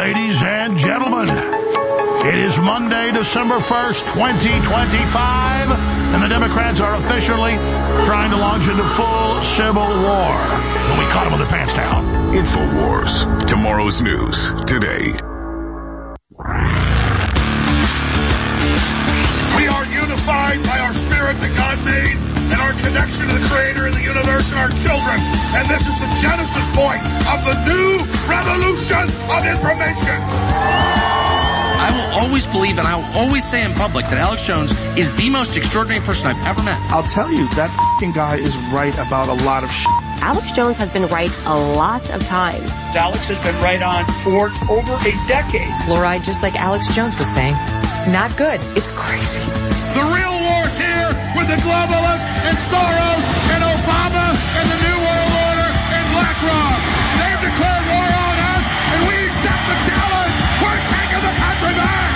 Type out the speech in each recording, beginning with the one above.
Ladies and gentlemen, it is Monday, December 1st, 2025, and the Democrats are officially trying to launch into full civil war. But we caught them with their pants down. InfoWars. Tomorrow's news today. We are unified by our spirit that God made and our connection to the Creator and the universe and our children. And this is the genesis point of the new revolution of information. I will always believe and I will always say in public that Alex Jones is the most extraordinary person I've ever met. I'll tell you, that f***ing guy is right about a lot of shit. Alex Jones has been right a lot of times. Alex has been right on for over a decade. Fluoride, just like Alex Jones was saying, not good. It's crazy. The real war's here with the globalists and Soros and Obama and the New World Order and BlackRock. They've declared war on us and we accept the challenge. We're taking the country back.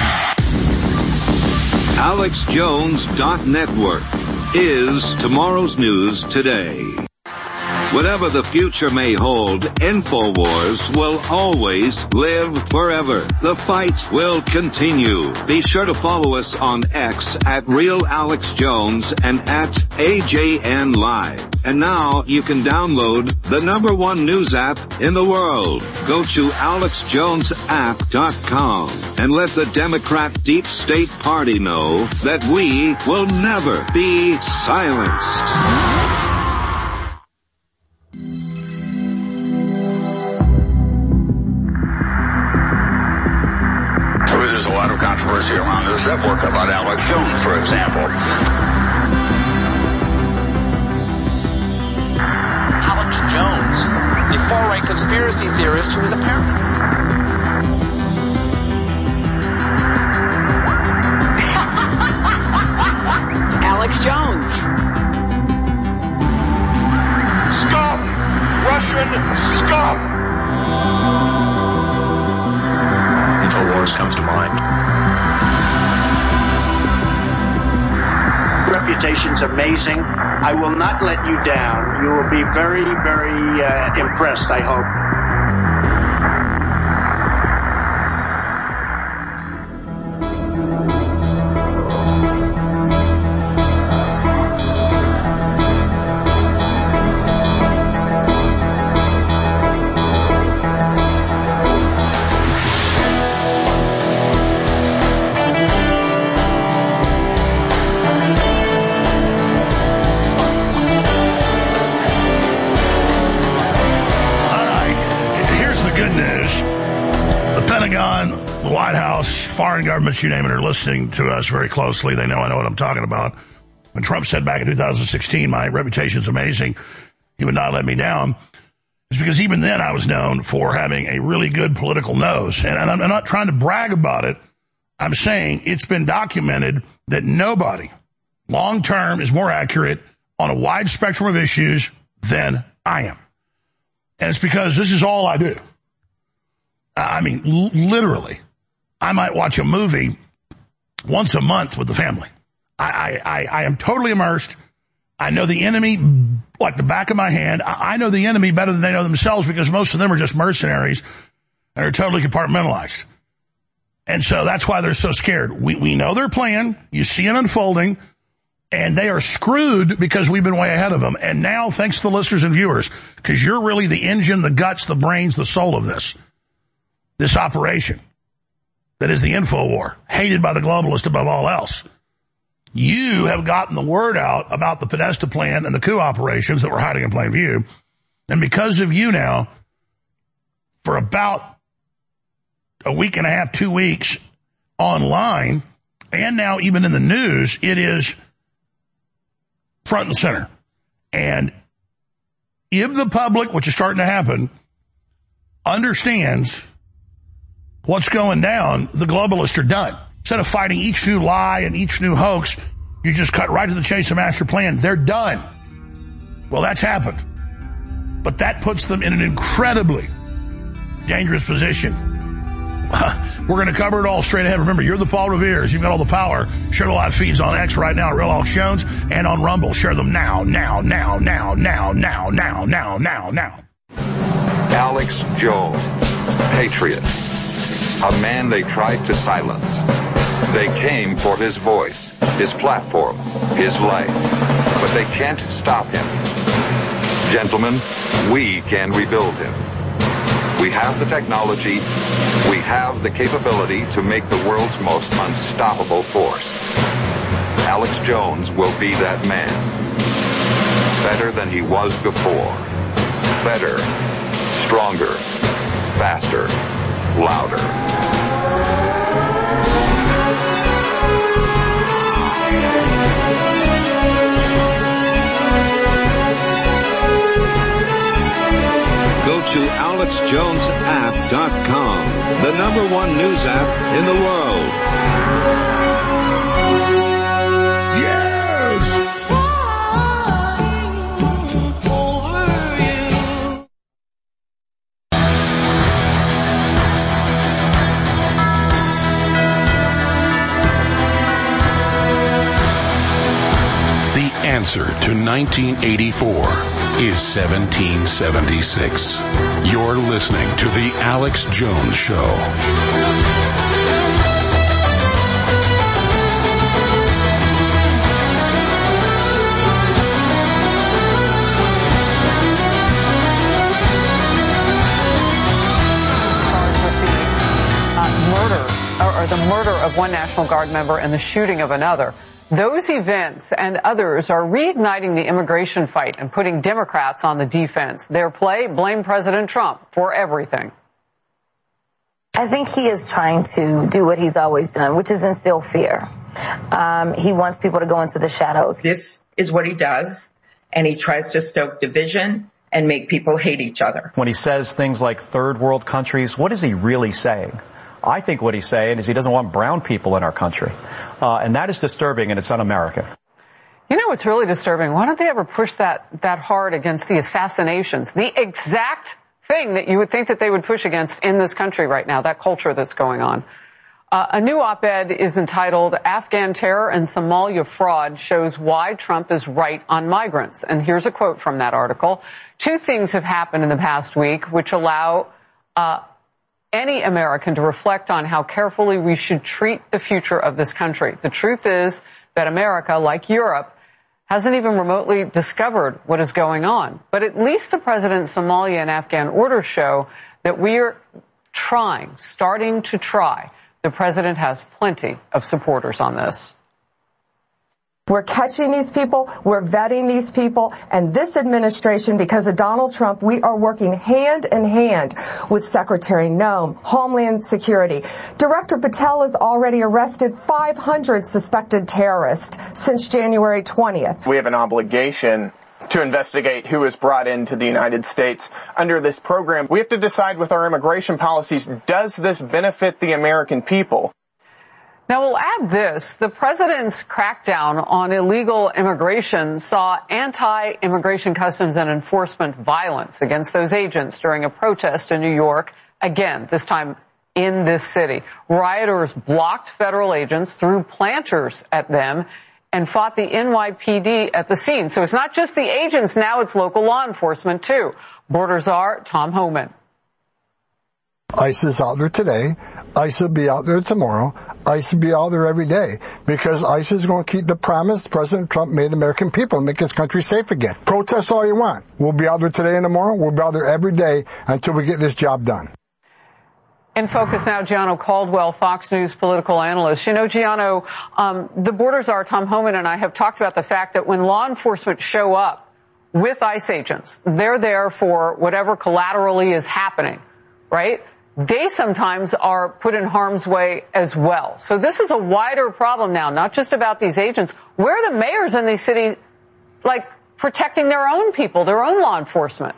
AlexJones.network is tomorrow's news today. Whatever the future may hold, InfoWars will always live forever. The fight will continue. Be sure to follow us on X at RealAlexJones and at AJN Live. And now you can download the #1 news app in the world. Go to AlexJonesApp.com and let the Democrat Deep State Party know that we will never be silenced. There's a lot of controversy around this network about Alex Jones, for example. Alex Jones, the far-right conspiracy theorist who is a parent. Alex Jones. Scum! Russian scum! InfoWars comes to mind. Reputation's amazing. I will not let you down. You will be very, very impressed, I hope. Foreign governments, you name it, are listening to us very closely. They know I know what I'm talking about. When Trump said back in 2016, my reputation's amazing, he would not let me down, it's because even then I was known for having a really good political nose. And I'm not trying to brag about it. I'm saying it's been documented that nobody long-term is more accurate on a wide spectrum of issues than I am. And it's because this is all I do. I mean, literally. I might watch a movie once a month with the family. I am totally immersed. I know the enemy like the back of my hand. I know the enemy better than they know themselves because most of them are just mercenaries and are totally compartmentalized. And so that's why they're so scared. We know their plan. You see it unfolding. And they are screwed because we've been way ahead of them. And now, thanks to the listeners and viewers, because you're really the engine, the guts, the brains, the soul of this operation. That is the info war, hated by the globalists above all else. You have gotten the word out about the Podesta plan and the coup operations that were hiding in plain view. And because of you now, for about a week and a half, 2 weeks online, and now even in the news, it is front and center. And if the public, which is starting to happen, understands what's going down, the globalists are done. Instead of fighting each new lie and each new hoax, you just cut right to the chase of master plan. They're done. Well, that's happened. But that puts them in an incredibly dangerous position. We're going to cover it all straight ahead. Remember, you're the Paul Revere's. You've got all the power. Share the live feeds on X right now, Real Alex Jones, and on Rumble. Share them now. Alex Jones, patriot, a man they tried to silence. They came for his voice, his platform, his life, but they can't stop him. Gentlemen, we can rebuild him. We have the technology, we have the capability to make the world's most unstoppable force. Alex Jones will be that man. Better than he was before. Better, stronger, faster, louder. Go to AlexJonesApp.com, the #1 news app in the world. Yes! The answer to 1984 is 1776. You're listening to The Alex Jones Show. The murder of one National Guard member and the shooting of another. Those events and others are reigniting the immigration fight and putting Democrats on the defense. Their play, blame President Trump for everything. I think he is trying to do what he's always done, which is instill fear. He wants people to go into the shadows. This is what he does, and he tries to stoke division and make people hate each other. When he says things like third world countries, what is he really saying? I think what he's saying is he doesn't want brown people in our country. And that is disturbing, and it's un-American. You know what's really disturbing? Why don't they ever push that hard against the assassinations? The exact thing that you would think that they would push against in this country right now, that culture that's going on. A new op-ed is entitled Afghan Terror and Somalia Fraud Shows Why Trump is Right on Migrants. And here's a quote from that article. 2 things have happened in the past week which allow any American to reflect on how carefully we should treat the future of this country. The truth is that America, like Europe, hasn't even remotely discovered what is going on. But at least the president's Somalia and Afghan orders show that we are starting to try. The president has plenty of supporters on this. We're catching these people, we're vetting these people, and this administration, because of Donald Trump, we are working hand in hand with Secretary Noem, Homeland Security. Director Patel has already arrested 500 suspected terrorists since January 20th. We have an obligation to investigate who is brought into the United States under this program. We have to decide with our immigration policies, does this benefit the American people? Now, we'll add this. The president's crackdown on illegal immigration saw anti-immigration customs and enforcement violence against those agents during a protest in New York, again, this time in this city. Rioters blocked federal agents, threw planters at them, and fought the NYPD at the scene. So it's not just the agents, now it's local law enforcement, too. Border Czar Tom Homan. ICE is out there today. ICE will be out there tomorrow. ICE will be out there every day because ICE is going to keep the promise President Trump made the American people and make this country safe again. Protest all you want. We'll be out there today and tomorrow. We'll be out there every day until we get this job done. In focus now, Gianno Caldwell, Fox News political analyst. You know, Gianno, the Border Czar Tom Homan and I have talked about the fact that when law enforcement show up with ICE agents, they're there for whatever collaterally is happening, right? They sometimes are put in harm's way as well. So this is a wider problem now, not just about these agents. Where are the mayors in these cities, like, protecting their own people, their own law enforcement?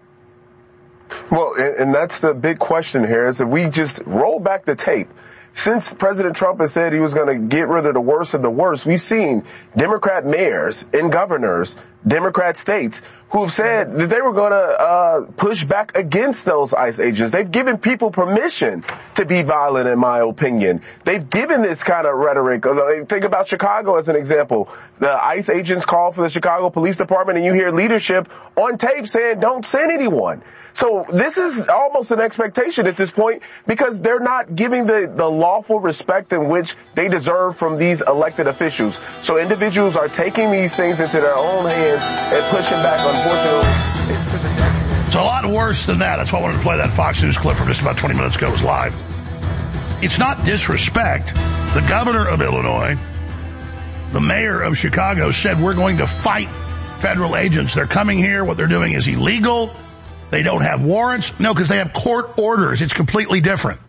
Well, and that's the big question here, is that we just roll back the tape. Since President Trump has said he was going to get rid of the worst of the worst, we've seen Democrat mayors and governors, Democrat states, who have said that they were going to push back against those ICE agents. They've given people permission to be violent, in my opinion. They've given this kind of rhetoric. Think about Chicago as an example. The ICE agents call for the Chicago Police Department, and you hear leadership on tape saying, don't send anyone. So this is almost an expectation at this point because they're not giving the lawful respect in which they deserve from these elected officials. So individuals are taking these things into their own hands and pushing back, unfortunately. It's a lot worse than that. That's why I wanted to play that Fox News clip from just about 20 minutes ago. It was live. It's not disrespect. The governor of Illinois, the mayor of Chicago said we're going to fight federal agents. They're coming here. What they're doing is illegal. They don't have warrants. No, because they have court orders. It's completely different.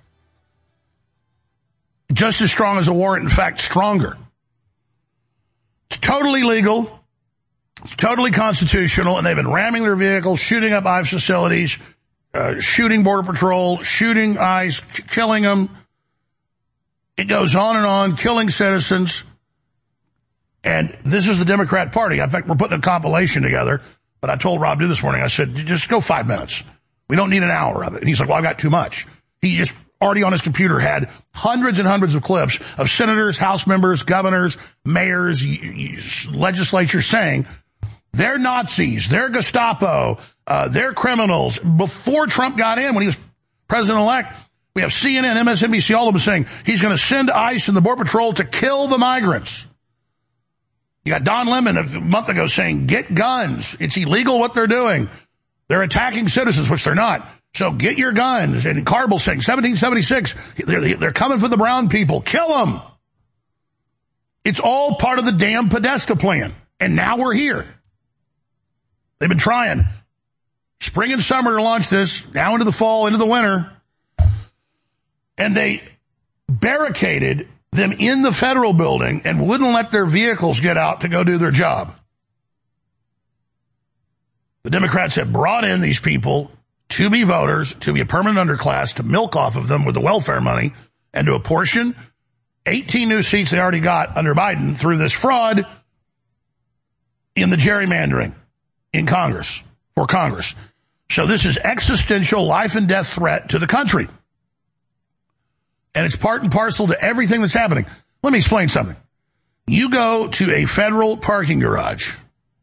Just as strong as a warrant, in fact, stronger. It's totally legal. It's totally constitutional, and they've been ramming their vehicles, shooting up ICE facilities, shooting Border Patrol, shooting ICE, killing them. It goes on, killing citizens. And this is the Democrat Party. In fact, we're putting a compilation together. But I told Rob this morning, I said, just go 5 minutes. We don't need an hour of it. And he's like, well, I've got too much. He just already on his computer had hundreds and hundreds of clips of senators, House members, governors, mayors, legislatures saying they're Nazis, they're Gestapo, they're criminals. Before Trump got in, when he was president-elect, we have CNN, MSNBC, all of them saying he's going to send ICE and the Border Patrol to kill the migrants. You got Don Lemon a month ago saying, get guns. It's illegal what they're doing. They're attacking citizens, which they're not. So get your guns. And Carville saying, 1776, they're coming for the brown people. Kill them. It's all part of the damn Podesta plan. And now we're here. They've been trying spring and summer to launch this, now into the fall, into the winter. And they barricaded them in the federal building and wouldn't let their vehicles get out to go do their job. The Democrats have brought in these people to be voters, to be a permanent underclass, to milk off of them with the welfare money, and to apportion 18 new seats they already got under Biden through this fraud in the gerrymandering in Congress, for Congress. So this is existential life and death threat to the country. And it's part and parcel to everything that's happening. Let me explain something. You go to a federal parking garage,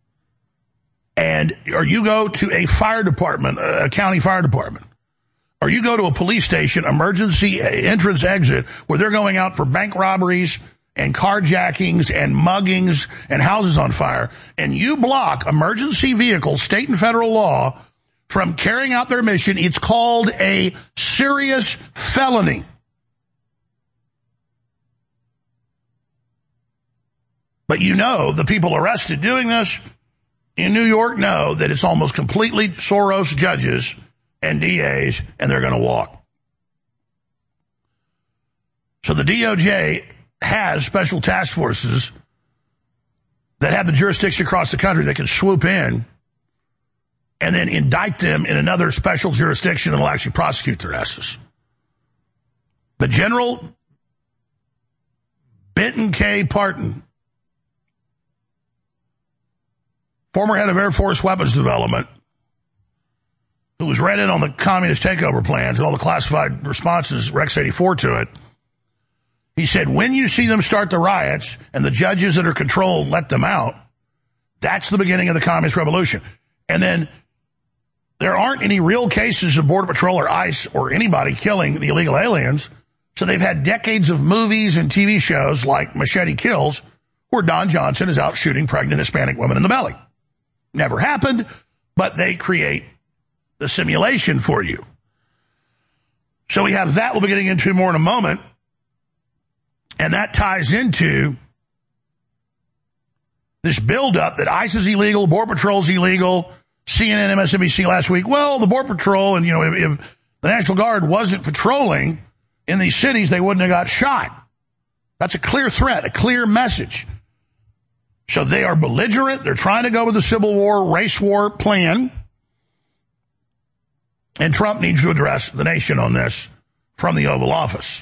or you go to a fire department, a county fire department, or you go to a police station, emergency entrance exit, where they're going out for bank robberies and carjackings and muggings and houses on fire, and you block emergency vehicles, state and federal law, from carrying out their mission. It's called a serious felony. But you know, the people arrested doing this in New York know that it's almost completely Soros judges and DAs, and they're going to walk. So the DOJ has special task forces that have the jurisdiction across the country that can swoop in and then indict them in another special jurisdiction that will actually prosecute their asses. But General Benton K. Parton, former head of Air Force Weapons Development, who was read in on the communist takeover plans and all the classified responses, Rex 84 to it, he said, when you see them start the riots and the judges that are controlled let them out, that's the beginning of the communist revolution. And then there aren't any real cases of Border Patrol or ICE or anybody killing the illegal aliens, so they've had decades of movies and TV shows like Machete Kills, where Don Johnson is out shooting pregnant Hispanic women in the belly. Never happened, but they create the simulation for you. So we have that we'll be getting into more in a moment. And that ties into this buildup that ICE is illegal, Border Patrol's illegal, CNN, MSNBC last week. Well, the Border Patrol and, if the National Guard wasn't patrolling in these cities, they wouldn't have got shot. That's a clear threat, a clear message. So they are belligerent. They're trying to go with the Civil War, race war plan. And Trump needs to address the nation on this from the Oval Office.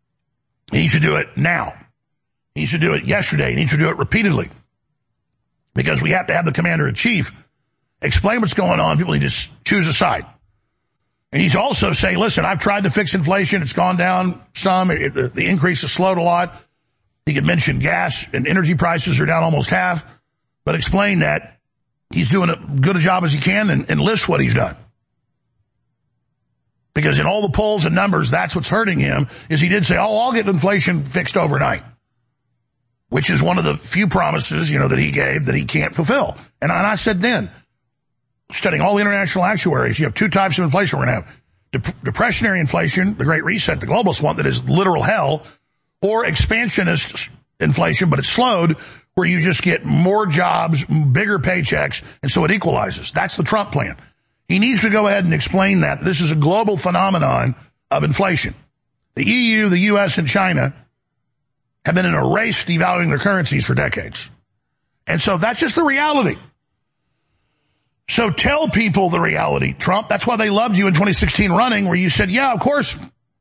He needs to do it now. He needs to do it yesterday. He needs to do it repeatedly. because we have to have the commander-in-chief explain what's going on. People need to choose a side. And he's also saying, listen, I've tried to fix inflation. It's gone down some. The increase has slowed a lot. He could mention gas and energy prices are down almost half, but explain that he's doing as good a job as he can and list what he's done. Because in all the polls and numbers, that's what's hurting him, is he did say, I'll get inflation fixed overnight, which is one of the few promises, that he gave that he can't fulfill. And I said then, studying all the international actuaries, you have two types of inflation we're going to have. Depressionary inflation, the Great Reset, the globalists want, that is literal hell, or expansionist inflation, but it's slowed, where you just get more jobs, bigger paychecks, and so it equalizes. That's the Trump plan. He needs to go ahead and explain that this is a global phenomenon of inflation. The EU, the U.S., and China have been in a race devaluing their currencies for decades. And so that's just the reality. So tell people the reality, Trump. That's why they loved you in 2016 running, where you said, yeah, of course,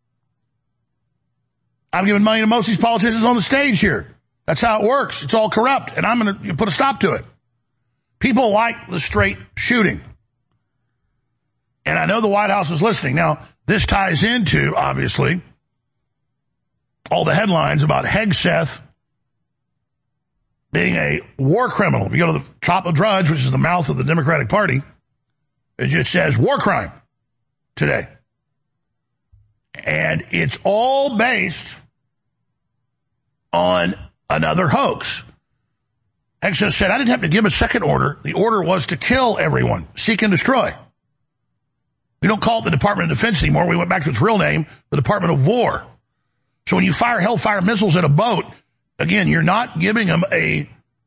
I'm giving money to most of these politicians on the stage here. That's how it works. It's all corrupt, and I'm going to put a stop to it. People like the straight shooting. And I know the White House is listening. Now, this ties into, obviously, all the headlines about Hegseth being a war criminal. If you go to the top of Drudge, which is the mouth of the Democratic Party, it just says war crime today. And it's all based on another hoax. Hegseth said, I didn't have to give a second order. The order was to kill everyone, seek and destroy. We don't call it the Department of Defense anymore. We went back to its real name, the Department of War. So when you fire Hellfire missiles at a boat, again, you're not giving them a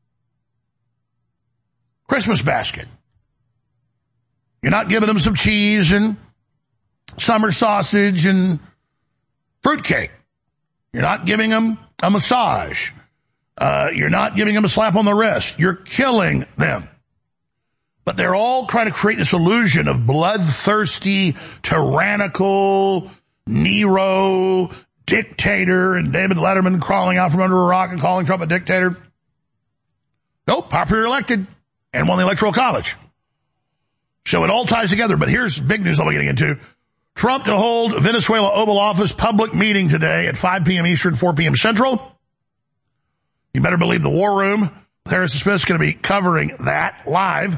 Christmas basket. You're not giving them some cheese and summer sausage and fruitcake. You're not giving them a massage. You're not giving them a slap on the wrist. You're killing them. But they're all trying to create this illusion of bloodthirsty, tyrannical, Nero, dictator, and David Letterman crawling out from under a rock and calling Trump a dictator. Nope, popularly elected and won the Electoral College. So it all ties together. But here's big news I'll be getting into. Trump to hold Venezuela Oval Office public meeting today at 5 p.m. Eastern, 4 p.m. Central. You better believe the War Room, Harrison Smith's going to be covering that live.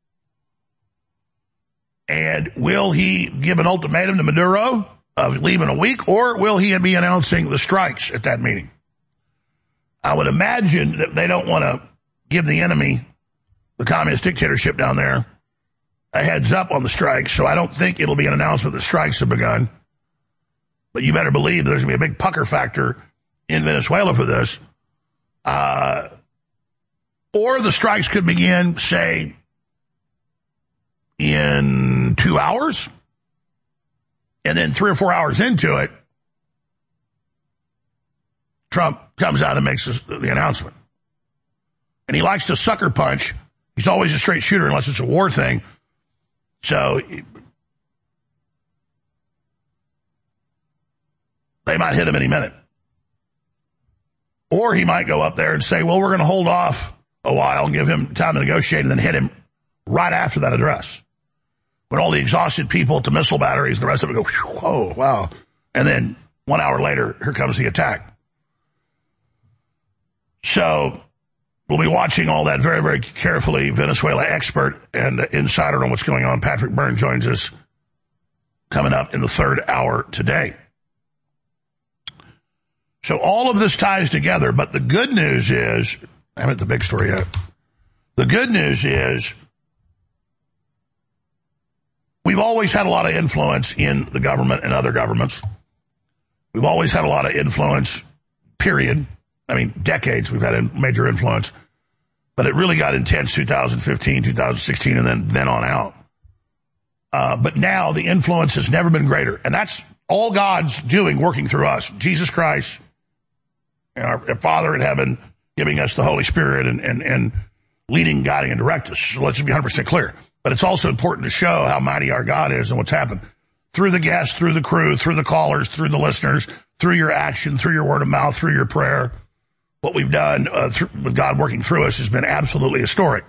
And will he give an ultimatum to Maduro of leaving a week, or will he be announcing the strikes at that meeting? I would imagine that they don't want to give the enemy, the communist dictatorship down there, a heads up on the strikes, so I don't think it'll be an announcement that strikes have begun. But you better believe there's going to be a big pucker factor in Venezuela for this. Or the strikes could begin, say, in 2 hours, and then 3 or 4 hours into it, Trump comes out and makes the announcement. And he likes to sucker punch. He's always a straight shooter unless it's a war thing. So they might hit him any minute. Or he might go up there and say, well, we're going to hold off a while and give him time to negotiate, and then hit him right after that address. When all the exhausted people at the missile batteries and the rest of it go, oh, wow. And then 1 hour later, here comes the attack. So we'll be watching all that very, very carefully. Venezuela expert and insider on what's going on, Patrick Byrne, joins us coming up in the third hour today. So all of this ties together, but the good news is, I haven't the big story yet. The good news is we've always had a lot of influence in the government and other governments. We've always had a lot of influence, period. I mean, decades we've had major influence. But it really got intense 2015, 2016, and then on out. But now the influence has never been greater. And that's all God's doing, working through us. Jesus Christ, and our Father in heaven, giving us the Holy Spirit and leading, guiding, and directing us. So let's be 100% clear. But it's also important to show how mighty our God is and what's happened. Through the guests, through the crew, through the callers, through the listeners, through your action, through your word of mouth, through your prayer, what we've done with God working through us has been absolutely historic.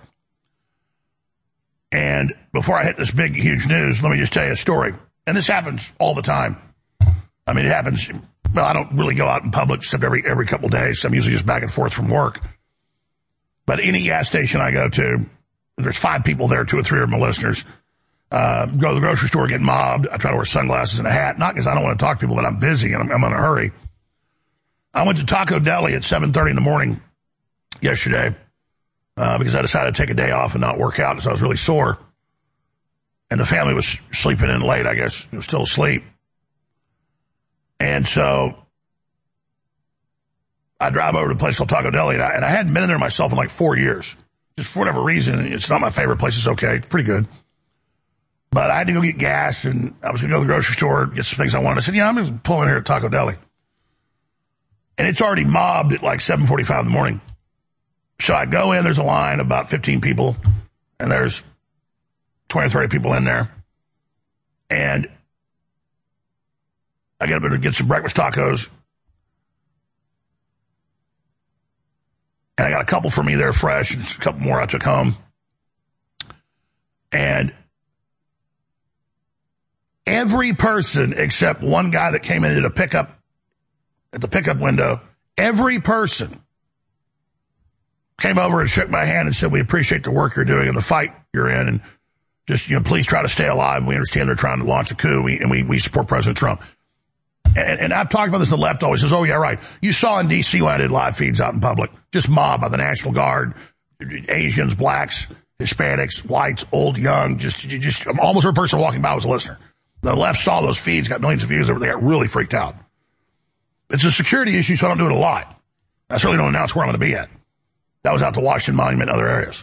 And before I hit this big, huge news, let me just tell you a story. And this happens all the time. I mean, it happens. Well, I don't really go out in public except every couple of days. I'm usually just back and forth from work. But any gas station I go to, there's 5 people there, 2 or 3 of my listeners. Go to the grocery store, get mobbed. I try to wear sunglasses and a hat, not because I don't want to talk to people, but I'm busy and I'm in a hurry. I went to Taco Deli at 7:30 in the morning yesterday because I decided to take a day off and not work out because I was really sore. And the family was sleeping in late, I guess. It was still asleep. And so I drive over to a place called Taco Deli, and I hadn't been in there myself in like 4 years. Just for whatever reason. It's not my favorite place. It's okay. It's pretty good. But I had to go get gas, and I was going to go to the grocery store, get some things I wanted. I said, I'm going to pull in here at Taco Deli. And it's already mobbed at like 7:45 in the morning. So I go in, there's a line, about 15 people, and there's 20 or 30 people in there. And I get up to get some breakfast tacos. And I got a couple for me there fresh, and a couple more I took home. And every person except one guy that came in at the pickup window, every person came over and shook my hand and said, we appreciate the work you're doing and the fight you're in, and just, please try to stay alive. We understand they're trying to launch a coup, and we support President Trump. And I've talked about this, the left always says, oh, yeah, right. You saw in D.C. when I did live feeds out in public, just mobbed by the National Guard, Asians, blacks, Hispanics, whites, old, young, just almost every person walking by was a listener. The left saw those feeds, got millions of views, they got really freaked out. It's a security issue, so I don't do it a lot. I certainly don't announce where I'm going to be at. That was out to Washington Monument and other areas.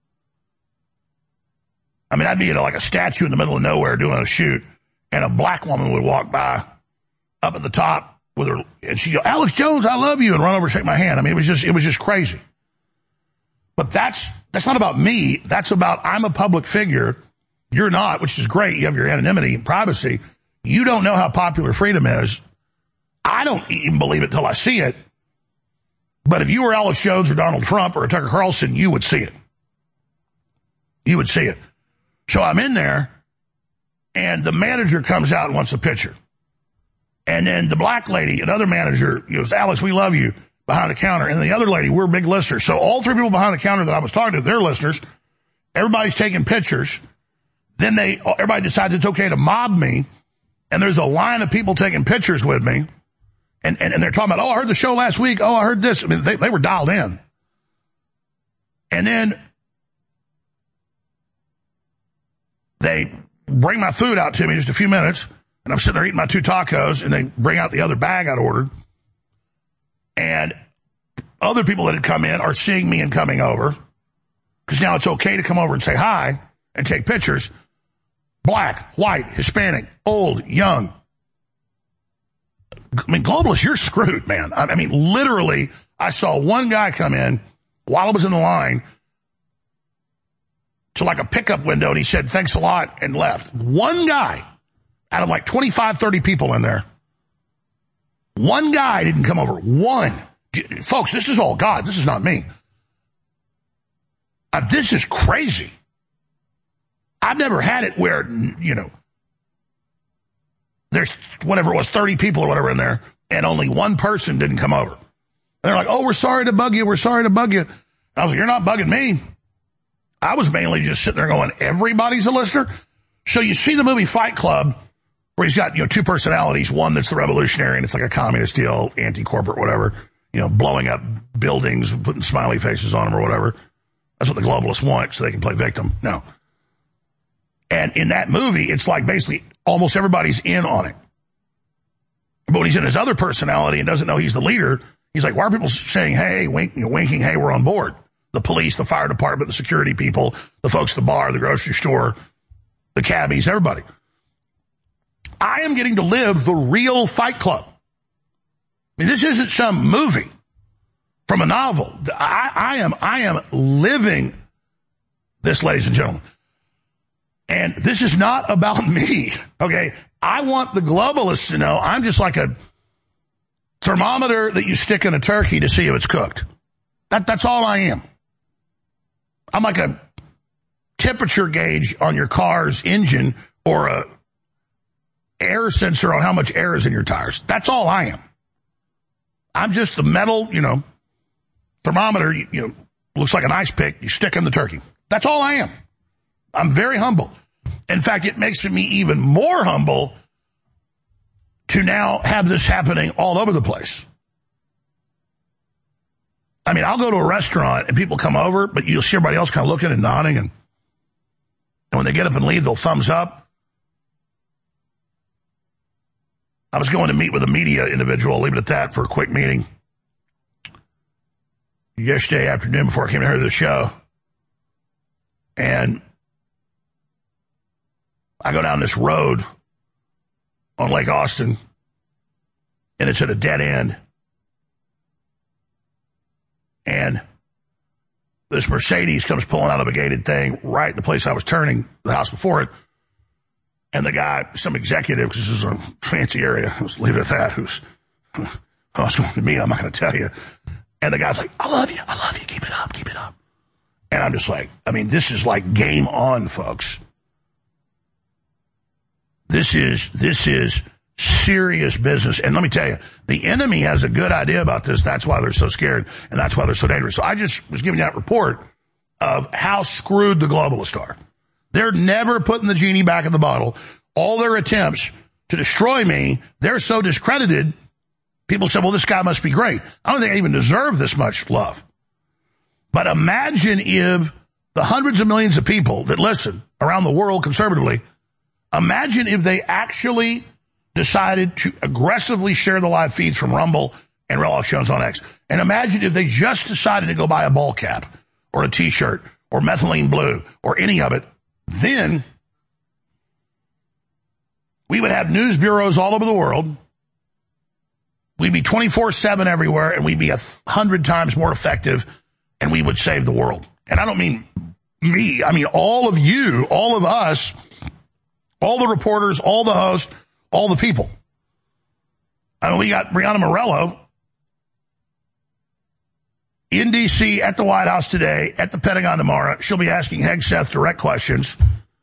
I mean, I'd be at like a statue in the middle of nowhere doing a shoot, and a black woman would walk by up at the top with her, and she'd go, Alex Jones, I love you, and run over and shake my hand. I mean, it was just crazy. But that's not about me. That's about, I'm a public figure. You're not, which is great. You have your anonymity and privacy. You don't know how popular freedom is. I don't even believe it till I see it. But if you were Alex Jones or Donald Trump or Tucker Carlson, you would see it. You would see it. So I'm in there, and the manager comes out and wants a picture. And then the black lady, another manager, goes, Alex, we love you, behind the counter. And the other lady, we're big listeners. So all 3 people behind the counter that I was talking to, they're listeners. Everybody's taking pictures. Then everybody decides it's okay to mob me. And there's a line of people taking pictures with me. And they're talking about, oh, I heard the show last week. Oh, I heard this. I mean, they were dialed in. And then they bring my food out to me in just a few minutes. And I'm sitting there eating my 2 tacos, and they bring out the other bag I'd ordered. And other people that had come in are seeing me and coming over. Because now it's okay to come over and say hi and take pictures. Black, white, Hispanic, old, young. I mean, globalists, you're screwed, man. I mean, literally, I saw one guy come in while I was in the line to like a pickup window, and he said, thanks a lot, and left. One guy out of like 25, 30 people in there. One guy didn't come over. One. Folks, this is all God. This is not me. This is crazy. I've never had it where, there's whatever it was, 30 people or whatever in there, and only one person didn't come over. And they're like, oh, we're sorry to bug you. We're sorry to bug you. And I was like, you're not bugging me. I was mainly just sitting there going, everybody's a listener. So you see the movie Fight Club, where he's got, 2 personalities. One that's the revolutionary, and it's like a communist deal, anti-corporate, whatever, blowing up buildings, putting smiley faces on them or whatever. That's what the globalists want, so they can play victim. No. And in that movie, it's like basically almost everybody's in on it. But when he's in his other personality and doesn't know he's the leader, he's like, why are people saying, hey, winking, hey, we're on board? The police, the fire department, the security people, the folks at the bar, the grocery store, the cabbies, everybody. I am getting to live the real Fight Club. I mean, this isn't some movie from a novel. I am living this, ladies and gentlemen. And this is not about me, okay? I want the globalists to know I'm just like thermometer that you stick in a turkey to see if it's cooked. That's all I am. I'm like a temperature gauge on your car's engine or a air sensor on how much air is in your tires. That's all I am. I'm just the metal, thermometer, looks like an ice pick. You stick in the turkey. That's all I am. I'm very humble. In fact, it makes me even more humble to now have this happening all over the place. I mean, I'll go to a restaurant and people come over, but you'll see everybody else kind of looking and nodding, and when they get up and leave, they'll thumbs up. I was going to meet with a media individual, I'll leave it at that, for a quick meeting yesterday afternoon before I came here to the show. And I go down this road on Lake Austin, and it's at a dead end. And this Mercedes comes pulling out of a gated thing right at the place I was turning, the house before it. And the guy, some executive, because this is a fancy area, let's leave it at that, who's going to meet, I'm not going to tell you. And the guy's like, I love you, keep it up. And I'm just like, this is like game on, folks. This is serious business. And let me tell you, the enemy has a good idea about this. That's why they're so scared, and that's why they're so dangerous. So I just was giving you that report of how screwed the globalists are. They're never putting the genie back in the bottle. All their attempts to destroy me, they're so discredited, people say, well, this guy must be great. I don't think I even deserve this much love. But imagine if the hundreds of millions of people that listen around the world conservatively, imagine if they actually decided to aggressively share the live feeds from Rumble and Real Alex Jones on X. And imagine if they just decided to go buy a ball cap or a T-shirt or methylene blue or any of it. Then we would have news bureaus all over the world. We'd be 24/7 everywhere, and we'd be 100 times more effective, and we would save the world. And I don't mean me. I mean all of you, all of us, all the reporters, all the hosts, all the people. I mean, we got Brianna Morello in D.C. at the White House today, at the Pentagon tomorrow. She'll be asking Hegseth direct questions.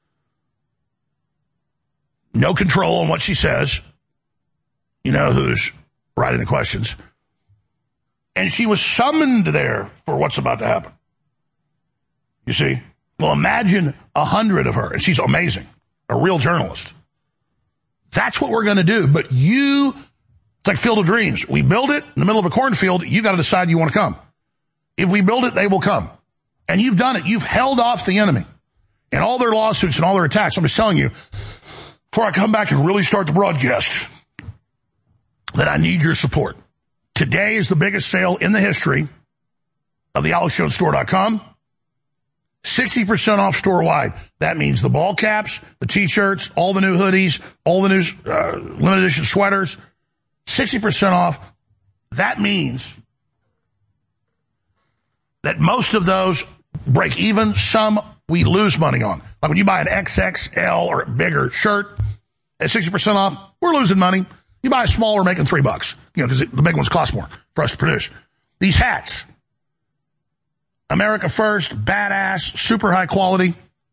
No control on what she says. You know who's writing the questions. And she was summoned there for what's about to happen. You see? Well, imagine 100 of her. And she's amazing. A real journalist. That's what we're going to do. But it's like Field of Dreams. We build it in the middle of a cornfield. You got to decide you want to come. If we build it, they will come. And you've done it. You've held off the enemy and all their lawsuits and all their attacks. I'm just telling you, before I come back and really start the broadcast, that I need your support. Today is the biggest sale in the history of the AlexJonesStore.com. 60% off store-wide. That means the ball caps, the T-shirts, all the new hoodies, all the new limited edition sweaters. 60% off. That means that most of those break even. Some we lose money on. Like when you buy an XXL or a bigger shirt at 60% off, we're losing money. You buy a small, we're making $3, because the big ones cost more for us to produce. These hats, America First, badass, super high quality.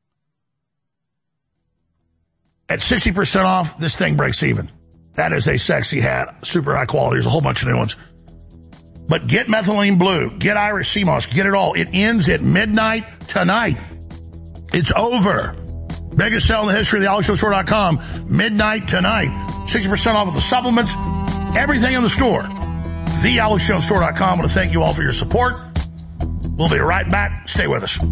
At 60% off, this thing breaks even. That is a sexy hat, super high quality. There's a whole bunch of new ones. But get methylene blue, get Irish sea moss, get it all. It ends at midnight tonight. It's over. Biggest sale in the history of the AlexJonesStore.com. Midnight tonight. 60% off of the supplements. Everything in the store. The AlexJonesStore.com. I want to thank you all for your support. We'll be right back. Stay with us.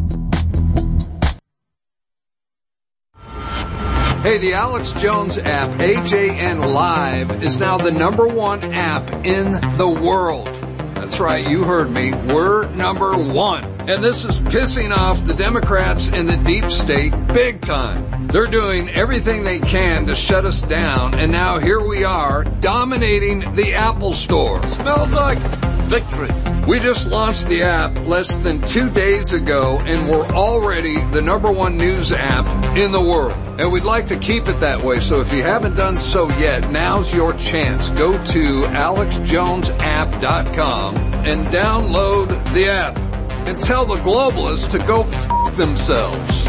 Hey, the Alex Jones app, AJN Live, is now the #1 app in the world. That's right, you heard me. We're #1. And this is pissing off the Democrats and the deep state big time. They're doing everything they can to shut us down, and now here we are dominating the Apple Store. Smells like victory. We just launched the app less than 2 days ago, and we're already the #1 news app in the world. And we'd like to keep it that way, so if you haven't done so yet, now's your chance. Go to AlexJonesApp.com and download the app. And tell the globalists to go f*** themselves.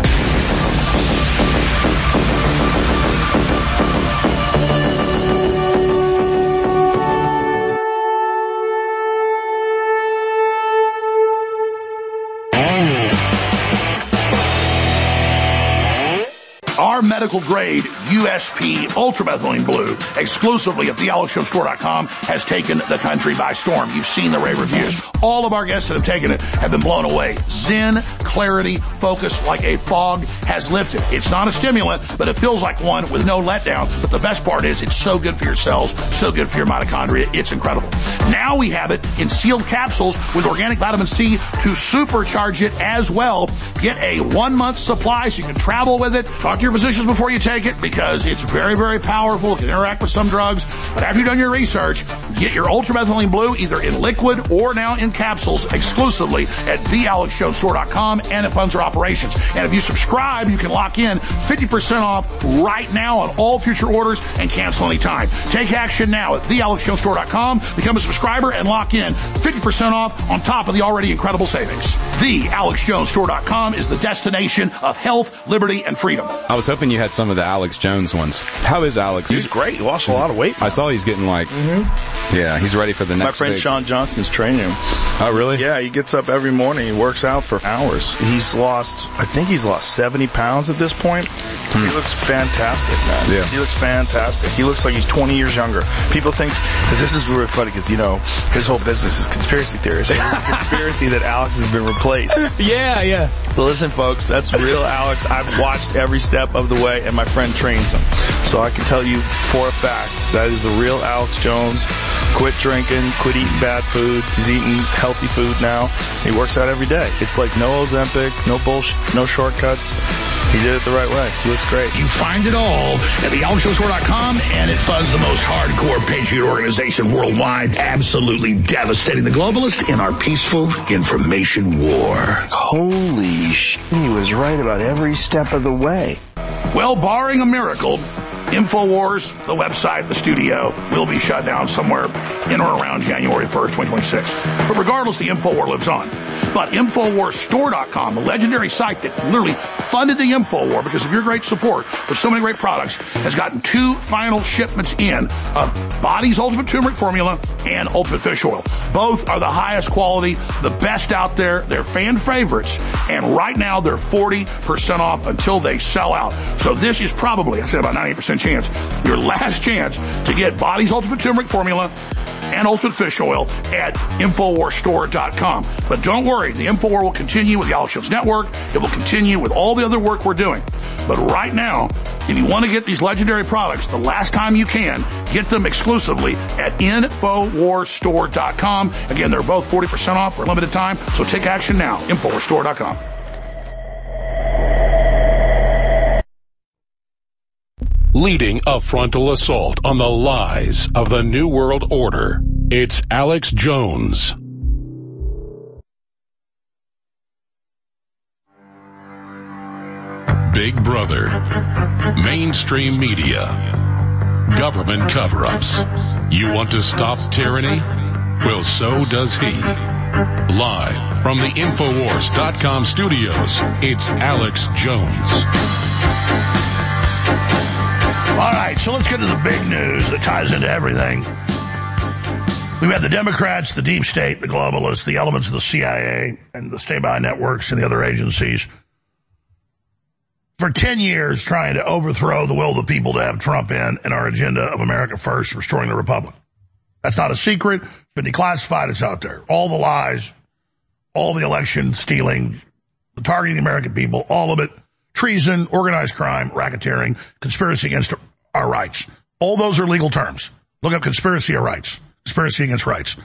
Our medical grade USP Ultramethylene Blue, exclusively at thealexshowstore.com, has taken the country by storm. You've seen the rave reviews. All of our guests that have taken it have been blown away. Zen, clarity, focus like a fog has lifted. It's not a stimulant, but it feels like one with no letdown. But the best part is it's so good for your cells, so good for your mitochondria. It's incredible. Now we have it in sealed capsules with organic vitamin C to supercharge it as well. Get a 1-month supply so you can travel with it. Talk to your physicians before you take it because it's very, very powerful. It can interact with some drugs. But after you've done your research, get your Ultramethylene Blue either in liquid or now in capsules exclusively at thealexshowstore.com and it funds our operations. And if you subscribe, you can lock in 50% off right now on all future orders and cancel anytime. Take action now at thealexshowstore.com. Become a subscriber and lock in 50% off on top of the already incredible savings. Thealexjonesstore.com is the destination of health, liberty, and freedom. I was hoping you had some of the Alex Jones ones. How is Alex? He's great. He lost a lot of weight. I saw he's getting yeah, he's ready for the next. My friend Sean Johnson's training him. Oh, really? Yeah, he gets up every morning. He works out for hours. I think he's lost 70 pounds at this point. He looks fantastic, man. Yeah. He looks fantastic. He looks like he's 20 years younger. People think, because this is really funny, because, his whole business is conspiracy theories. It's a conspiracy that Alex has been replaced. Yeah. But listen, folks, that's real Alex. I've watched every step of the way, and my friend trains him. So I can tell you for a fact that is the real Alex Jones. Quit drinking, quit eating bad food. He's eating healthy food now. He works out every day. It's like no Ozempic, no bullshit, no shortcuts. He did it the right way. He looks great. You find it all at thealexshowstore.com, and it funds the most hardcore patriot organization worldwide, absolutely devastating the globalists in our peaceful information war. Holy shit, he was right about every step of the way. Well, barring a miracle, InfoWars, the website, the studio, will be shut down somewhere in or around January 1st, 2026. But regardless, the InfoWar lives on. But InfoWarsStore.com, the legendary site that literally funded the InfoWar because of your great support with so many great products, has gotten 2 final shipments in of Body's Ultimate Turmeric Formula and Ultimate Fish Oil. Both are the highest quality, the best out there. They're fan favorites. And right now, they're 40% off until they sell out. So this is probably, I said about 90% chance, your last chance to get Body's Ultimate Turmeric Formula and Ultimate Fish Oil at InfoWarsStore.com. But don't worry, the InfoWar will continue with the Alex Jones Network. It will continue with all the other work we're doing. But right now, if you want to get these legendary products, the last time you can, get them exclusively at InfoWarsStore.com. Again, they're both 40% off for a limited time, so take action now. InfoWarsStore.com. Leading a frontal assault on the lies of the New World Order, it's Alex Jones. Big Brother, mainstream media, government cover-ups. You want to stop tyranny? Well, so does he. Live from the Infowars.com studios, it's Alex Jones. All right, so let's get to the big news that ties into everything. We've had the Democrats, the deep state, the globalists, the elements of the CIA, and the stay-by networks and the other agencies for 10 years trying to overthrow the will of the people to have Trump in our agenda of America First, restoring the Republic. That's not a secret. It's been declassified. It's out there. All the lies, all the election stealing, the targeting the American people, all of it. Treason, organized crime, racketeering, conspiracy against our rights. All those are legal terms. Look up conspiracy of rights, conspiracy against rights.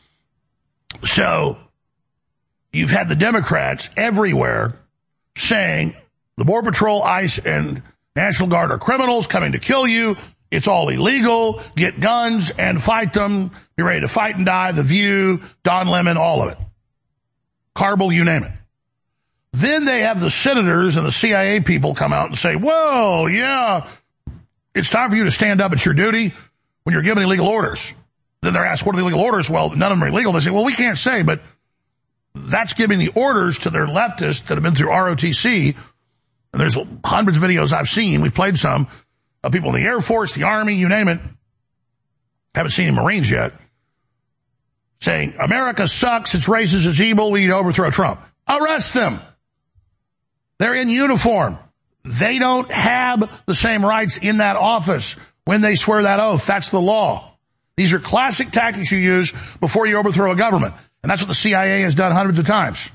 So you've had the Democrats everywhere saying the Border Patrol, ICE, and National Guard are criminals coming to kill you. It's all illegal. Get guns and fight them. Be ready to fight and die. The View, Don Lemon, all of it. Carball, you name it. Then they have the senators and the CIA people come out and say, well, yeah, it's time for you to stand up. It's your duty when you're given illegal orders. Then they're asked, what are the illegal orders? Well, none of them are illegal. They say, well, we can't say, but that's giving the orders to their leftists that have been through ROTC. And there's hundreds of videos I've seen. We've played some of people in the Air Force, the Army, you name it. Haven't seen any Marines yet. Saying, America sucks, it's racist, it's evil, we need to overthrow Trump. Arrest them. They're in uniform. They don't have the same rights in that office when they swear that oath. That's the law. These are classic tactics you use before you overthrow a government. And that's what the CIA has done hundreds of times.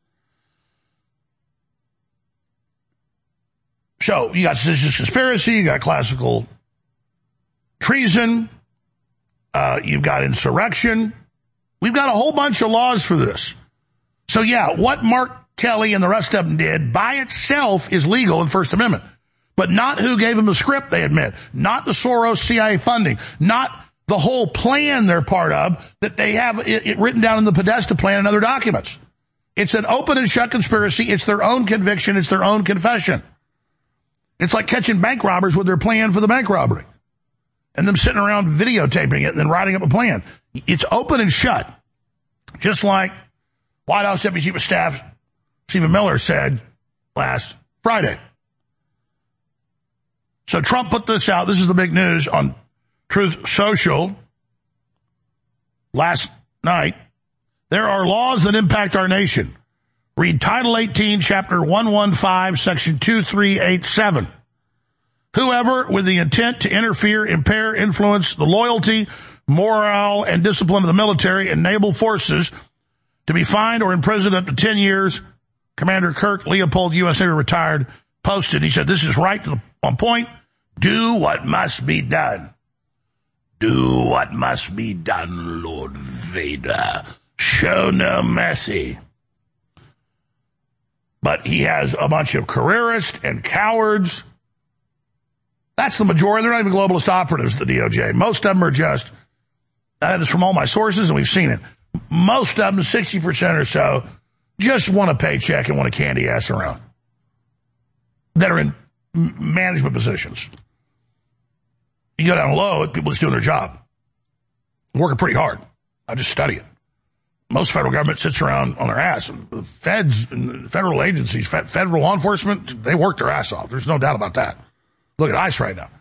So you got seditious conspiracy, you got classical treason, you've got insurrection. We've got a whole bunch of laws for this. So yeah, what Mark Kelly and the rest of them did by itself is legal in First Amendment, but not who gave them the script, they admit, not the Soros CIA funding, not the whole plan they're part of that they have it written down in the Podesta plan and other documents. It's an open and shut conspiracy. It's their own conviction. It's their own confession. It's like catching bank robbers with their plan for the bank robbery and them sitting around videotaping it and then writing up a plan. It's open and shut. Just like White House Deputy Chief of Staff Stephen Miller said last Friday. So Trump put this out. This is the big news on Truth Social last night. There are laws that impact our nation. Read Title 18, Chapter 115, Section 2387. Whoever, with the intent to interfere, impair, influence the loyalty, morale, and discipline of the military and naval forces to be fined or imprisoned up to 10 years. Commander Kirk Leopold, U.S. Navy retired, posted. He said, this is right on point. Do what must be done. Do what must be done, Lord Vader. Show no mercy. But he has a bunch of careerists and cowards. That's the majority. They're not even globalist operatives, the DOJ. Most of them are just, I have this from all my sources, and we've seen it. Most of them, 60% or so, just want a paycheck and want to candy ass around that are in management positions. You go down low, people just doing their job, working pretty hard. I just study it. Most federal government sits around on their ass. The feds and federal agencies, federal law enforcement, they work their ass off. There's no doubt about that. Look at ICE right now.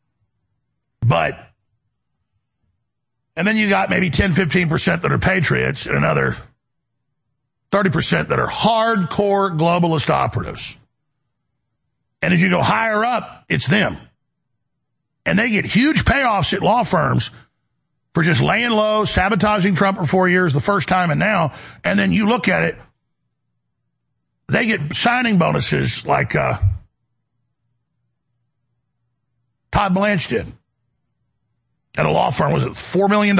And then you got maybe 10, 15% that are patriots and another 30% that are hardcore globalist operatives. And as you go higher up, it's them. And they get huge payoffs at law firms for just laying low, sabotaging Trump for 4 years the first time and now. And then you look at it, they get signing bonuses like Todd Blanche did at a law firm. Was it $4 million?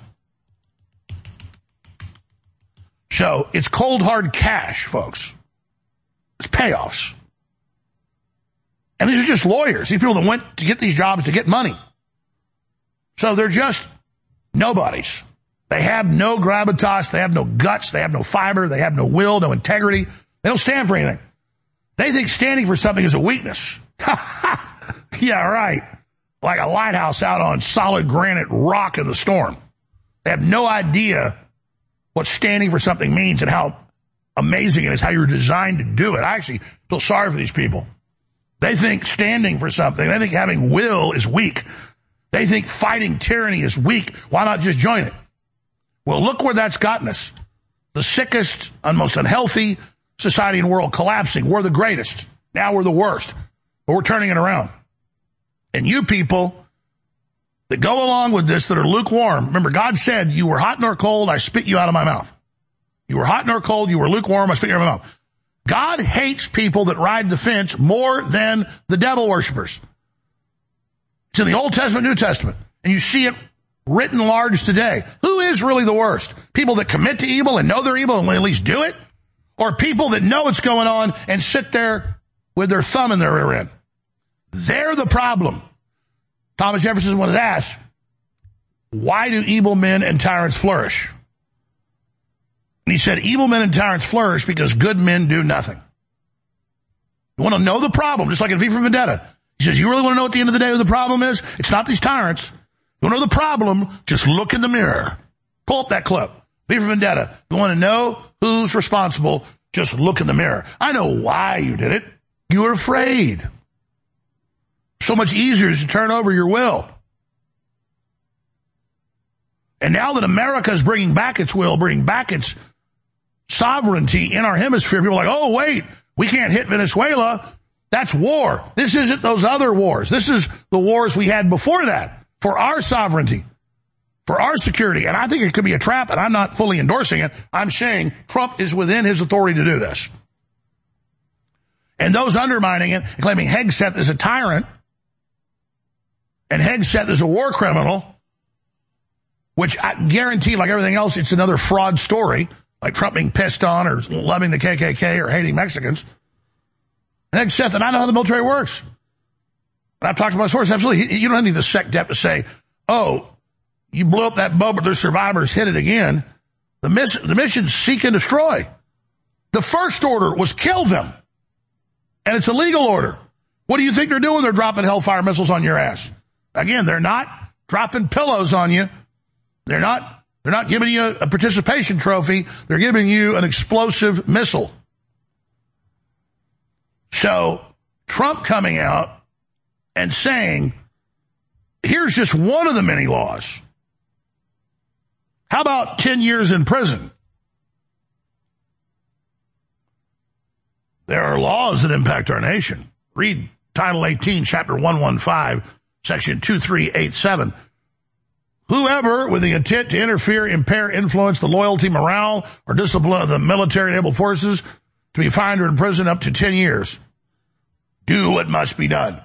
So it's cold, hard cash, folks. It's payoffs. And these are just lawyers. These people that went to get these jobs to get money. So they're just nobodies. They have no gravitas. They have no guts. They have no fiber. They have no will, no integrity. They don't stand for anything. They think standing for something is a weakness. Yeah, right. Like a lighthouse out on solid granite rock in the storm. They have no idea what standing for something means and how amazing it is, how you're designed to do it. I actually feel sorry for these people. They think standing for something, they think having will is weak. They think fighting tyranny is weak. Why not just join it? Well, look where that's gotten us. The sickest and most unhealthy society in the world collapsing. We're the greatest. Now we're the worst. But we're turning it around. And you people that go along with this that are lukewarm, remember God said, you were hot nor cold, I spit you out of my mouth. You were hot nor cold, you were lukewarm, I spit you out of my mouth. God hates people that ride the fence more than the devil worshipers. It's in the Old Testament, New Testament. And you see it written large today. Who is really the worst? People that commit to evil and know they're evil and at least do it? Or people that know what's going on and sit there with their thumb in their rear end? They're the problem. Thomas Jefferson was asked, why do evil men and tyrants flourish? And he said, evil men and tyrants flourish because good men do nothing. You want to know the problem, just like in V for Vendetta. He says, you really want to know at the end of the day what the problem is? It's not these tyrants. You want to know the problem? Just look in the mirror. Pull up that clip. V for Vendetta. You want to know who's responsible? Just look in the mirror. I know why you did it. You were afraid. So much easier to turn over your will. And now that America is bringing back its will, bringing back its sovereignty in our hemisphere, people are like, oh, wait, we can't hit Venezuela. That's war. This isn't those other wars. This is the wars we had before that for our sovereignty, for our security. And I think it could be a trap, and I'm not fully endorsing it. I'm saying Trump is within his authority to do this. And those undermining it, claiming Hegseth is a tyrant, and Hegseth is a war criminal, which I guarantee, like everything else, it's another fraud story, like Trump being pissed on or loving the KKK or hating Mexicans. Hegseth, and I know how the military works. And I've talked to my sources, absolutely. You don't need the SecDep to say, oh, you blew up that boat, but there's survivors, hit it again. The mission's seek and destroy. The first order was kill them. And it's a legal order. What do you think they're doing? They're dropping Hellfire missiles on your ass. Again, they're not dropping pillows on you. They're not giving you a participation trophy. They're giving you an explosive missile. So Trump coming out and saying, here's just one of the many laws. How about 10 years in prison? There are laws that impact our nation. Read Title 18, Chapter 115, Section 2387. Whoever, with the intent to interfere, impair, influence the loyalty, morale, or discipline of the military and naval forces, to be fined or imprisoned up to 10 years. Do what must be done.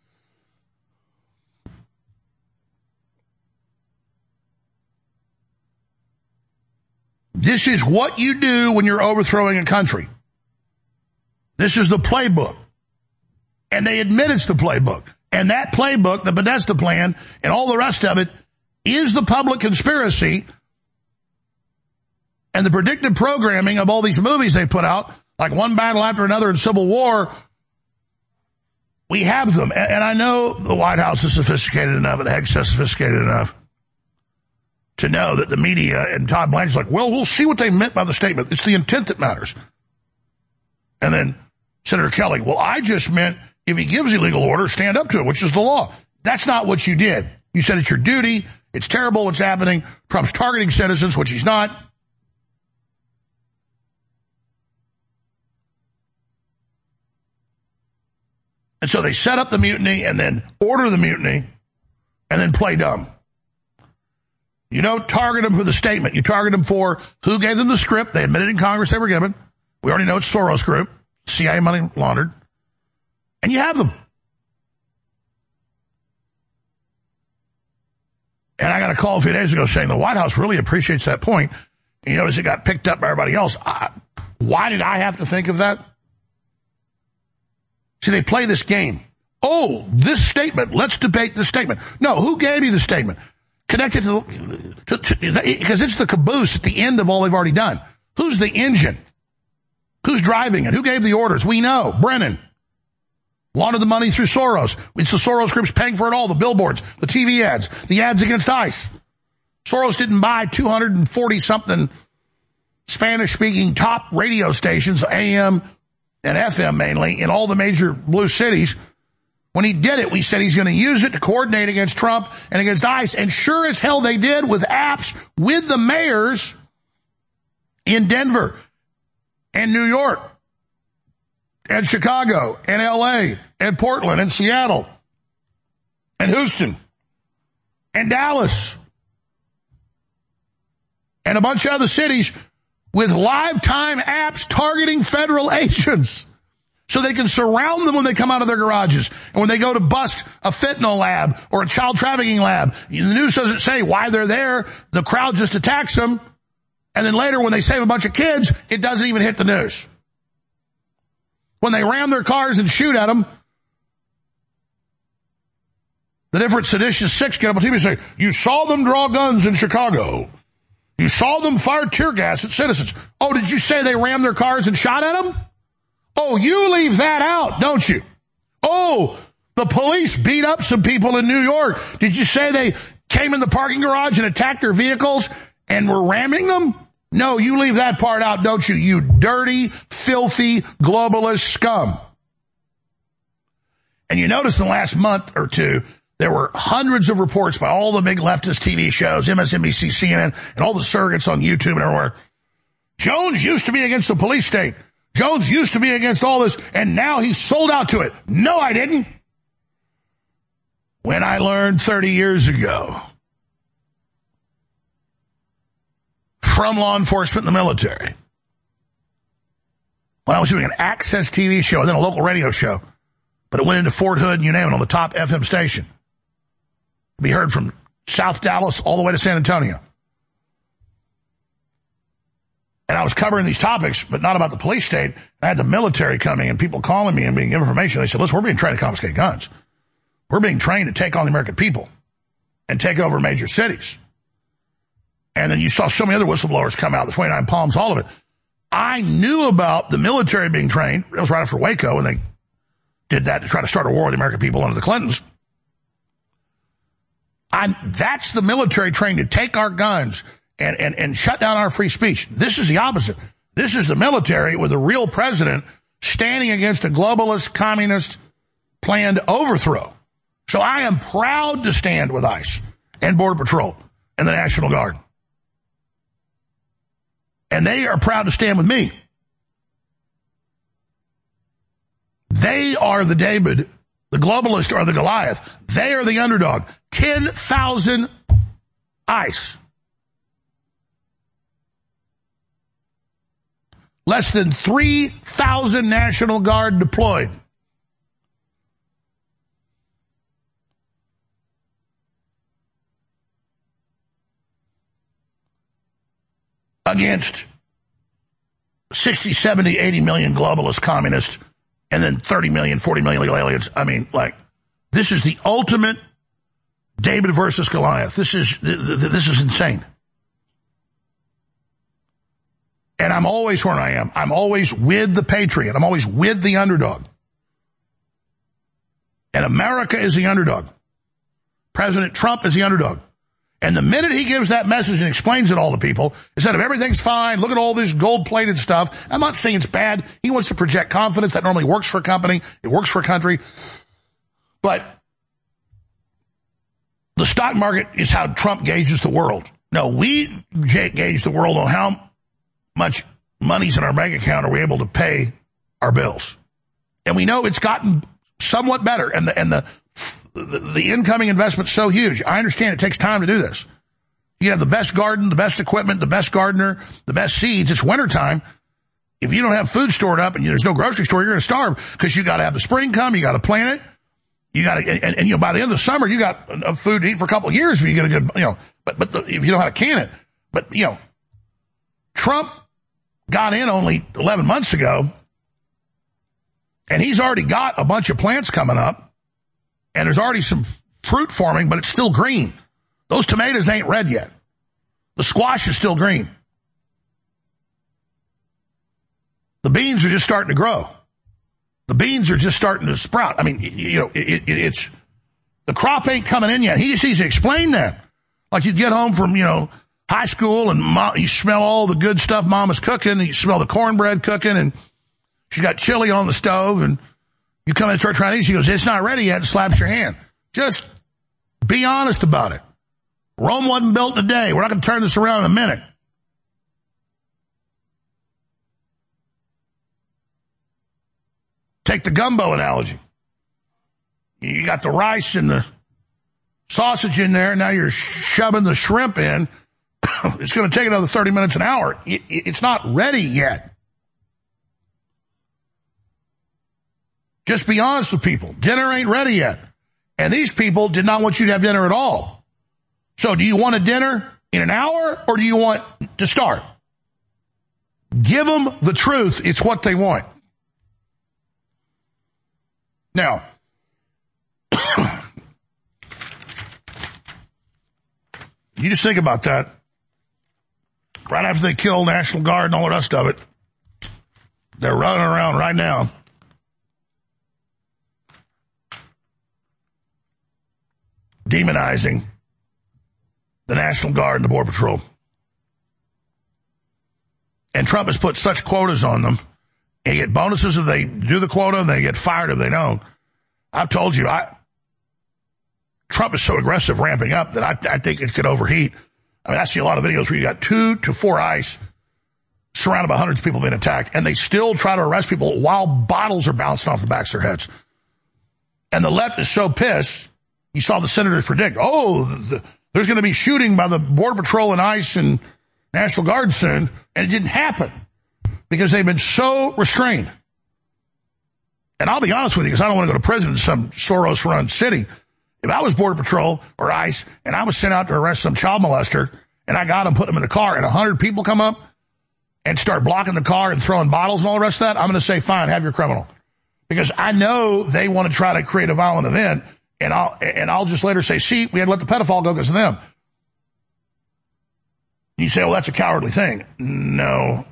This is what you do when you're overthrowing a country. This is the playbook. And they admit it's the playbook. And that playbook, the Podesta plan, and all the rest of it, is the public conspiracy and the predictive programming of all these movies they put out, like one battle after another in Civil War. We have them. And I know the White House is sophisticated enough and Hegseth is sophisticated enough to know that the media and Todd Blanchard's like, well, we'll see what they meant by the statement. It's the intent that matters. And then Senator Kelly, well, I just meant if he gives illegal order, stand up to it, which is the law. That's not what you did. You said it's your duty. It's terrible what's happening. Trump's targeting citizens, which he's not. And so they set up the mutiny and then order the mutiny and then play dumb. You don't target them for the statement. You target them for who gave them the script. They admitted in Congress they were given. We already know it's Soros Group, CIA money laundered. And you have them. And I got a call a few days ago saying the White House really appreciates that point. And you notice it got picked up by everybody else. Why did I have to think of that? See, they play this game. Oh, this statement, let's debate this statement. No, who gave you the statement? Connected to because it's the caboose at the end of all they've already done. Who's the engine? Who's driving it? Who gave the orders? We know. Brennan. Laundered the money through Soros. It's the Soros Group's paying for it all. The billboards, the TV ads, the ads against ICE. Soros didn't buy 240-something Spanish-speaking top radio stations, AM and FM mainly, in all the major blue cities. When he did it, we said he's going to use it to coordinate against Trump and against ICE. And sure as hell they did with apps with the mayors in Denver and New York and Chicago and LA and Portland and Seattle and Houston and Dallas and a bunch of other cities with live time apps targeting federal agents so they can surround them when they come out of their garages and when they go to bust a fentanyl lab or a child trafficking lab. The news doesn't say why they're there. The crowd just attacks them. And then later when they save a bunch of kids, it doesn't even hit the news. When they ram their cars and shoot at them, The different seditious six get up on TV and say, you saw them draw guns in Chicago. You saw them fire tear gas at citizens. Oh, did you say they rammed their cars and shot at them? Oh, you leave that out, don't you? Oh, the police beat up some people in New York. Did you say they came in the parking garage and attacked their vehicles and were ramming them? No, you leave that part out, don't you? You dirty, filthy, globalist scum. And you notice in the last month or two, there were hundreds of reports by all the big leftist TV shows, MSNBC, CNN, and all the surrogates on YouTube and everywhere. Jones used to be against the police state. Jones used to be against all this, and now he's sold out to it. No, I didn't. When I learned 30 years ago from law enforcement and the military, when I was doing an Access TV show and then a local radio show, but it went into Fort Hood, you name it, on the top FM station. Be heard from South Dallas all the way to San Antonio. And I was covering these topics, but not about the police state. I had the military coming and people calling me and being given information. They said, listen, we're being trained to confiscate guns. We're being trained to take on the American people and take over major cities. And then you saw so many other whistleblowers come out, the 29 Palms, all of it. I knew about the military being trained. It was right after Waco, and they did that to try to start a war with the American people under the Clintons. That's the military trained to take our guns and shut down our free speech. This is the opposite. This is the military with a real president standing against a globalist, communist planned overthrow. So I am proud to stand with ICE and Border Patrol and the National Guard. And they are proud to stand with me. They are the David. The globalists are the Goliath. They are the underdog. 10,000 ICE. Less than 3,000 National Guard deployed. Against 60, 70, 80 million globalist communists and then 30 million, 40 million illegal aliens. I mean, this is the ultimate David versus Goliath. This is insane. And I'm always where I am. I'm always with the patriot. I'm always with the underdog. And America is the underdog. President Trump is the underdog. And the minute he gives that message and explains it all to people, instead of everything's fine, look at all this gold-plated stuff. I'm not saying it's bad. He wants to project confidence. That normally works for a company. It works for a country. But the stock market is how Trump gauges the world. No, we gauge the world on how much money's in our bank account are we able to pay our bills. And we know it's gotten somewhat better. And the incoming investment's so huge. I understand it takes time to do this. You have the best garden, the best equipment, the best gardener, the best seeds. It's wintertime. If you don't have food stored up and there's no grocery store, you're going to starve because you got to have the spring come. You got to plant it. You got to, and by the end of the summer, you got enough food to eat for a couple of years if you get a good, if you know how to can it. But, Trump got in only 11 months ago and he's already got a bunch of plants coming up. And there's already some fruit forming, but it's still green. Those tomatoes ain't red yet. The squash is still green. The beans are just starting to grow. The beans are just starting to sprout. I mean, it's the crop ain't coming in yet. He just needs to explain that. Like you get home from, high school and you smell all the good stuff mama's cooking. And you smell the cornbread cooking and she got chili on the stove and you come in and start trying to eat. She goes, it's not ready yet, and slaps your hand. Just be honest about it. Rome wasn't built in a day. We're not going to turn this around in a minute. Take the gumbo analogy. You got the rice and the sausage in there, and now you're shoving the shrimp in. It's going to take another 30 minutes an hour. It's not ready yet. Just be honest with people. Dinner ain't ready yet. And these people did not want you to have dinner at all. So do you want a dinner in an hour or do you want to start? Give them the truth. It's what they want. Now, You just think about that. Right after they kill National Guard and all the rest of it, they're running around right now demonizing the National Guard and the Border Patrol. And Trump has put such quotas on them. They get bonuses if they do the quota, and they get fired if they don't. I've told you, Trump is so aggressive ramping up that I think it could overheat. I mean, I see a lot of videos where you got 2 to 4 ICE surrounded by hundreds of people being attacked, and they still try to arrest people while bottles are bouncing off the backs of their heads. And the left is so pissed. You saw the senators predict, there's going to be shooting by the Border Patrol and ICE and National Guard soon, and it didn't happen because they've been so restrained. And I'll be honest with you, because I don't want to go to prison in some Soros-run city. If I was Border Patrol or ICE and I was sent out to arrest some child molester and I got him, put him in the car, and 100 people come up and start blocking the car and throwing bottles and all the rest of that, I'm going to say, fine, have your criminal. Because I know they want to try to create a violent event, and I'll just later say, see, we had to let the pedophile go because of them. You say, well, that's a cowardly thing. No.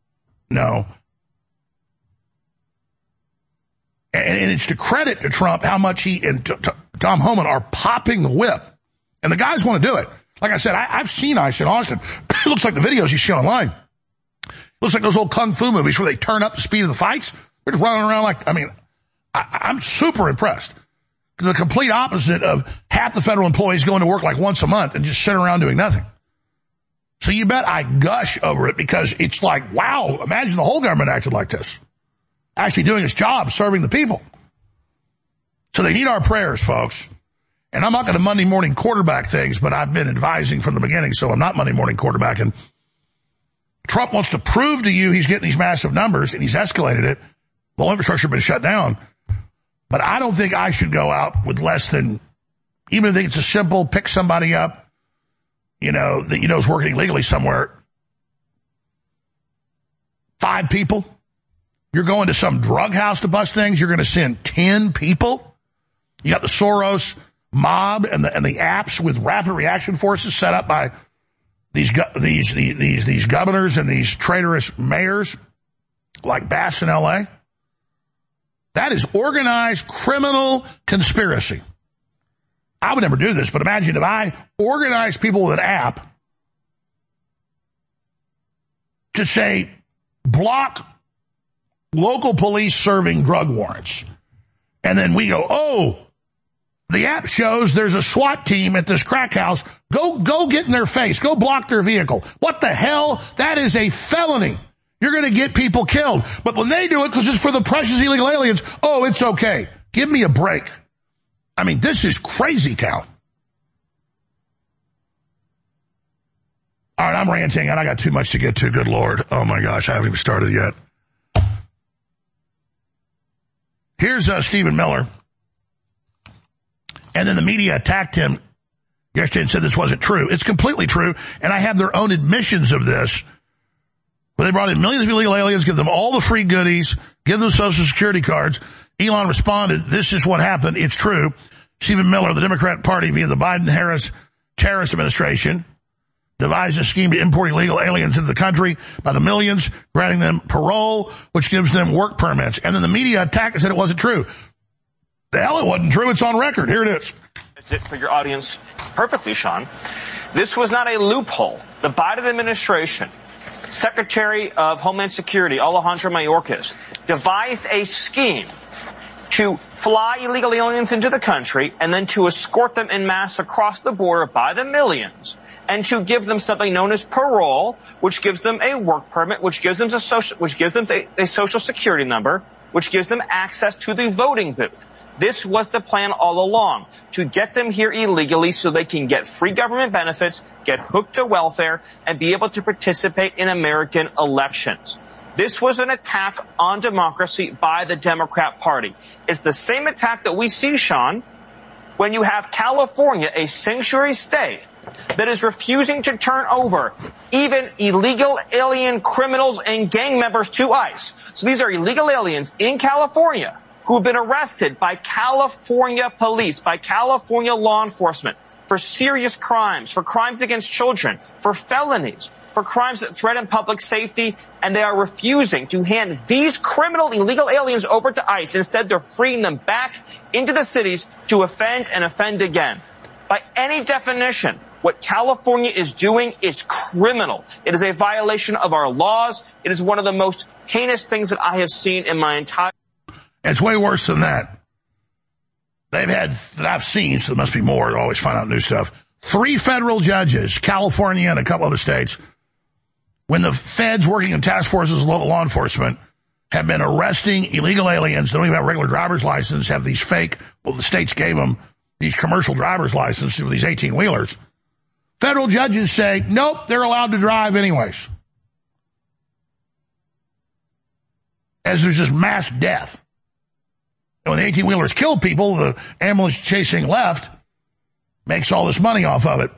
And it's to credit to Trump how much he and Tom Homan are popping the whip. And the guys want to do it. Like I said, I've seen ICE in Austin. It looks like the videos you see online. It looks like those old kung fu movies where they turn up the speed of the fights. They're just running around I'm super impressed. The complete opposite of half the federal employees going to work like once a month and just sitting around doing nothing. So you bet I gush over it because it's like, wow, imagine the whole government acted like this. Actually doing its job, serving the people. So they need our prayers, folks. And I'm not going to Monday morning quarterback things, but I've been advising from the beginning, so I'm not Monday morning quarterbacking. Trump wants to prove to you he's getting these massive numbers, and he's escalated it. The whole infrastructure has been shut down. But I don't think I should go out with less than, even if it's a simple pick somebody up, that is working illegally somewhere. 5 people. You're going to some drug house to bust things. You're going to send 10 people. You got the Soros mob and the apps with rapid reaction forces set up by these governors and these traitorous mayors like Bass in L.A. That is organized criminal conspiracy. I would never do this, but imagine if I organize people with an app to say block local police serving drug warrants. And then we go, the app shows there's a SWAT team at this crack house. Go get in their face. Go block their vehicle. What the hell? That is a felony. You're going to get people killed. But when they do it because it's for the precious illegal aliens, it's okay. Give me a break. I mean, this is crazy town. All right, I'm ranting, and I got too much to get to. Good Lord. Oh, my gosh, I haven't even started yet. Here's Stephen Miller. And then the media attacked him yesterday and said this wasn't true. It's completely true, and I have their own admissions of this. Where they brought in millions of illegal aliens, give them all the free goodies, give them Social Security cards. Elon responded, this is what happened. It's true. Stephen Miller, the Democrat Party, via the Biden-Harris terrorist administration, devised a scheme to import illegal aliens into the country by the millions, granting them parole, which gives them work permits. And then the media attacked and said it wasn't true. The hell it wasn't true. It's on record. Here it is. It's it for your audience perfectly, Sean. This was not a loophole. The Biden administration, Secretary of Homeland Security, Alejandro Mayorkas, devised a scheme to fly illegal aliens into the country and then to escort them en masse across the border by the millions and to give them something known as parole, which gives them a work permit, which gives them a social security number, which gives them access to the voting booth. This was the plan all along, to get them here illegally so they can get free government benefits, get hooked to welfare, and be able to participate in American elections. This was an attack on democracy by the Democrat Party. It's the same attack that we see, Sean, when you have California, a sanctuary state, that is refusing to turn over even illegal alien criminals and gang members to ICE. So these are illegal aliens in California who have been arrested by California police, by California law enforcement, for serious crimes, for crimes against children, for felonies, for crimes that threaten public safety, and they are refusing to hand these criminal illegal aliens over to ICE. Instead, they're freeing them back into the cities to offend and offend again. By any definition, what California is doing is criminal. It is a violation of our laws. It is one of the most heinous things that I have seen in my entire... It's way worse than that. They've had, that I've seen, so there must be more, I always find out new stuff. 3 federal judges, California and a couple other states, when the feds working in task forces and local law enforcement have been arresting illegal aliens, they don't even have a regular driver's license, have these fake, well, the states gave them these commercial driver's licenses for these 18-wheelers. Federal judges say, nope, they're allowed to drive anyways. As there's just mass death. And when the 18-wheelers kill people, the ambulance chasing left makes all this money off of it.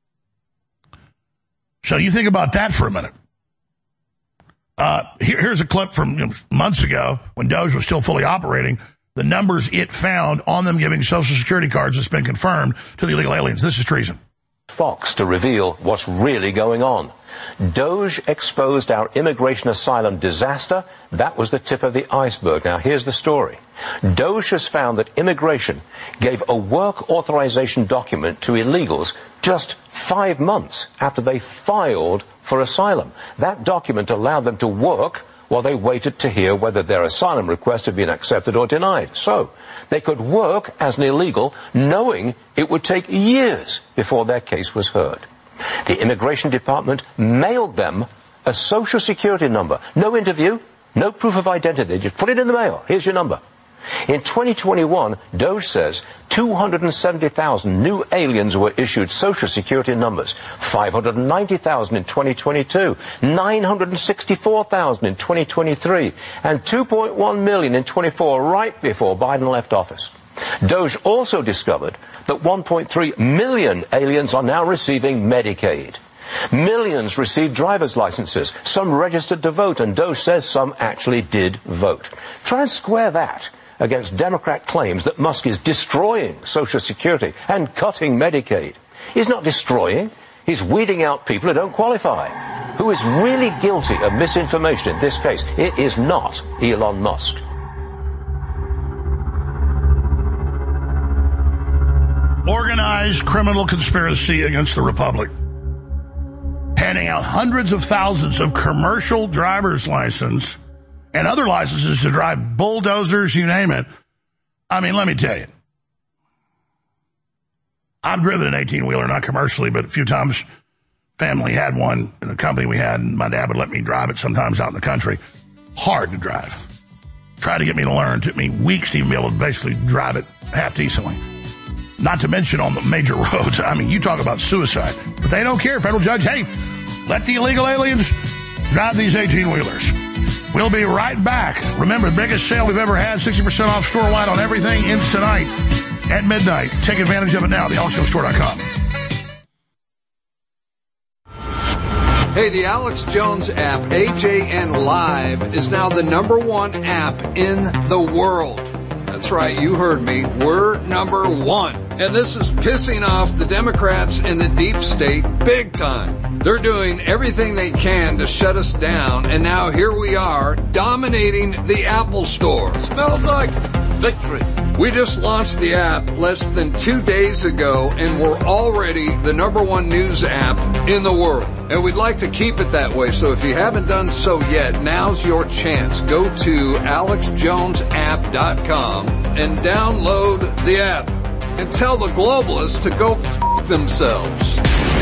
So you think about that for a minute. Here's a clip from months ago when Doge was still fully operating. The numbers it found on them giving Social Security cards that's been confirmed to the illegal aliens. This is treason. Fox to reveal what's really going on. Doge exposed our immigration asylum disaster. That was the tip of the iceberg. Now here's the story. Doge has found that immigration gave a work authorization document to illegals just 5 months after they filed for asylum. That document allowed them to work while they waited to hear whether their asylum request had been accepted or denied. So they could work as an illegal knowing it would take years before their case was heard. The Immigration Department mailed them a Social Security number. No interview, no proof of identity. Just put it in the mail. Here's your number. In 2021, Doge says 270,000 new aliens were issued Social Security numbers, 590,000 in 2022, 964,000 in 2023, and 2.1 million in 24, right before Biden left office. Doge also discovered that 1.3 million aliens are now receiving Medicaid. Millions received driver's licenses, some registered to vote, and Doge says some actually did vote. Try and square that against Democrat claims that Musk is destroying Social Security and cutting Medicaid. He's not destroying. He's weeding out people who don't qualify. Who is really guilty of misinformation in this case? It is not Elon Musk. Organized criminal conspiracy against the Republic. Handing out hundreds of thousands of commercial driver's license and other licenses to drive bulldozers, you name it. I mean, let me tell you. I've driven an 18-wheeler, not commercially, but a few times. Family had one in the company we had, and my dad would let me drive it sometimes out in the country. Hard to drive. Tried to get me to learn. It took me weeks to even be able to basically drive it half decently. Not to mention on the major roads. I mean, you talk about suicide. But they don't care. Federal judge, hey, let the illegal aliens drive these 18-wheelers. We'll be right back. Remember, the biggest sale we've ever had, 60% off store-wide on everything, ends tonight at midnight. Take advantage of it now, thealexjonesstore.com. Hey, the Alex Jones app, AJN Live, is now the #1 app in the world. That's right, you heard me. We're #1. And this is pissing off the Democrats and the deep state big time. They're doing everything they can to shut us down, and now here we are, dominating the Apple Store. Smells like victory. We just launched the app less than 2 days ago, and we're already the #1 news app in the world. And we'd like to keep it that way, so if you haven't done so yet, now's your chance. Go to alexjonesapp.com and download the app. And tell the globalists to go f*** themselves.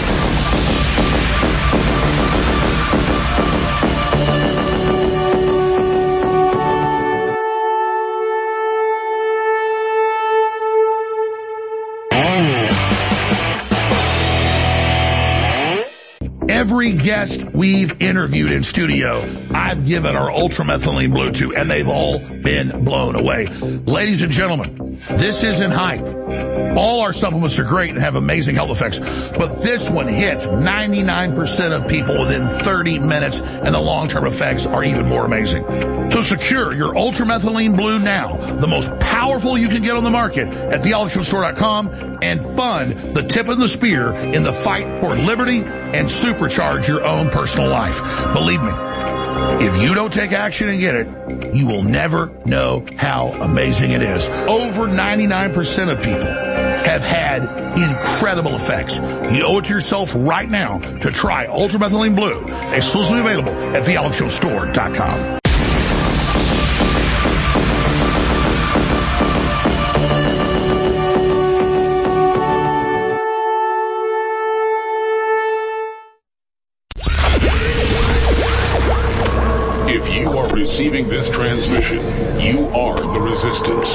Every guest we've interviewed in studio, I've given our ultramethylene blue to, and they've all been blown away. Ladies and gentlemen, this isn't hype. All our supplements are great and have amazing health effects, but this one hits 99% of people within 30 minutes, and the long-term effects are even more amazing. So secure your ultramethylene blue now, the most powerful powerful you can get on the market at thealexshowstore.com and fund the tip of the spear in the fight for liberty and supercharge your own personal life. Believe me, if you don't take action and get it, you will never know how amazing it is. Over 99% of people have had incredible effects. You owe it to yourself right now to try Ultramethylene Blue, exclusively available at thealexshowstore.com. If you are receiving this transmission, you are the resistance.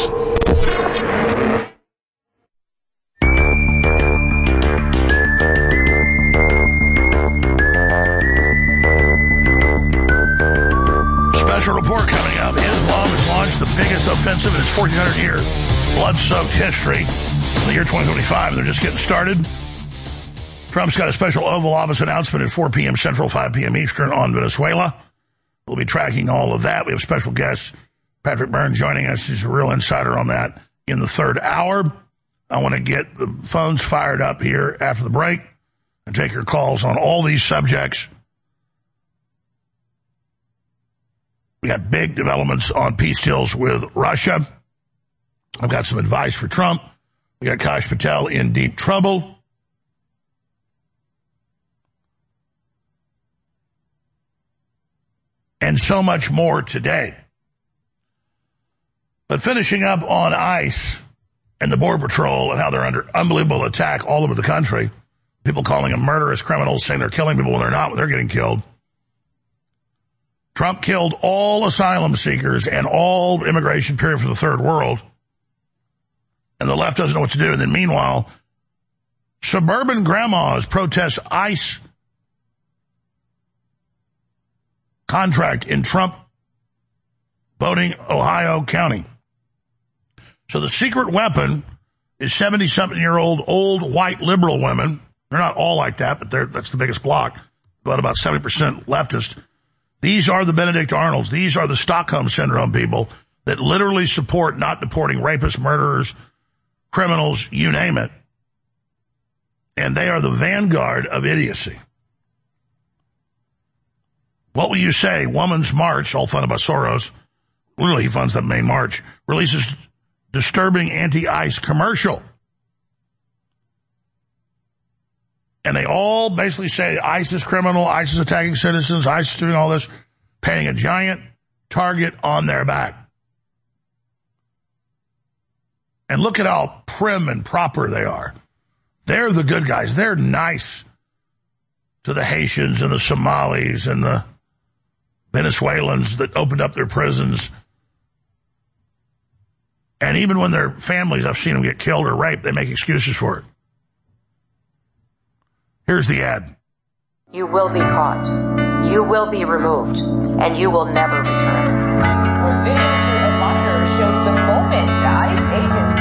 Special report coming up. Islam has launched the biggest offensive in its 1,400-year blood-soaked history in the year 2025. They're just getting started. Trump's got a special Oval Office announcement at 4 p.m. Central, 5 p.m. Eastern on Venezuela. We'll be tracking all of that. We have special guest Patrick Byrne joining us. He's a real insider on that in the third hour. I want to get the phones fired up here after the break and take your calls on all these subjects. We got big developments on peace deals with Russia. I've got some advice for Trump. We got Kash Patel in deep trouble. And so much more today. But finishing up on ICE and the Border Patrol and how they're under unbelievable attack all over the country. People calling them murderous criminals, saying they're killing people when they're not, when they're getting killed. Trump killed all asylum seekers and all immigration, period, from the third world. And the left doesn't know what to do. And then meanwhile, suburban grandmas protest ICE contract in Trump voting Ohio County. So the secret weapon is 70-something-year-old old white liberal women. They're not all like that, but that's the biggest block. But about 70% leftist. These are the Benedict Arnolds. These are the Stockholm Syndrome people that literally support not deporting rapists, murderers, criminals, you name it. And they are the vanguard of idiocy. What will you say? Woman's March, all funded by Soros. Literally, he funds that main march. Releases disturbing anti-ICE commercial. And they all basically say ICE is criminal, ICE is attacking citizens, ICE is doing all this, painting a giant target on their back. And look at how prim and proper they are. They're the good guys. They're nice to the Haitians and the Somalis and the Venezuelans that opened up their prisons. And even when their families, I've seen them get killed or raped, they make excuses for it. Here's the ad. You will be caught. You will be removed. And you will never return. We're visiting to a monitor shows the moment the ICE agents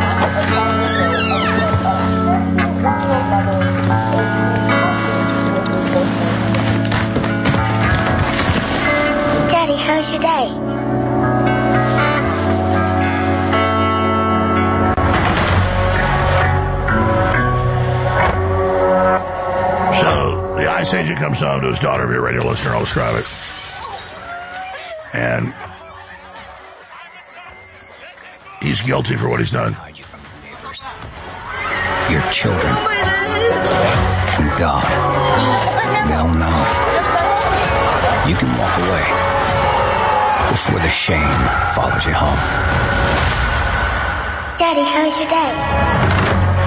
Daddy, how's your day? So the ICE agent comes home to his daughter, if you're a radio listener, I'll describe it. And he's guilty for what he's done. Your children from God. They'll know. You can walk away before the shame follows you home. Daddy, how's your day?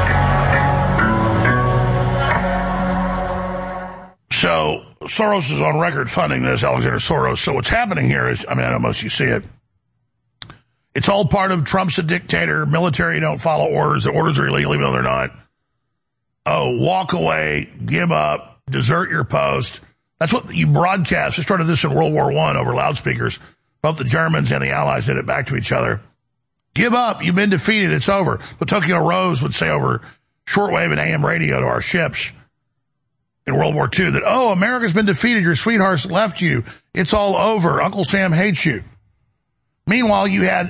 So Soros is on record funding this, Alexander Soros. So what's happening here is, I know most of you see it. It's all part of Trump's a dictator. Military don't follow orders. The orders are illegal even though they're not. Oh, walk away, give up, desert your post. That's what you broadcast. They started this in World War I over loudspeakers. Both the Germans and the Allies did it back to each other. Give up. You've been defeated. It's over. But Tokyo Rose would say over shortwave and AM radio to our ships in World War II that, oh, America's been defeated. Your sweethearts left you. It's all over. Uncle Sam hates you. Meanwhile, you had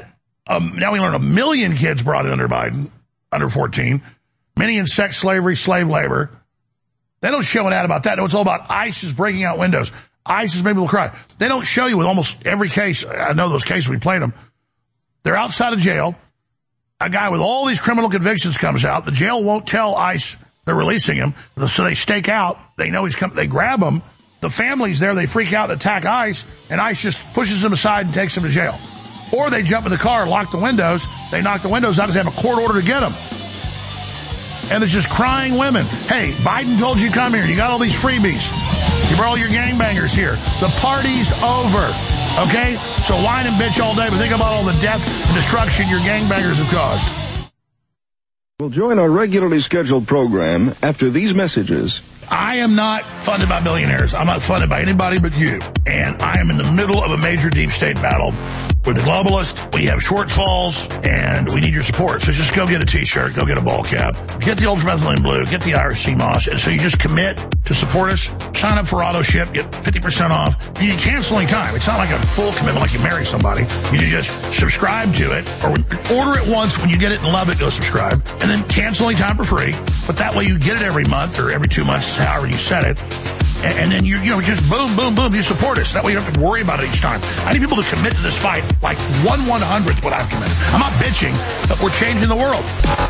Now we learn 1 million kids brought in under Biden, under 14, many in sex slavery, slave labor. They don't show an ad about that. No, it's all about ISIS breaking out windows. ISIS made people cry. They don't show you with almost every case. I know those cases, we played them. They're outside of jail. A guy with all these criminal convictions comes out. The jail won't tell ICE they're releasing him, so they stake out. They know he's coming. They grab him. The family's there. They freak out and attack ICE, and ICE just pushes him aside and takes him to jail. Or they jump in the car, lock the windows. They knock the windows out because they have a court order to get them. And there's just crying women. Hey, Biden told you to come here. You got all these freebies. You brought all your gangbangers here. The party's over. Okay? So whine and bitch all day, but think about all the death and destruction your gangbangers have caused. We'll join our regularly scheduled program after these messages. I am not funded by billionaires. I'm not funded by anybody but you. And I am in the middle of a major deep state battle. We're the globalists. We have shortfalls, and we need your support. So just go get a T-shirt, go get a ball cap, get the ultramethylene blue, get the Irish sea moss. And so you just commit to support us. Sign up for auto ship, get 50% off. You can cancel any time. It's not like a full commitment like you marry somebody. You can just subscribe to it, or order it once. When you get it and love it, go subscribe. And then cancel any time for free. But that way you get it every month or every 2 months, however you set it. And then you just boom, boom, boom, you support us. That way you don't have to worry about it each time. I need people to commit to this fight like 1/100th what I've committed. I'm not bitching, but we're changing the world.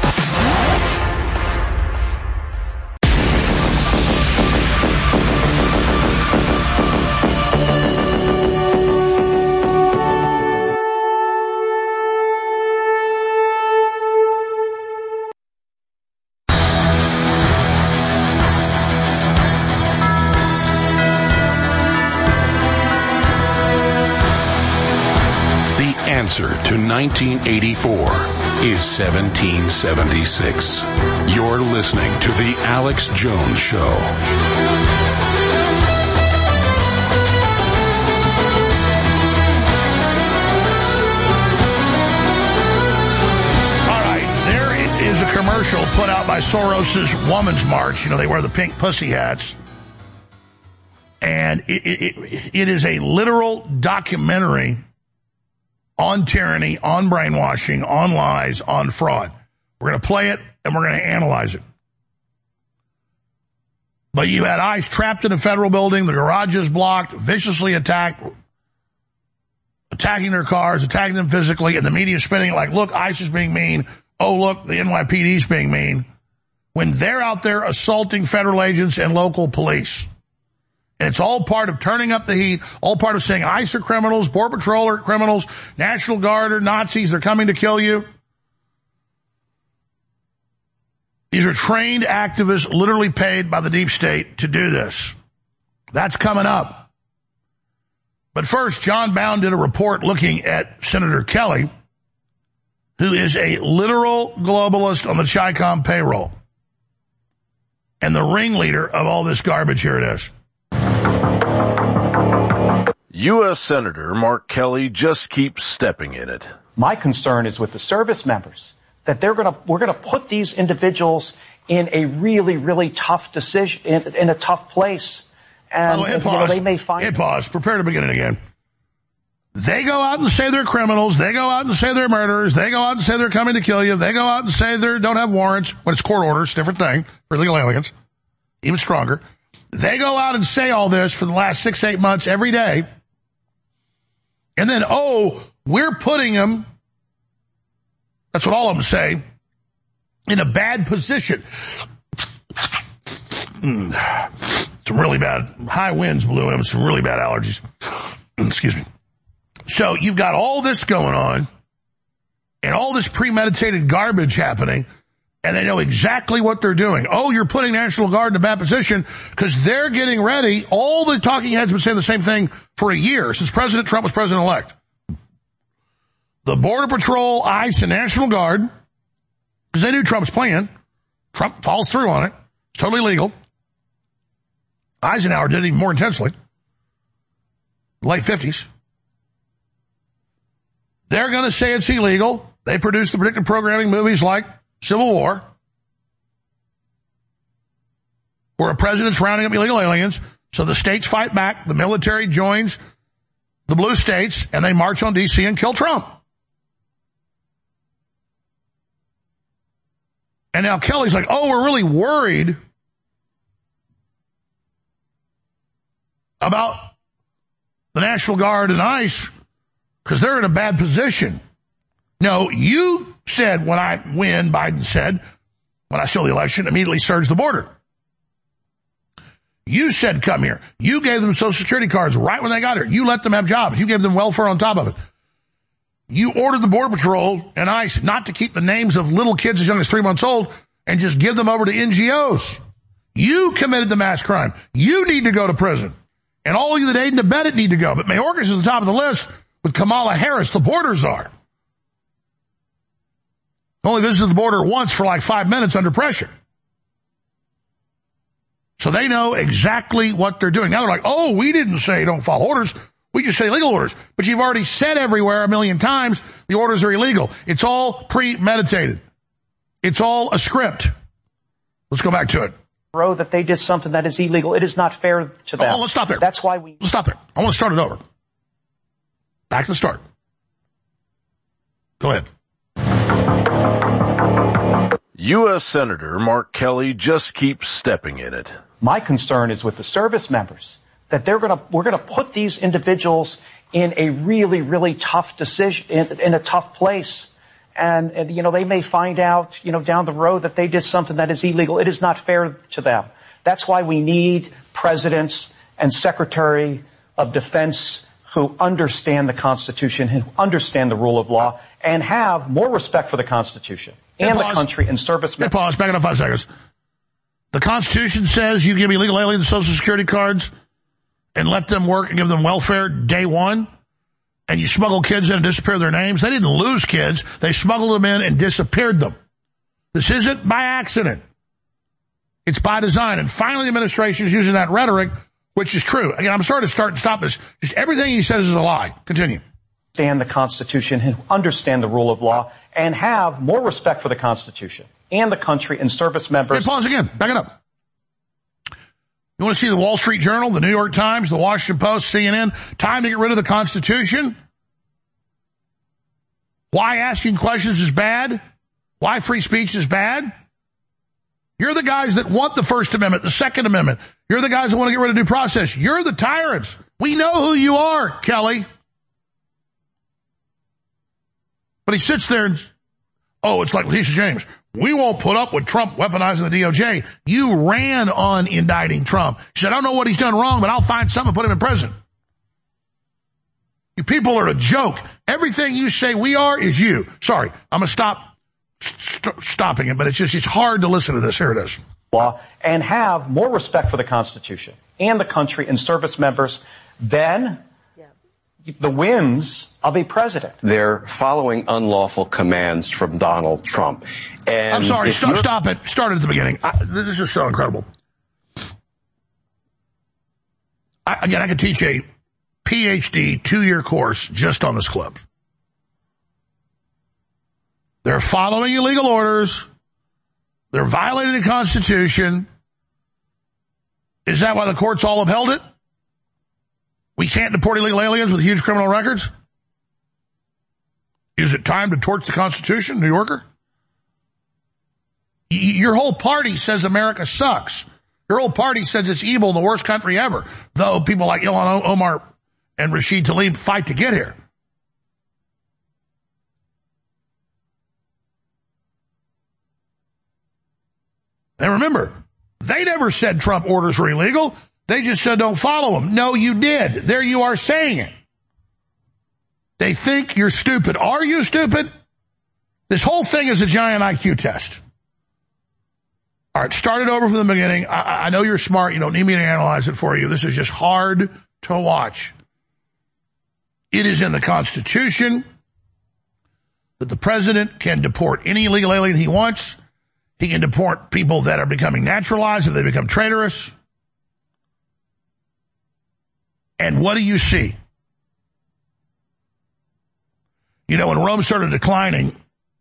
Answer to 1984 is 1776. You're listening to The Alex Jones Show. All right, there is a commercial put out by Soros's Woman's March. You know, they wear the pink pussy hats. And it is a literal documentary on tyranny, on brainwashing, on lies, on fraud. We're going to play it, and we're going to analyze it. But you had ICE trapped in a federal building, the garages blocked, viciously attacked, attacking their cars, attacking them physically, and the media spinning it like, look, ICE is being mean. Oh, look, the NYPD is being mean. When they're out there assaulting federal agents and local police. And it's all part of turning up the heat, all part of saying ICE are criminals, Border Patrol are criminals, National Guard are Nazis, they're coming to kill you. These are trained activists literally paid by the deep state to do this. That's coming up. But first, John Bound did a report looking at Senator Kelly, who is a literal globalist on the Chi-Com payroll and the ringleader of all this garbage. Here it is. U.S. Senator Mark Kelly just keeps stepping in it. My concern is with the service members, that we're going to put these individuals in a really, really tough decision, in a tough place. And they may find... Hit pause. Prepare to begin it again. They go out and say they're criminals. They go out and say they're murderers. They go out and say they're coming to kill you. They go out and say they don't have warrants when it's court orders. Different thing for illegal aliens. Even stronger. They go out and say all this for the last 6-8 months every day. And then, we're putting them, that's what all of them say, in a bad position. Some really bad, high winds blew in, some really bad allergies. Excuse me. So you've got all this going on, and all this premeditated garbage happening, and they know exactly what they're doing. Oh, you're putting National Guard in a bad position because they're getting ready. All the talking heads have been saying the same thing for a year since President Trump was president-elect. The Border Patrol, ICE, and National Guard, because they knew Trump's plan. Trump follows through on it. It's totally legal. Eisenhower did it even more intensely. Late 50s. They're going to say it's illegal. They produce the predictive programming movies like Civil War, where a president's rounding up illegal aliens, so the states fight back, the military joins the blue states, and they march on D.C. and kill Trump. And now Kelly's like, oh, we're really worried about the National Guard and ICE because they're in a bad position. No, you said when I win, Biden said, when I steal the election, immediately surge the border. You said come here. You gave them Social Security cards right when they got here. You let them have jobs. You gave them welfare on top of it. You ordered the Border Patrol and ICE not to keep the names of little kids as young as 3 months old and just give them over to NGOs. You committed the mass crime. You need to go to prison. And all of you that aid and abet it need to go. But Mayorkas is at the top of the list with Kamala Harris, the border czar. Only visited the border once for like 5 minutes under pressure. So they know exactly what they're doing. Now they're like, oh, we didn't say don't follow orders. We just say legal orders. But you've already said everywhere 1,000,000 times the orders are illegal. It's all premeditated. It's all a script. Let's go back to it. That they did something that is illegal. It is not fair to them. Oh, let's stop there. That's why Let's stop there. I want to start it over. Back to the start. Go ahead. U.S. Senator Mark Kelly just keeps stepping in it. My concern is with the service members that we're gonna put these individuals in a really, really tough decision, in a tough place. And, they may find out, down the road that they did something that is illegal. It is not fair to them. That's why we need presidents and Secretary of Defense who understand the Constitution, who understand the rule of law, and have more respect for the Constitution and the country and service members. Pause. Back it up 5 seconds. The Constitution says you give illegal aliens Social Security cards and let them work and give them welfare day one. And you smuggle kids in and disappear their names. They didn't lose kids. They smuggled them in and disappeared them. This isn't by accident. It's by design. And finally, the administration is using that rhetoric, which is true. Again, I'm sorry to start and stop this. Just everything he says is a lie. Continue. Understand the Constitution, who understand the rule of law, and have more respect for the Constitution and the country and service members. Hey, pause again. Back it up. You want to see the Wall Street Journal, the New York Times, the Washington Post, CNN? Time to get rid of the Constitution? Why asking questions is bad? Why free speech is bad? You're the guys that want the First Amendment, the Second Amendment. You're the guys that want to get rid of due process. You're the tyrants. We know who you are, Kelly. But he sits there and, it's like Letitia James. We won't put up with Trump weaponizing the DOJ. You ran on indicting Trump. She said, I don't know what he's done wrong, but I'll find something and put him in prison. You people are a joke. Everything you say we are is you. Sorry, I'm going to stopping it, but it's hard to listen to this. Here it is. Law and have more respect for the Constitution and the country and service members than the whims of a president. They're following unlawful commands from Donald Trump. And I'm sorry, stop it. Start at the beginning. This is so incredible. I could teach a PhD 2-year course just on this clip. They're following illegal orders. They're violating the Constitution. Is that why the courts all upheld it? We can't deport illegal aliens with huge criminal records? Is it time to torch the Constitution, New Yorker? Your whole party says America sucks. Your whole party says it's evil and the worst country ever, though people like Ilhan Omar and Rashid Tlaib fight to get here. And remember, they never said Trump orders were illegal. They just said don't follow them. No, you did. There you are saying it. They think you're stupid. Are you stupid? This whole thing is a giant IQ test. All right, start it over from the beginning. I know you're smart. You don't need me to analyze it for you. This is just hard to watch. It is in the Constitution that the president can deport any illegal alien he wants. He can deport people that are becoming naturalized if they become traitorous. And what do you see? You know, when Rome started declining,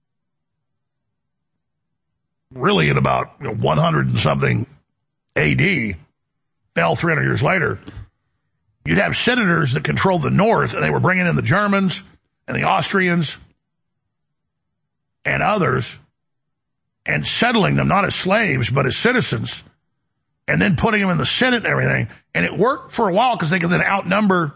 really at about 100 and something AD, fell 300 years later, you'd have senators that controlled the North, and they were bringing in the Germans and the Austrians and others and settling them not as slaves but as citizens, and then putting them in the Senate and everything. And it worked for a while because they could then outnumber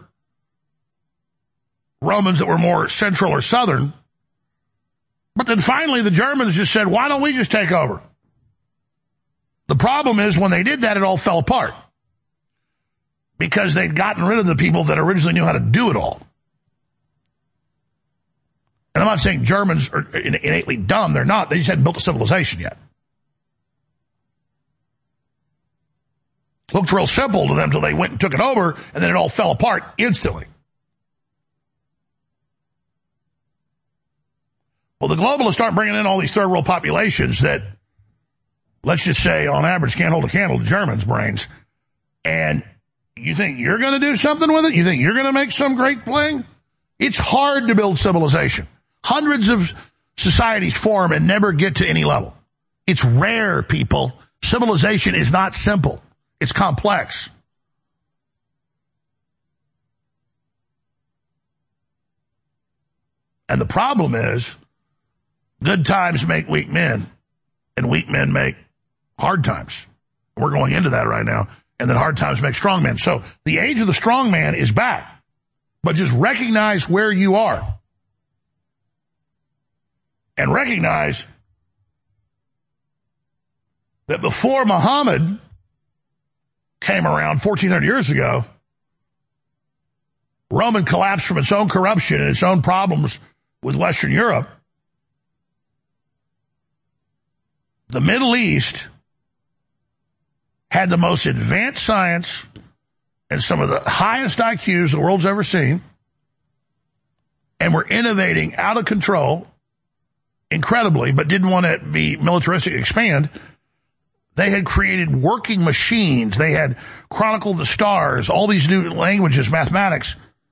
Romans that were more central or southern. But then finally the Germans just said, why don't we just take over? The problem is when they did that, it all fell apart because they'd gotten rid of the people that originally knew how to do it all. And I'm not saying Germans are innately dumb. They're not. They just hadn't built a civilization yet. Looked real simple to them until they went and took it over, and then it all fell apart instantly. Well, the globalists aren't bringing in all these third world populations that, let's just say, on average, can't hold a candle to Germans' brains. And you think you're going to do something with it? You think you're going to make some great thing? It's hard to build civilization. Hundreds of societies form and never get to any level. It's rare, people. Civilization is not simple. It's complex. And the problem is, good times make weak men, and weak men make hard times. We're going into that right now. And then hard times make strong men. So the age of the strong man is back. But just recognize where you are. And recognize that before Muhammad came around 1,400 years ago, Rome collapsed from its own corruption and its own problems with Western Europe. The Middle East had the most advanced science and some of the highest IQs the world's ever seen, and were innovating out of control incredibly, but didn't want to be militaristic and expand. They had created working machines. They had chronicled the stars, all these new languages, mathematics.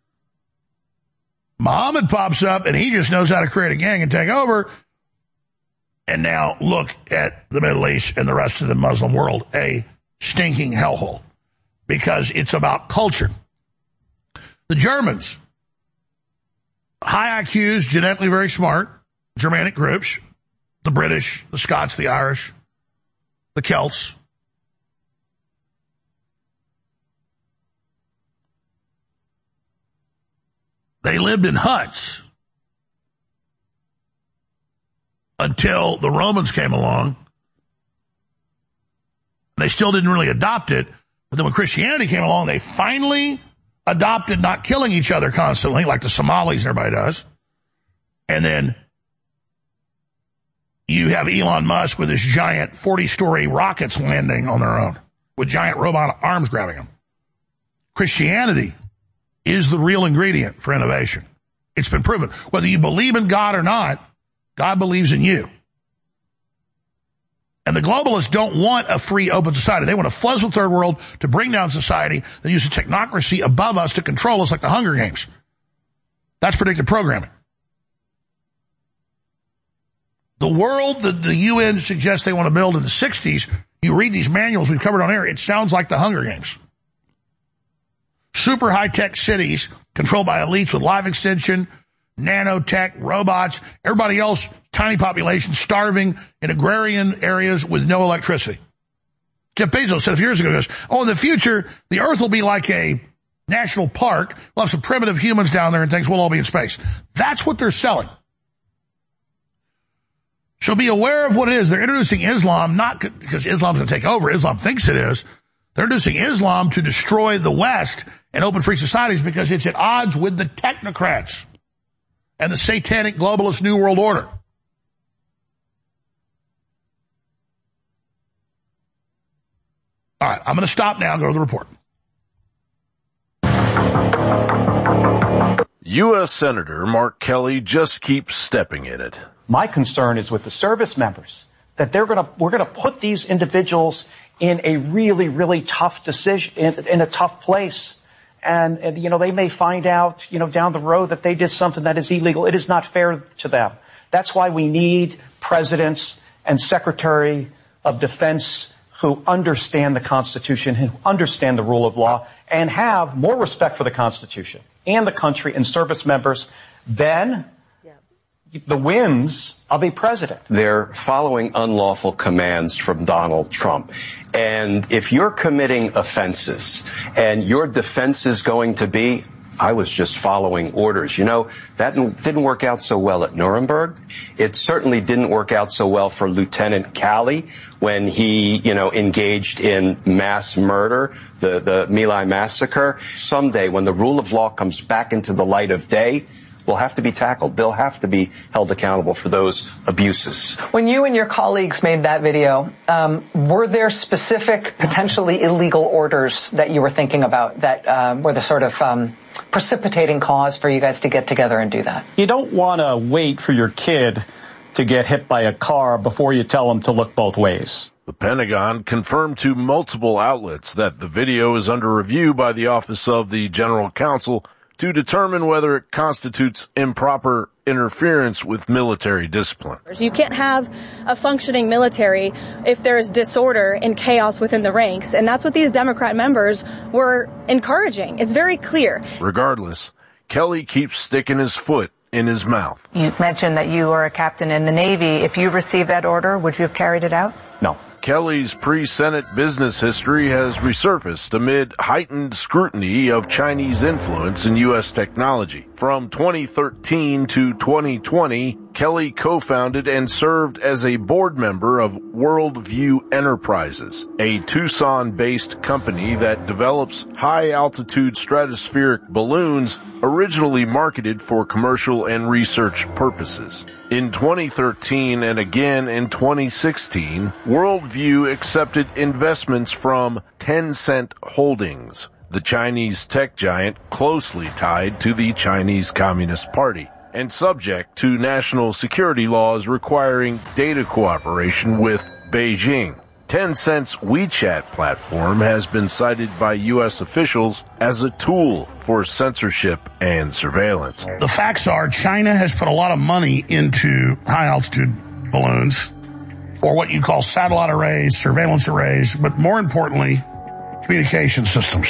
Muhammad pops up, and he just knows how to create a gang and take over. And now look at the Middle East and the rest of the Muslim world, a stinking hellhole, because it's about culture. The Germans, high IQs, genetically very smart, Germanic groups, the British, the Scots, the Irish, the Celts. They lived in huts until the Romans came along. They still didn't really adopt it, but then when Christianity came along, they finally adopted not killing each other constantly, like the Somalis and everybody does. And then you have Elon Musk with his giant 40-story rockets landing on their own, with giant robot arms grabbing them. Christianity is the real ingredient for innovation. It's been proven. Whether you believe in God or not, God believes in you. And the globalists don't want a free, open society. They want a fuzzle third world to bring down society. They use a technocracy above us to control us like the Hunger Games. That's predictive programming. The world that the UN suggests they want to build in the 60s, you read these manuals we've covered on air, it sounds like the Hunger Games. Super high-tech cities controlled by elites with life extension, nanotech, robots, everybody else, tiny population, starving in agrarian areas with no electricity. Jeff Bezos said a few years ago, he goes, in the future, the Earth will be like a national park. We'll have some primitive humans down there and things. We'll all be in space. That's what they're selling. So be aware of what it is. They're introducing Islam, not because Islam's going to take over. Islam thinks it is. They're introducing Islam to destroy the West and open free societies because it's at odds with the technocrats and the satanic globalist New World Order. All right, I'm going to stop now and go to the report. U.S. Senator Mark Kelly just keeps stepping in it. My concern is with the service members, that we're going to put these individuals in a really, really tough decision, in a tough place. And, they may find out, down the road that they did something that is illegal. It is not fair to them. That's why we need presidents and Secretary of Defense who understand the Constitution, who understand the rule of law, and have more respect for the Constitution and the country and service members than the whims of a president. They're following unlawful commands from Donald Trump. And if you're committing offenses and your defense is going to be, I was just following orders. You know, that didn't work out so well at Nuremberg. It certainly didn't work out so well for Lieutenant Calley when he, engaged in mass murder, the My Lai massacre. Someday, when the rule of law comes back into the light of day, will have to be tackled. They'll have to be held accountable for those abuses. When you and your colleagues made that video, were there specific, potentially illegal orders that you were thinking about that were the sort of precipitating cause for you guys to get together and do that? You don't want to wait for your kid to get hit by a car before you tell him to look both ways. The Pentagon confirmed to multiple outlets that the video is under review by the Office of the General Counsel to determine whether it constitutes improper interference with military discipline. You can't have a functioning military if there's disorder and chaos within the ranks, and that's what these Democrat members were encouraging. It's very clear. Regardless, Kelly keeps sticking his foot in his mouth. You mentioned that you are a captain in the Navy. If you received that order, would you have carried it out? No. Kelly's pre-Senate business history has resurfaced amid heightened scrutiny of Chinese influence in U.S. technology. From 2013 to 2020, Kelly co-founded and served as a board member of Worldview Enterprises, a Tucson-based company that develops high-altitude stratospheric balloons originally marketed for commercial and research purposes. In 2013 and again in 2016, Worldview accepted investments from Tencent Holdings, the Chinese tech giant closely tied to the Chinese Communist Party and subject to national security laws requiring data cooperation with Beijing. Tencent's WeChat platform has been cited by U.S. officials as a tool for censorship and surveillance. The facts are China has put a lot of money into high-altitude balloons for what you call satellite arrays, surveillance arrays, but more importantly, communication systems.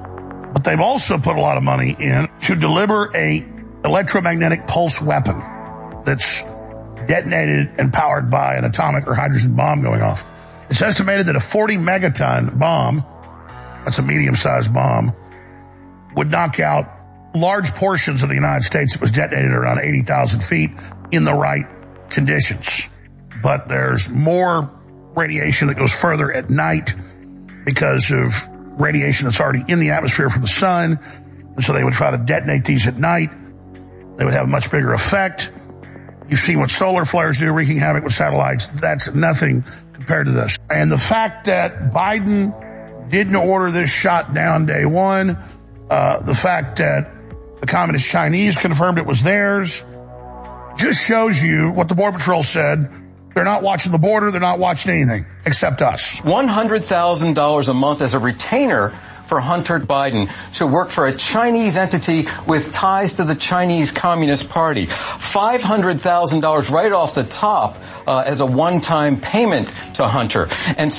But they've also put a lot of money in to deliver a electromagnetic pulse weapon that's detonated and powered by an atomic or hydrogen bomb going off. It's estimated that a 40 megaton bomb, that's a medium-sized bomb, would knock out large portions of the United States that was detonated around 80,000 feet in the right conditions. But there's more radiation that goes further at night because of radiation that's already in the atmosphere from the sun. And so they would try to detonate these at night. They would have a much bigger effect. You've seen what solar flares do, wreaking havoc with satellites. That's nothing compared to this. And the fact that Biden didn't order this shot down day one, the fact that the Communist Chinese confirmed it was theirs, just shows you what the Border Patrol said. They're not watching the border. They're not watching anything except us. $100,000 a month as a retainer for Hunter Biden to work for a Chinese entity with ties to the Chinese Communist Party. $500,000 right off the top as a one-time payment to Hunter. And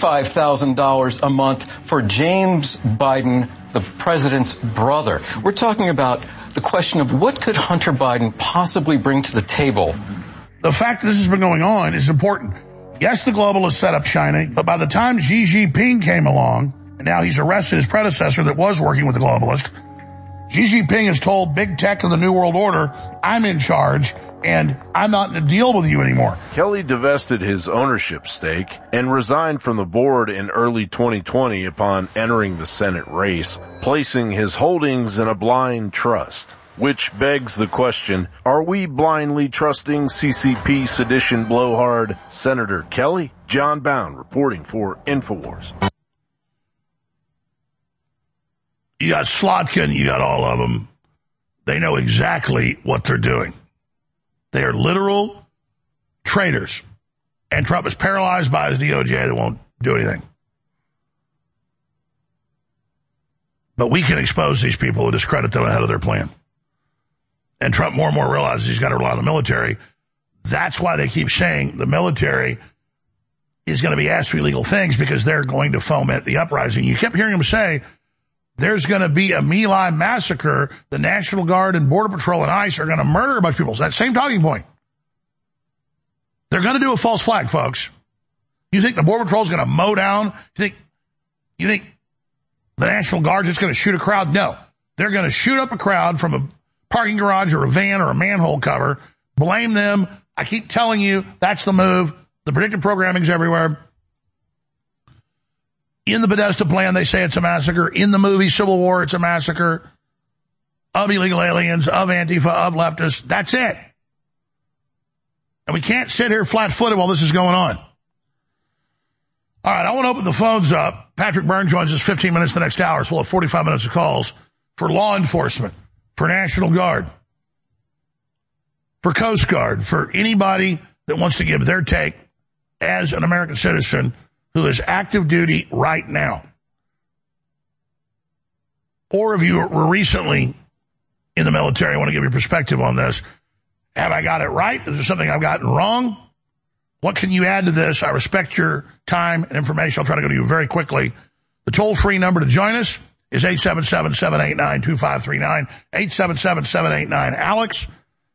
$65,000 a month for James Biden, the president's brother. We're talking about the question of what could Hunter Biden possibly bring to the table. The fact that this has been going on is important. Yes, the globalists set up China, but by the time Xi Jinping came along, and now he's arrested his predecessor that was working with the globalist, Xi Jinping has told big tech and the New World Order, I'm in charge, and I'm not in a deal with you anymore. Kelly divested his ownership stake and resigned from the board in early 2020 upon entering the Senate race, placing his holdings in a blind trust. Which begs the question, are we blindly trusting CCP sedition blowhard Senator Kelly? John Bound reporting for InfoWars. You got Slotkin, you got all of them. They know exactly what they're doing. They are literal traitors. And Trump is paralyzed by his DOJ that won't do anything. But we can expose these people and discredit them ahead of their plan. And Trump more and more realizes he's got to rely on the military. That's why they keep saying the military is going to be asked for illegal things because they're going to foment the uprising. You kept hearing him say, there's going to be a My Lai massacre. The National Guard and Border Patrol and ICE are going to murder a bunch of people. It's that same talking point. They're going to do a false flag, folks. You think the Border Patrol is going to mow down? You think the National Guard is just going to shoot a crowd? No. They're going to shoot up a crowd from a parking garage or a van or a manhole cover, blame them. I keep telling you, that's the move. The predictive programming's everywhere. In the Podesta plan, they say it's a massacre. In the movie Civil War, it's a massacre of illegal aliens, of Antifa, of leftists. That's it. And we can't sit here flat-footed while this is going on. All right, I want to open the phones up. Patrick Byrne joins us 15 minutes the next hour, so we'll have 45 minutes of calls for law enforcement, for National Guard, for Coast Guard, for anybody that wants to give their take as an American citizen who is active duty right now. Or if you were recently in the military, I want to give your perspective on this. Have I got it right? Is there something I've gotten wrong? What can you add to this? I respect your time and information. I'll try to go to you very quickly. The toll-free number to join us is 877-789-2539, 877-789-ALEX,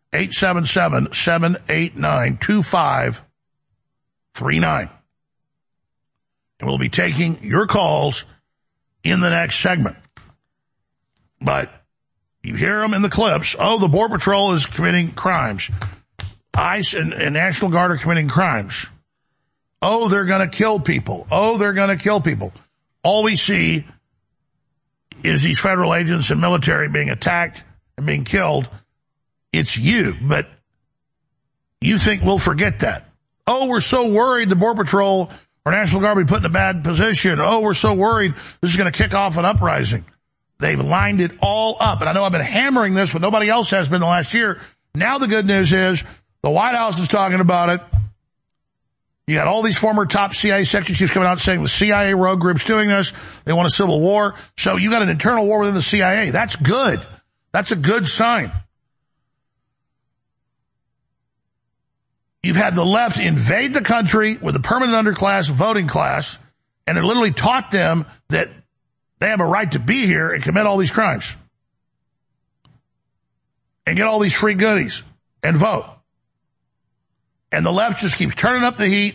877-789-2539. And we'll be taking your calls in the next segment. But you hear them in the clips. Oh, the Border Patrol is committing crimes. ICE and National Guard are committing crimes. Oh, they're going to kill people. Oh, they're going to kill people. All we see is these federal agents and military being attacked and being killed. It's you, but you think we'll forget that. Oh, we're so worried the Border Patrol or National Guard will be put in a bad position. Oh, we're so worried this is going to kick off an uprising. They've lined it all up. And I know I've been hammering this, but nobody else has been the last year. Now the good news is the White House is talking about it. You got all these former top CIA secretary chiefs coming out saying the CIA rogue group's doing this. They want a civil war. So you got an internal war within the CIA. That's good. That's a good sign. You've had the left invade the country with a permanent underclass, voting class, and it literally taught them that they have a right to be here and commit all these crimes and get all these free goodies and vote. And the left just keeps turning up the heat,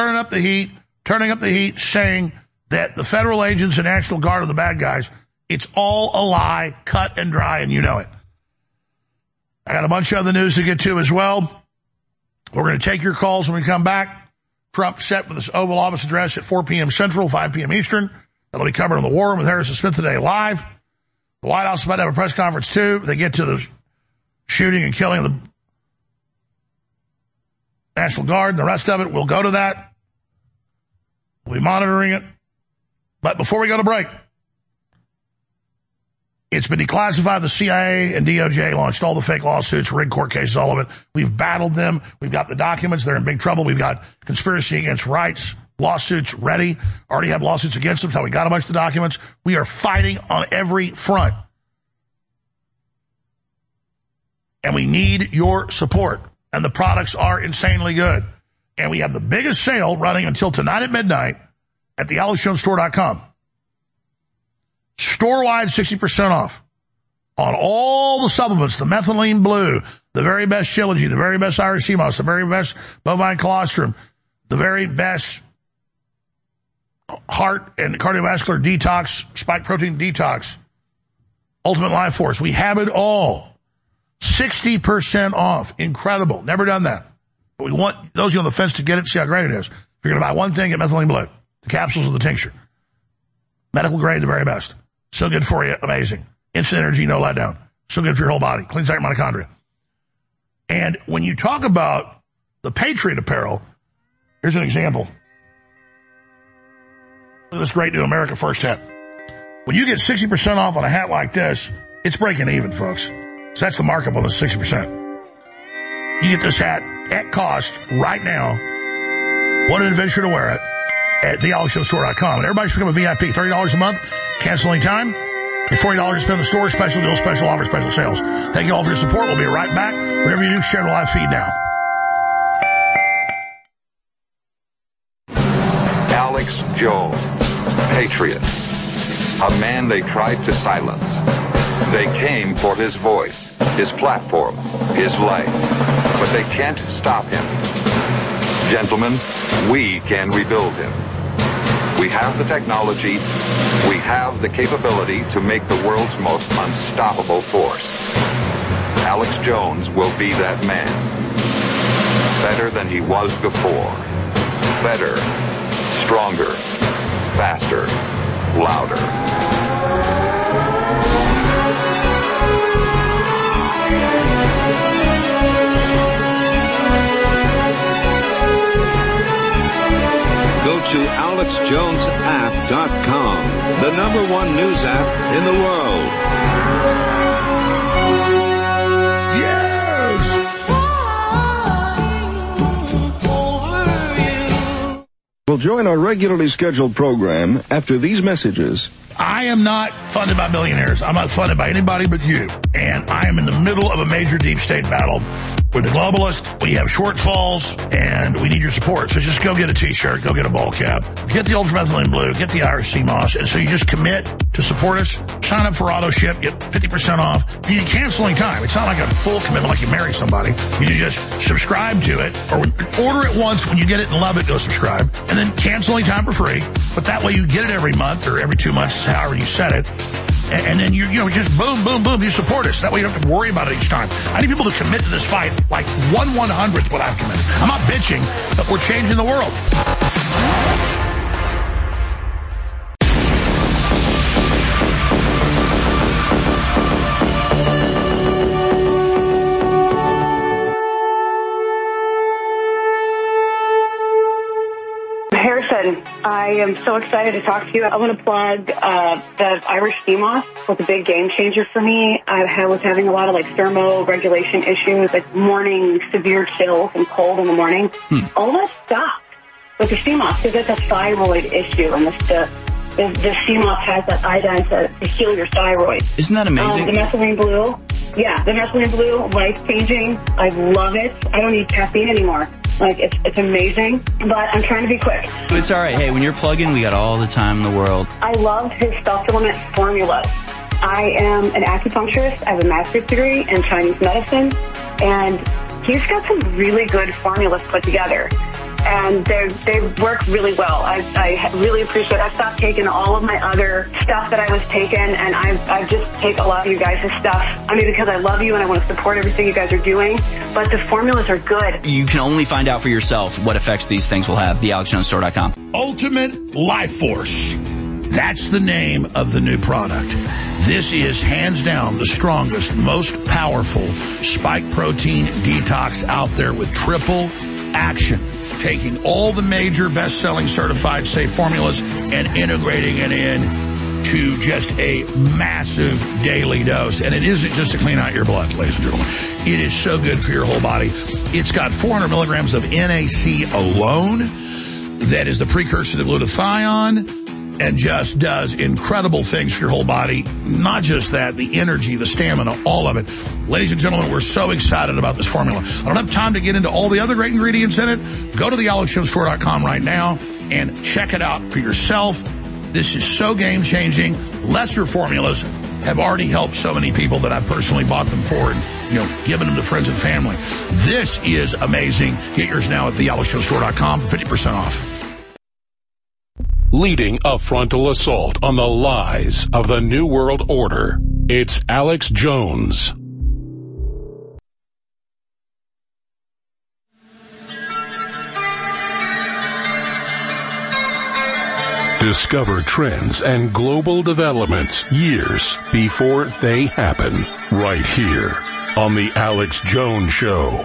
saying that the federal agents and National Guard are the bad guys. It's all a lie, cut and dry, and you know it. I got a bunch of other news to get to as well. We're going to take your calls when we come back. Trump set with his Oval Office address at 4 p.m. Central, 5 p.m. Eastern. That'll be covered on the War Room with Harrison Smith today live. The White House is about to have a press conference, too. They get to the shooting and killing of the National Guard and the rest of it. We'll go to that. We'll be monitoring it. But before we go to break, it's been declassified. The CIA and DOJ launched all the fake lawsuits, rigged court cases, all of it. We've battled them. We've got the documents. They're in big trouble. We've got conspiracy against rights lawsuits ready. Already have lawsuits against them, so we got a bunch of the documents. We are fighting on every front. And we need your support. And the products are insanely good. And we have the biggest sale running until tonight at midnight at thealexjonesstore.com. Store-wide 60% off on all the supplements, the methylene blue, the very best Shilajit, the very best Irish sea moss, the very best bovine colostrum, the very best heart and cardiovascular detox, spike protein detox, Ultimate Life Force. We have it all. 60% off. Incredible. Never done that. But we want those of you on the fence to get it, see how great it is. If you're going to buy one thing, get methylene blue. The capsules or the tincture. Medical grade, the very best. So good for you. Amazing. Instant energy, no letdown. So good for your whole body. Cleans out your mitochondria. And when you talk about the Patriot apparel, here's an example. Look at this great new America First hat. When you get 60% off on a hat like this, it's breaking even, folks. So that's the markup on the 60%. You get this hat at cost right now. What an adventure to wear it at thealexjonesstore.com. And everybody's become a VIP. $30 a month. Cancel any time. Get $40 to spend in the store. Special deals, special offers, special sales. Thank you all for your support. We'll be right back. Whatever you do, share the live feed now. Alex Jones, Patriot. a man they tried to silence. They came for his voice, his platform, his life, but they can't stop him. Gentlemen, we can rebuild him. We have the technology, we have the capability to make the world's most unstoppable force. Alex Jones will be that man. Better than he was before. Better, stronger, faster, louder. Go to AlexJonesApp.com, the #1 news app in the world. Yes! We'll join our regularly scheduled program after these messages. I am not funded by billionaires. I'm not funded by anybody but you. And I am in the middle of a major deep state battle with the globalists. We have shortfalls, and we need your support. So just go get a T-shirt, go get a ball cap, get the ultramethylene blue, get the Irish sea moss. And so you just commit to support us. Sign up for auto ship, get 50% off. You can cancel anytime. It's not like a full commitment like you marry somebody. You can just subscribe to it, or order it once. When you get it and love it, go subscribe. And then cancel anytime for free. But that way you get it every month or every 2 months, however you set it. And then you just boom, boom, boom, you support us. That way you don't have to worry about it each time. I need people to commit to this fight like 1/100th what I've committed. I'm not bitching, but we're changing the world. Harrison, I am so excited to talk to you. I want to plug the Irish sea moss was a big game changer for me. I was having a lot of thermoregulation issues, like morning severe chills and cold in the morning. All that stopped with the sea moss because it's a thyroid issue, and the sea moss has that iodine to heal your thyroid. Isn't that amazing? The methylene blue, the methylene blue, life-changing. I love it. I don't need caffeine anymore. It's amazing, but I'm trying to be quick. It's all right. Hey, when you're plugging, we got all the time in the world. I love his supplement formulas. I am an acupuncturist. I have a master's degree in Chinese medicine, and he's got some really good formulas put together. And they work really well. I really appreciate it. I've stopped taking all of my other stuff that I was taking, and I just take a lot of you guys' stuff. I mean, because I love you and I want to support everything you guys are doing, but the formulas are good. You can only find out for yourself what effects these things will have. TheAlexJonesStore.com. Ultimate Life Force. That's the name of the new product. This is hands down the strongest, most powerful spike protein detox out there with triple action. Taking all the major best-selling certified safe formulas and integrating it in to just a massive daily dose. And it isn't just to clean out your blood, ladies and gentlemen. It is so good for your whole body. It's got 400 milligrams of NAC alone. That is the precursor to glutathione, and just does incredible things for your whole body. Not just that, the energy, the stamina, all of it. Ladies and gentlemen, we're so excited about this formula. I don't have time to get into all the other great ingredients in it. Go to thealexjonestore.com right now and check it out for yourself. This is so game-changing. Lesser formulas have already helped so many people that I've personally bought them for and, given them to friends and family. This is amazing. Get yours now at thealexjonestore.com for 50% off. Leading a frontal assault on the lies of the New World Order, it's Alex Jones. Discover trends and global developments years before they happen, right here on The Alex Jones Show.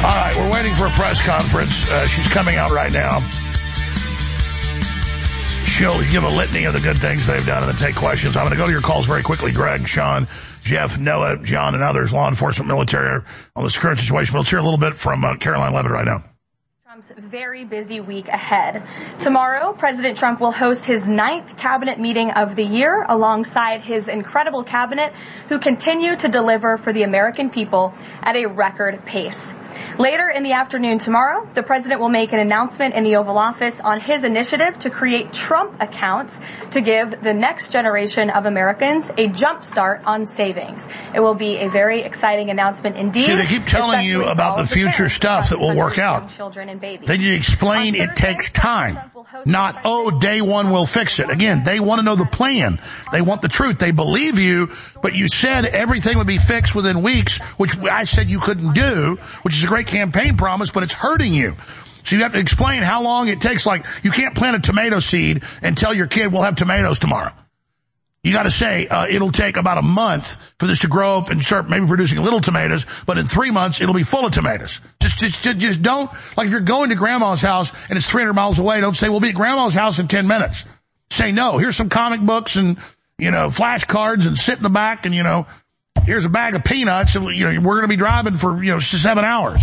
For a press conference. She's coming out right now. she'll give a litany of the good things they've done and then take questions. I'm going to go to your calls very quickly. Greg, Sean, Jeff, Noah, John, and others, law enforcement, military, on this current situation. But let's hear a little bit from Caroline Levitt right now. Trump's very busy week ahead. Tomorrow, President Trump will host his 9th cabinet meeting of the year alongside his incredible cabinet, who continue to deliver for the American people at a record pace. Later in the afternoon tomorrow, the president will make an announcement in the Oval Office on his initiative to create Trump accounts to give the next generation of Americans a jump start on savings. It will be a very exciting announcement indeed. See, they keep telling you about the future stuff that will work out. Children and babies. They need to explain it takes time. Not, day one will fix it. Again, they want to know the plan. They want the truth. They believe you, but you said everything would be fixed within weeks, which I said you couldn't do, which is a great campaign promise, but it's hurting you. So you have to explain how long it takes. Like, you can't plant a tomato seed and tell your kid we'll have tomatoes tomorrow. You got to say it'll take about a month for this to grow up and start maybe producing little tomatoes, but in 3 months it'll be full of tomatoes. Just don't, like, if you're going to grandma's house and it's 300 miles away, don't say we'll be at grandma's house in 10 minutes. Say no. Here's some comic books and flashcards, and sit in the back, and here's a bag of peanuts, and we're going to be driving for 7 hours.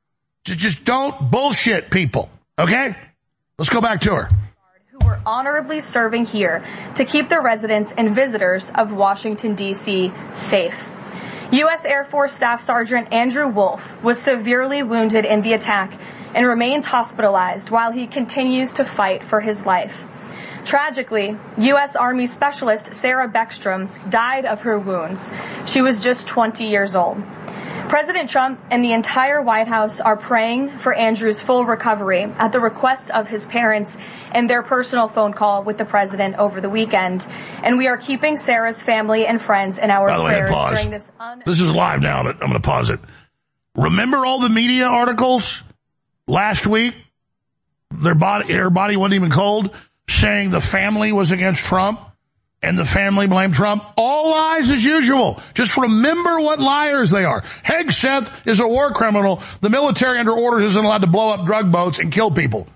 Just don't bullshit people. Okay? Let's go back to her. Who were honorably serving here to keep the residents and visitors of Washington, D.C. safe. U.S. Air Force Staff Sergeant Andrew Wolf was severely wounded in the attack and remains hospitalized while he continues to fight for his life. Tragically, U.S. Army Specialist Sarah Beckstrom died of her wounds. She was just 20 years old. President Trump and the entire White House are praying for Andrew's full recovery at the request of his parents and their personal phone call with the president over the weekend. And we are keeping Sarah's family and friends in our prayers during this. This is live now, but I'm going to pause it. Remember all the media articles last week? Her body wasn't even cold, saying the family was against Trump and the family blamed Trump. All lies as usual. Just remember what liars they are. Hegseth is a war criminal. The military under orders isn't allowed to blow up drug boats and kill people.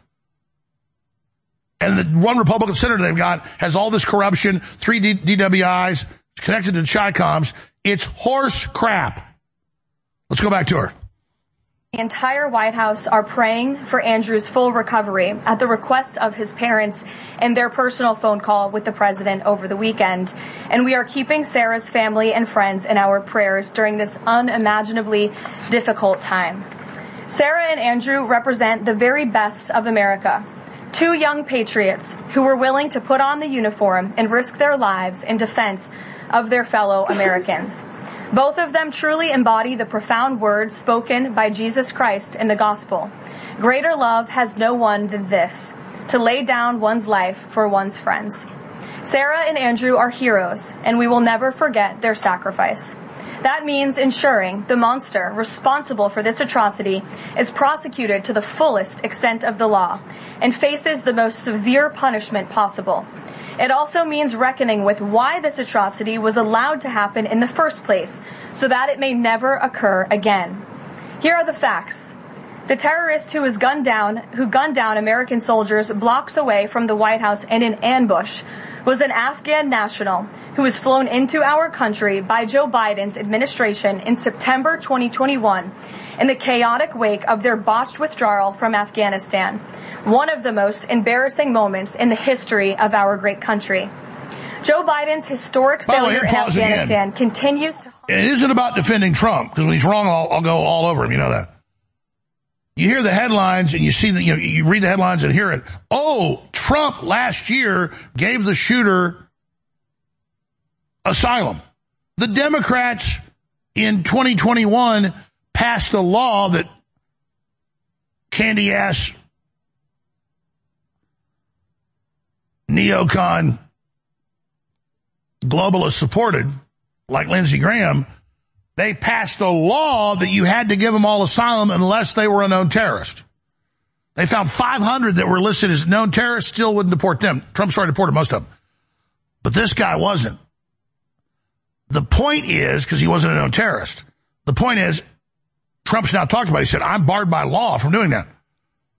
And the one Republican senator they've got has all this corruption, 3 DWIs, connected to Chi-Coms. It's horse crap. Let's go back to her. The entire White House are praying for Andrew's full recovery at the request of his parents and their personal phone call with the president over the weekend. And we are keeping Sarah's family and friends in our prayers during this unimaginably difficult time. Sarah and Andrew represent the very best of America. 2 young patriots who were willing to put on the uniform and risk their lives in defense of their fellow Americans. Both of them truly embody the profound words spoken by Jesus Christ in the gospel. Greater love has no one than this, to lay down one's life for one's friends. Sarah and Andrew are heroes, and we will never forget their sacrifice. That means ensuring the monster responsible for this atrocity is prosecuted to the fullest extent of the law and faces the most severe punishment possible. It also means reckoning with why this atrocity was allowed to happen in the first place, so that it may never occur again. Here are the facts. The terrorist who gunned down American soldiers blocks away from the White House in an ambush was an Afghan national who was flown into our country by Joe Biden's administration in September 2021 in the chaotic wake of their botched withdrawal from Afghanistan. One of the most embarrassing moments in the history of our great country. Joe Biden's historic failure in Afghanistan continues to... It isn't about defending Trump, because when he's wrong, I'll go all over him. You know that. You hear the headlines and you see that, you read the headlines and hear it. Oh, Trump last year gave the shooter asylum. The Democrats in 2021 passed a law that candy-ass neocon globalists supported, like Lindsey Graham. They passed a law that you had to give them all asylum unless they were a known terrorist. They found 500 that were listed as known terrorists, still wouldn't deport them. Trump started deporting most of them. But this guy wasn't. The point is, because he wasn't a known terrorist, the point is, Trump's now talked about it. He said, I'm barred by law from doing that.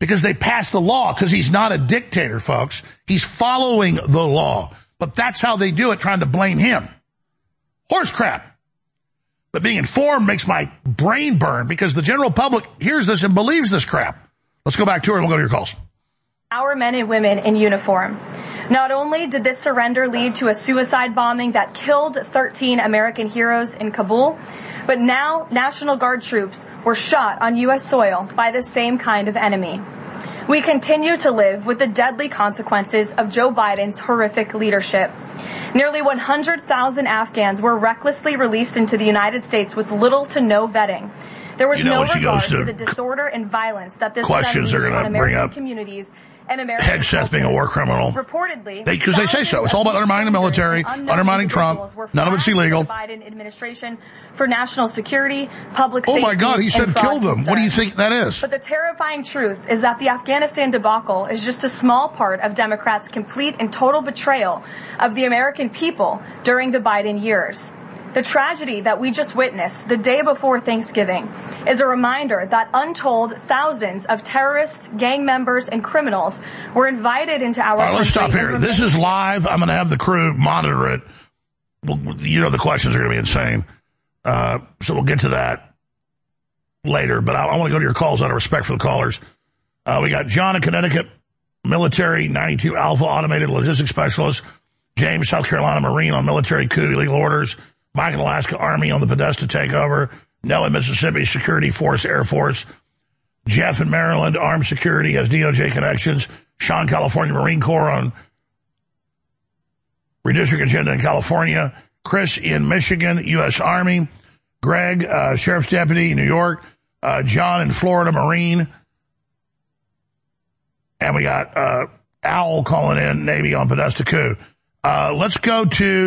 because they passed the law, because he's not a dictator, folks. He's following the law. But that's how they do it, trying to blame him. Horse crap. But being informed makes my brain burn because the general public hears this and believes this crap. Let's go back to her and we'll go to your calls. Our men and women in uniform. Not only did this surrender lead to a suicide bombing that killed 13 American heroes in Kabul, but now National Guard troops were shot on U.S. soil by the same kind of enemy. We continue to live with the deadly consequences of Joe Biden's horrific leadership. Nearly 100,000 Afghans were recklessly released into the United States with little to no vetting. There was no regard for the disorder and violence that this questions are going to bring up communities and American Hegseth being a war criminal. Reportedly, because they say so. It's all about undermining the military, undermining Trump. None of it's illegal. The Biden administration for national security, public safety. Oh my God, he said kill them. What do you think that is? But the terrifying truth is that the Afghanistan debacle is just a small part of Democrats' complete and total betrayal of the American people during the Biden years. The tragedy that we just witnessed the day before Thanksgiving is a reminder that untold thousands of terrorists, gang members, and criminals were invited into our country. All right, let's stop here. This is live. I'm going to have the crew monitor it. Well, you know the questions are going to be insane. So we'll get to that later. But I want to go to your calls out of respect for the callers. We got John in Connecticut, military, 92 Alpha automated logistics specialist. James, South Carolina, Marine on military coup, illegal orders. Mike in Alaska, Army on the Podesta takeover. Noah in Mississippi, Security Force, Air Force. Jeff in Maryland, Armed Security, has DOJ connections. Sean, California, Marine Corps on redistrict agenda in California. Chris in Michigan, U.S. Army. Greg, Sheriff's Deputy, New York. John in Florida, Marine. And we got Owl calling in, Navy on Podesta coup. Let's go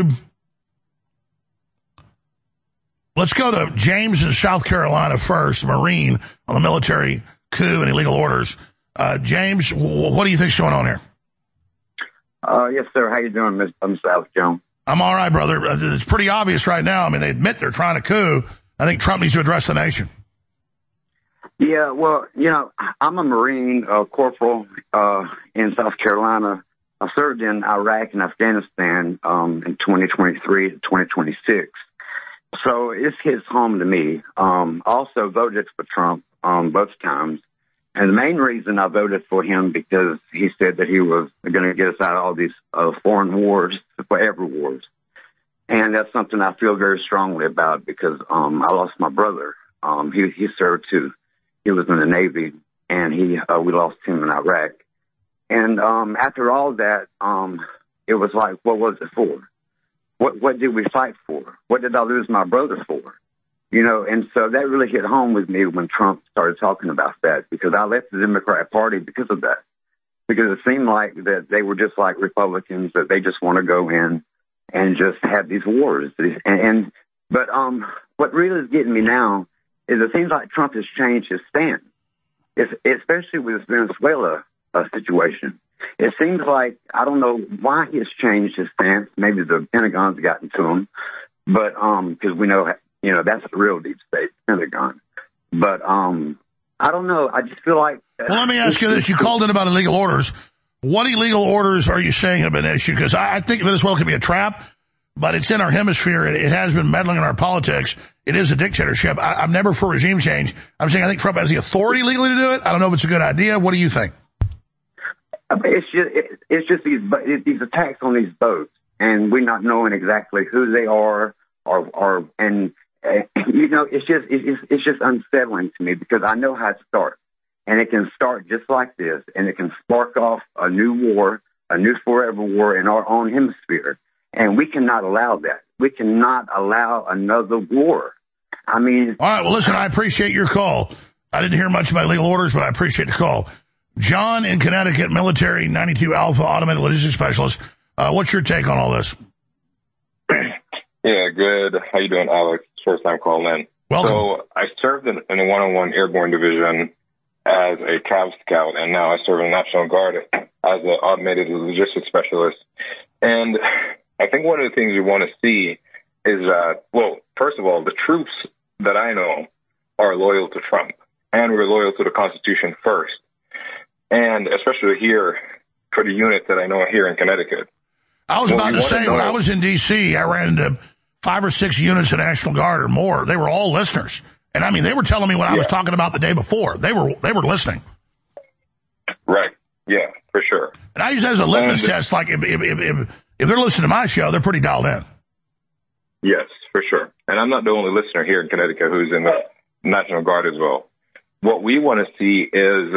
to James in South Carolina first, Marine on the military coup and illegal orders. James, what do you think's going on here? Yes, sir. How you doing, Mr. Alex Jones? I'm all right, brother. It's pretty obvious right now. I mean, they admit they're trying to coup. I think Trump needs to address the nation. Yeah, well, you know, I'm a Marine corporal in South Carolina. I served in Iraq and Afghanistan in 2023 to 2026. So this hits home to me. Also voted for Trump both times. And the main reason I voted for him because he said that he was going to get us out of all these foreign wars, forever wars. And that's something I feel very strongly about because I lost my brother. He served too. He was in the Navy, and we lost him in Iraq. And after all that, it was like, what was it for? What did we fight for? What did I lose my brother for? You know, and so that really hit home with me when Trump started talking about that because I left the Democrat Party because of that. Because it seemed like that they were just like Republicans, that they just want to go in and just have these wars. But what really is getting me now is it seems like Trump has changed his stance, especially with this Venezuela situation. It seems like, I don't know why he has changed his stance. Maybe the Pentagon's gotten to him, but because we know, you know, that's the real deep state, Pentagon. But I don't know. I just feel like... Well, let me ask you this. You called in about illegal orders. What illegal orders are you saying have been issued? Because I think Venezuela could be a trap, but it's in our hemisphere. It has been meddling in our politics. It is a dictatorship. I'm never for regime change. I'm saying I think Trump has the authority legally to do it. I don't know if it's a good idea. What do you think? It's just these attacks on these boats, and we're not knowing exactly who they are, and you know, it's just unsettling to me because I know how it starts, and it can start just like this, and it can spark off a new war, a new forever war in our own hemisphere, and we cannot allow that. We cannot allow another war. I mean, all right. Well, listen, I appreciate your call. I didn't hear much about illegal orders, but I appreciate the call. John in Connecticut, military, 92 Alpha, automated logistics specialist. What's your take on all this? Yeah, good. How you doing, Alex? First time calling in. Welcome. So I served in the 101 Airborne Division as a Cav Scout, and now I serve in the National Guard as an automated logistics specialist. And I think one of the things we want to see is that, well, first of all, the troops that I know are loyal to Trump, and we're loyal to the Constitution first. and especially here for the units that I know here in Connecticut. I was about to say, when I was in D.C., I ran into 5 or 6 units of National Guard or more. They were all listeners. And I mean, they were telling me what I was talking about the day before. They were listening. Right. Yeah, for sure. And I use that as a litmus test. Like, if they're listening to my show, they're pretty dialed in. Yes, for sure. And I'm not the only listener here in Connecticut who's in the National Guard as well. What we want to see is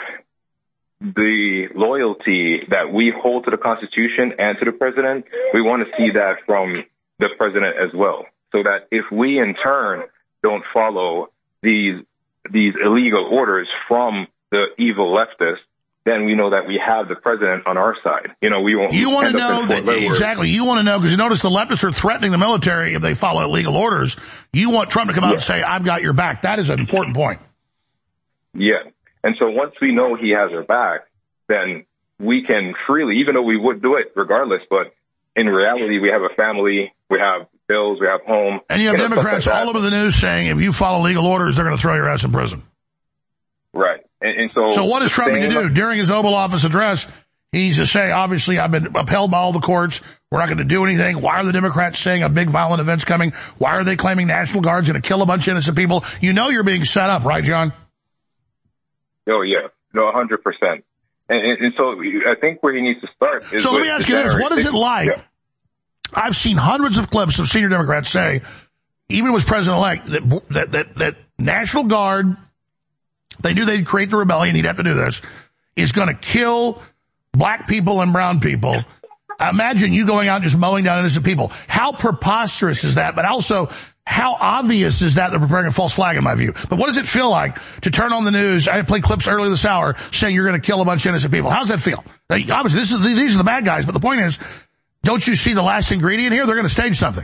the loyalty that we hold to the Constitution and to the president. We want to see that from the president as well, so that if we in turn don't follow these illegal orders from the evil leftists, then we know that we have the president on our side. You know, we won't. You want to know that exactly. You want to know because you notice the leftists are threatening the military if they follow illegal orders. You want Trump to come out and say, "I've got your back." That is an important point. Yeah. And so once we know he has our back, then we can freely, even though we would do it regardless, but in reality, we have a family, we have bills, we have home. And you have Democrats all over the news saying if you follow legal orders, they're going to throw your ass in prison. Right. And so what is Trump going to do? During his Oval Office address, he needs to say, obviously, I've been upheld by all the courts. We're not going to do anything. Why are the Democrats saying a big violent event's coming? Why are they claiming National Guard's going to kill a bunch of innocent people? You know you're being set up, right, John? Oh, yeah. No, 100%. And so I think where he needs to start is... So let me ask you this. What is it like? Yeah. I've seen hundreds of clips of senior Democrats say, even was president-elect, that National Guard, they knew they'd create the rebellion, he'd have to do this, is going to kill black people and brown people. Imagine you going out and just mowing down innocent people. How preposterous is that? But also, how obvious is that they're preparing a false flag, in my view? But what does it feel like to turn on the news? I played clips earlier this hour saying you're going to kill a bunch of innocent people. How does that feel? Obviously, these are the bad guys, but the point is, don't you see the last ingredient here? They're going to stage something.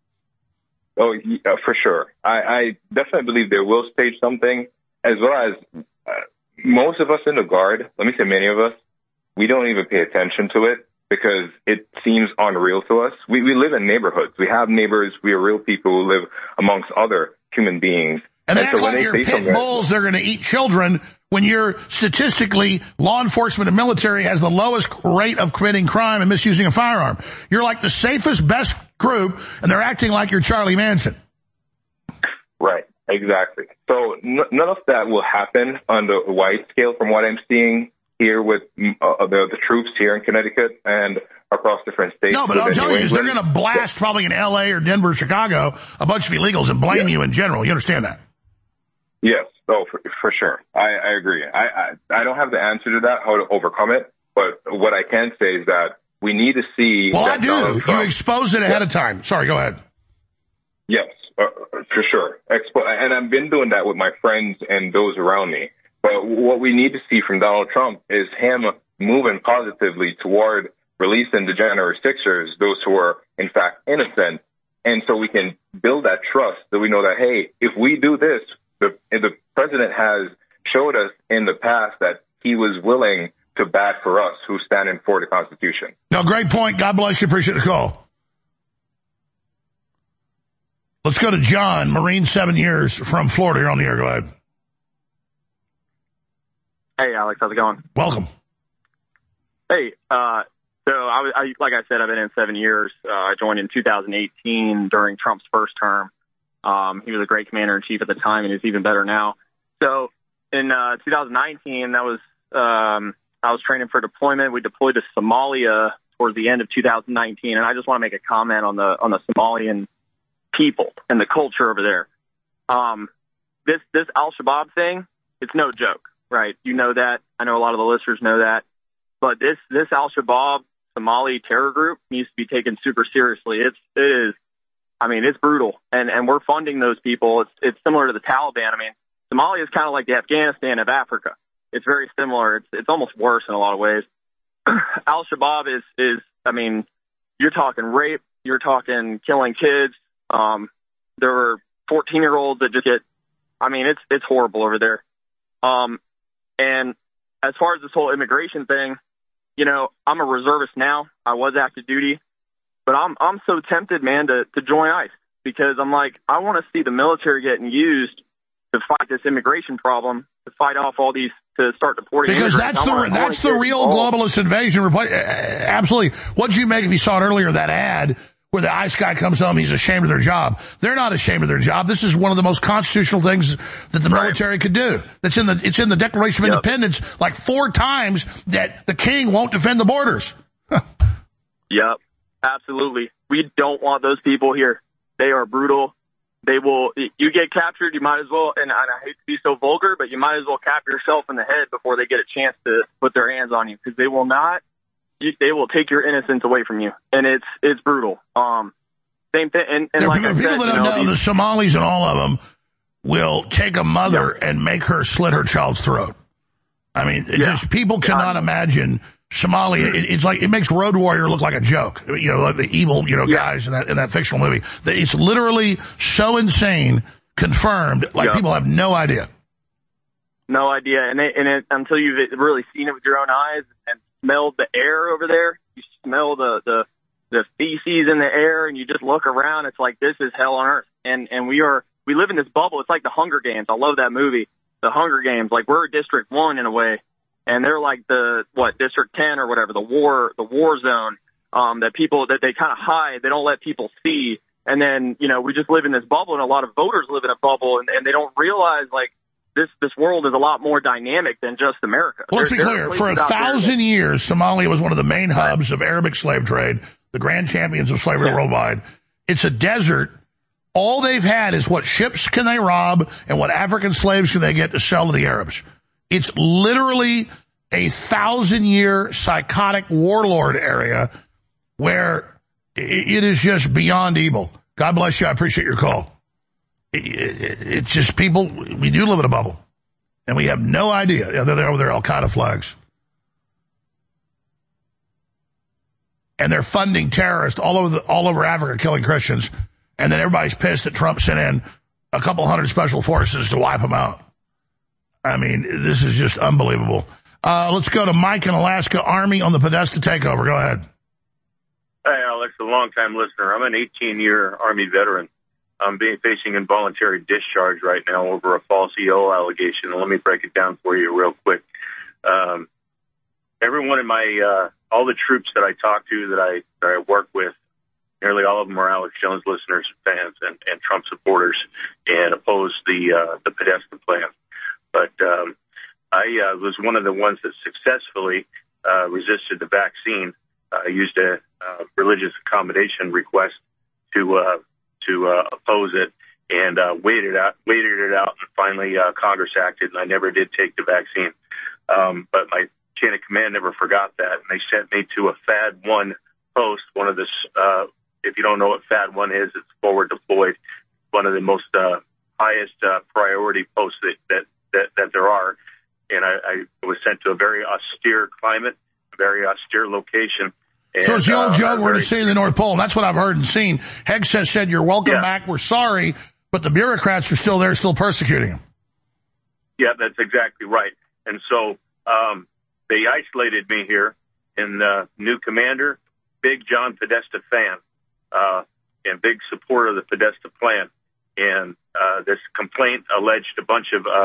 Oh, for sure. I definitely believe they will stage something, as well as most of us in the Guard, let me say many of us, we don't even pay attention to it because it seems unreal to us. We live in neighborhoods. We have neighbors. We are real people who live amongst other human beings. And they act like you're pit bulls, they're going to eat children, when you're statistically, law enforcement and military has the lowest rate of committing crime and misusing a firearm. You're like the safest, best group, and they're acting like you're Charlie Manson. Right, exactly. So none of that will happen on the wide scale from what I'm seeing here with the troops here in Connecticut and across different states. No, but I'll tell you, they're going to blast probably in L.A. or Denver, Chicago, a bunch of illegals and blame you in general. You understand that? Yes. Oh, for sure. I agree. I don't have the answer to that, how to overcome it. But what I can say is that we need to see. Well, I do. You expose it ahead of time. Sorry, go ahead. Yes, for sure. And I've been doing that with my friends and those around me. But what we need to see from Donald Trump is him moving positively toward releasing the January 6ers, those who are, in fact, innocent. And so we can build that trust that we know that, hey, if we do this, the president has showed us in the past that he was willing to bat for us who stand in for the Constitution. No, great point. God bless you. Appreciate the call. Let's go to John, Marine, 7 years from Florida. You're on the air. Go ahead. Hey, Alex. How's it going? Welcome. Hey, so I like I said, I've been in 7 years. I joined in 2018 during Trump's first term. He was a great commander-in-chief at the time, and he's even better now. So in 2019, I was training for deployment. We deployed to Somalia towards the end of 2019, and I just want to make a comment on the Somalian people and the culture over there. This Al-Shabaab thing, it's no joke, right? You know that. I know a lot of the listeners know that. But this Al-Shabaab Somali terror group needs to be taken super seriously. It is. I mean, it's brutal, and we're funding those people. It's similar to the Taliban. I mean, Somalia is kind of like the Afghanistan of Africa. It's very similar. It's almost worse in a lot of ways. Al-Shabaab is, I mean, you're talking rape, you're talking killing kids. There were 14-year-olds that just it's horrible over there. And as far as this whole immigration thing, you know, I'm a reservist now. I was active duty. But I'm so tempted, man, to join ICE because I'm like, I want to see the military getting used to fight this immigration problem, to fight off all these start deporting because immigrants. that's the real globalist invasion. Absolutely. What did you make if you saw it earlier, that ad where the ICE guy comes home, he's ashamed of their job? They're not ashamed of their job. This is one of the most constitutional things that the military could do. It's in the Declaration of Independence like 4 times that the king won't defend the borders. Yep, absolutely. We don't want those people here. They are brutal. You get captured, you might as well, and I hate to be so vulgar, but you might as well cap yourself in the head before they get a chance to put their hands on you, because they will take your innocence away from you, and it's brutal. Same thing. And there like are people that don't know, the Somalis and all of them will take a mother and make her slit her child's throat. I mean, just people cannot imagine Somalia. It's like, it makes Road Warrior look like a joke, like the evil, guys in that fictional movie. It's literally so insane, confirmed, people have no idea. No idea. And until you've really seen it with your own eyes and smelled the air over there, you smell the feces in the air, and you just look around, it's like, this is hell on earth. And we live in this bubble. It's like the Hunger Games. I love that movie, the Hunger Games. Like, we're District 1 in a way. And they're like District 10 or whatever, the war zone, that they kind of hide. They don't let people see. And then, we just live in this bubble, and a lot of voters live in a bubble, and they don't realize, like, this world is a lot more dynamic than just America. Well, let's be clear. For 1,000 years, Somalia was one of the main hubs of Arabic slave trade, the grand champions of slavery worldwide. It's a desert. All they've had is what ships can they rob and what African slaves can they get to sell to the Arabs. It's literally a 1,000-year psychotic warlord area where it is just beyond evil. God bless you. I appreciate your call. It's just people, we do live in a bubble, and we have no idea. They're over there, Al-Qaeda flags. And they're funding terrorists all over Africa, killing Christians. And then everybody's pissed that Trump sent in a couple hundred special forces to wipe them out. I mean, this is just unbelievable. Let's go to Mike in Alaska. Army on the Podesta takeover. Go ahead. Hey, Alex, a long-time listener. I'm an 18-year Army veteran. I'm facing involuntary discharge right now over a false EO allegation. And let me break it down for you real quick. Everyone in all the troops that I talk to, that I work with, nearly all of them are Alex Jones listeners, fans, and Trump supporters, and oppose the Podesta plan. But I was one of the ones that successfully resisted the vaccine. I used a religious accommodation request to oppose it, and waited it out, and finally Congress acted, and I never did take the vaccine. But my chain of command never forgot that, and they sent me to a FAD 1 post. One of the, if you don't know what FAD 1 is, it's forward deployed. One of the most highest priority posts that there are. And I was sent to a very austere climate, a very austere location. And, so it's the old joke, we're going to see the North Pole, and that's what I've heard and seen. Hegseth said, you're welcome back, we're sorry, but the bureaucrats are still there, still persecuting him. Yeah, that's exactly right. And so they isolated me here in new commander, big John Podesta fan, and big supporter of the Podesta plan. And this complaint alleged a bunch of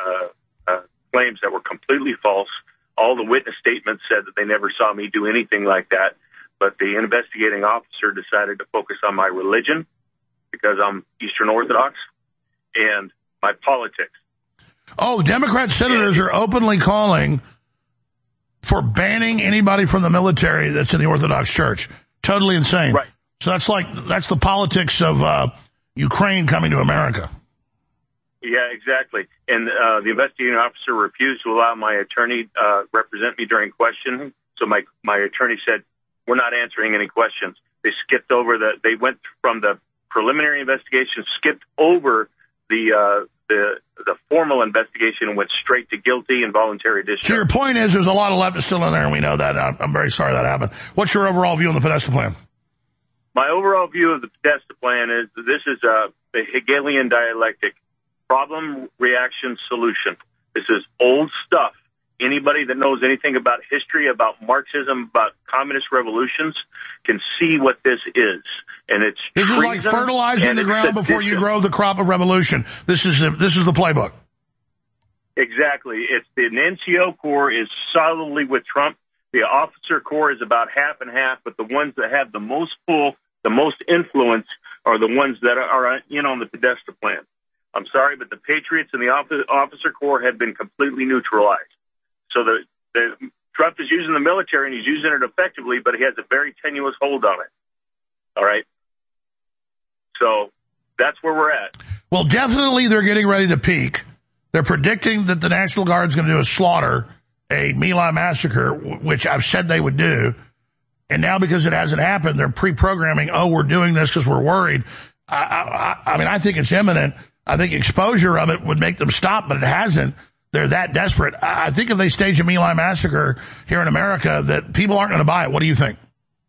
claims that were completely false. All the witness statements said that they never saw me do anything like that. But the investigating officer decided to focus on my religion, because I'm Eastern Orthodox, and my politics. Oh, Democrat senators are openly calling for banning anybody from the military that's in the Orthodox Church. Totally insane. Right. So that's the politics of Ukraine coming to America. Yeah, exactly. And the investigating officer refused to allow my attorney represent me during questioning. So my attorney said, we're not answering any questions. They skipped over they went from the preliminary investigation, skipped over the formal investigation, and went straight to guilty and voluntary discharge. So your point is there's a lot of leftists still in there, and we know that. I'm very sorry that happened. What's your overall view on the Podesta plan? My overall view of the Podesta plan is that this is a Hegelian dialectic. Problem, reaction, solution. This is old stuff. Anybody that knows anything about history, about Marxism, about communist revolutions can see what this is. And it's This is like fertilizing the ground before you grow the crop of revolution. This is the playbook. Exactly. It's the NCO Corps is solidly with Trump. The officer corps is about half and half, but the ones that have the most pull, the most influence, are the ones that are in on the Podesta plan. I'm sorry, but the Patriots and the officer corps have been completely neutralized. So the Trump is using the military, and he's using it effectively, but he has a very tenuous hold on it. All right? So that's where we're at. Well, definitely they're getting ready to peak. They're predicting that the National Guard is going to do a slaughter, a My Lai massacre, which I've said they would do. And now because it hasn't happened, they're pre-programming, we're doing this because we're worried. I mean, I think it's imminent. I think exposure of it would make them stop, but it hasn't. They're that desperate. I think if they stage a My Lai massacre here in America, that people aren't going to buy it. What do you think?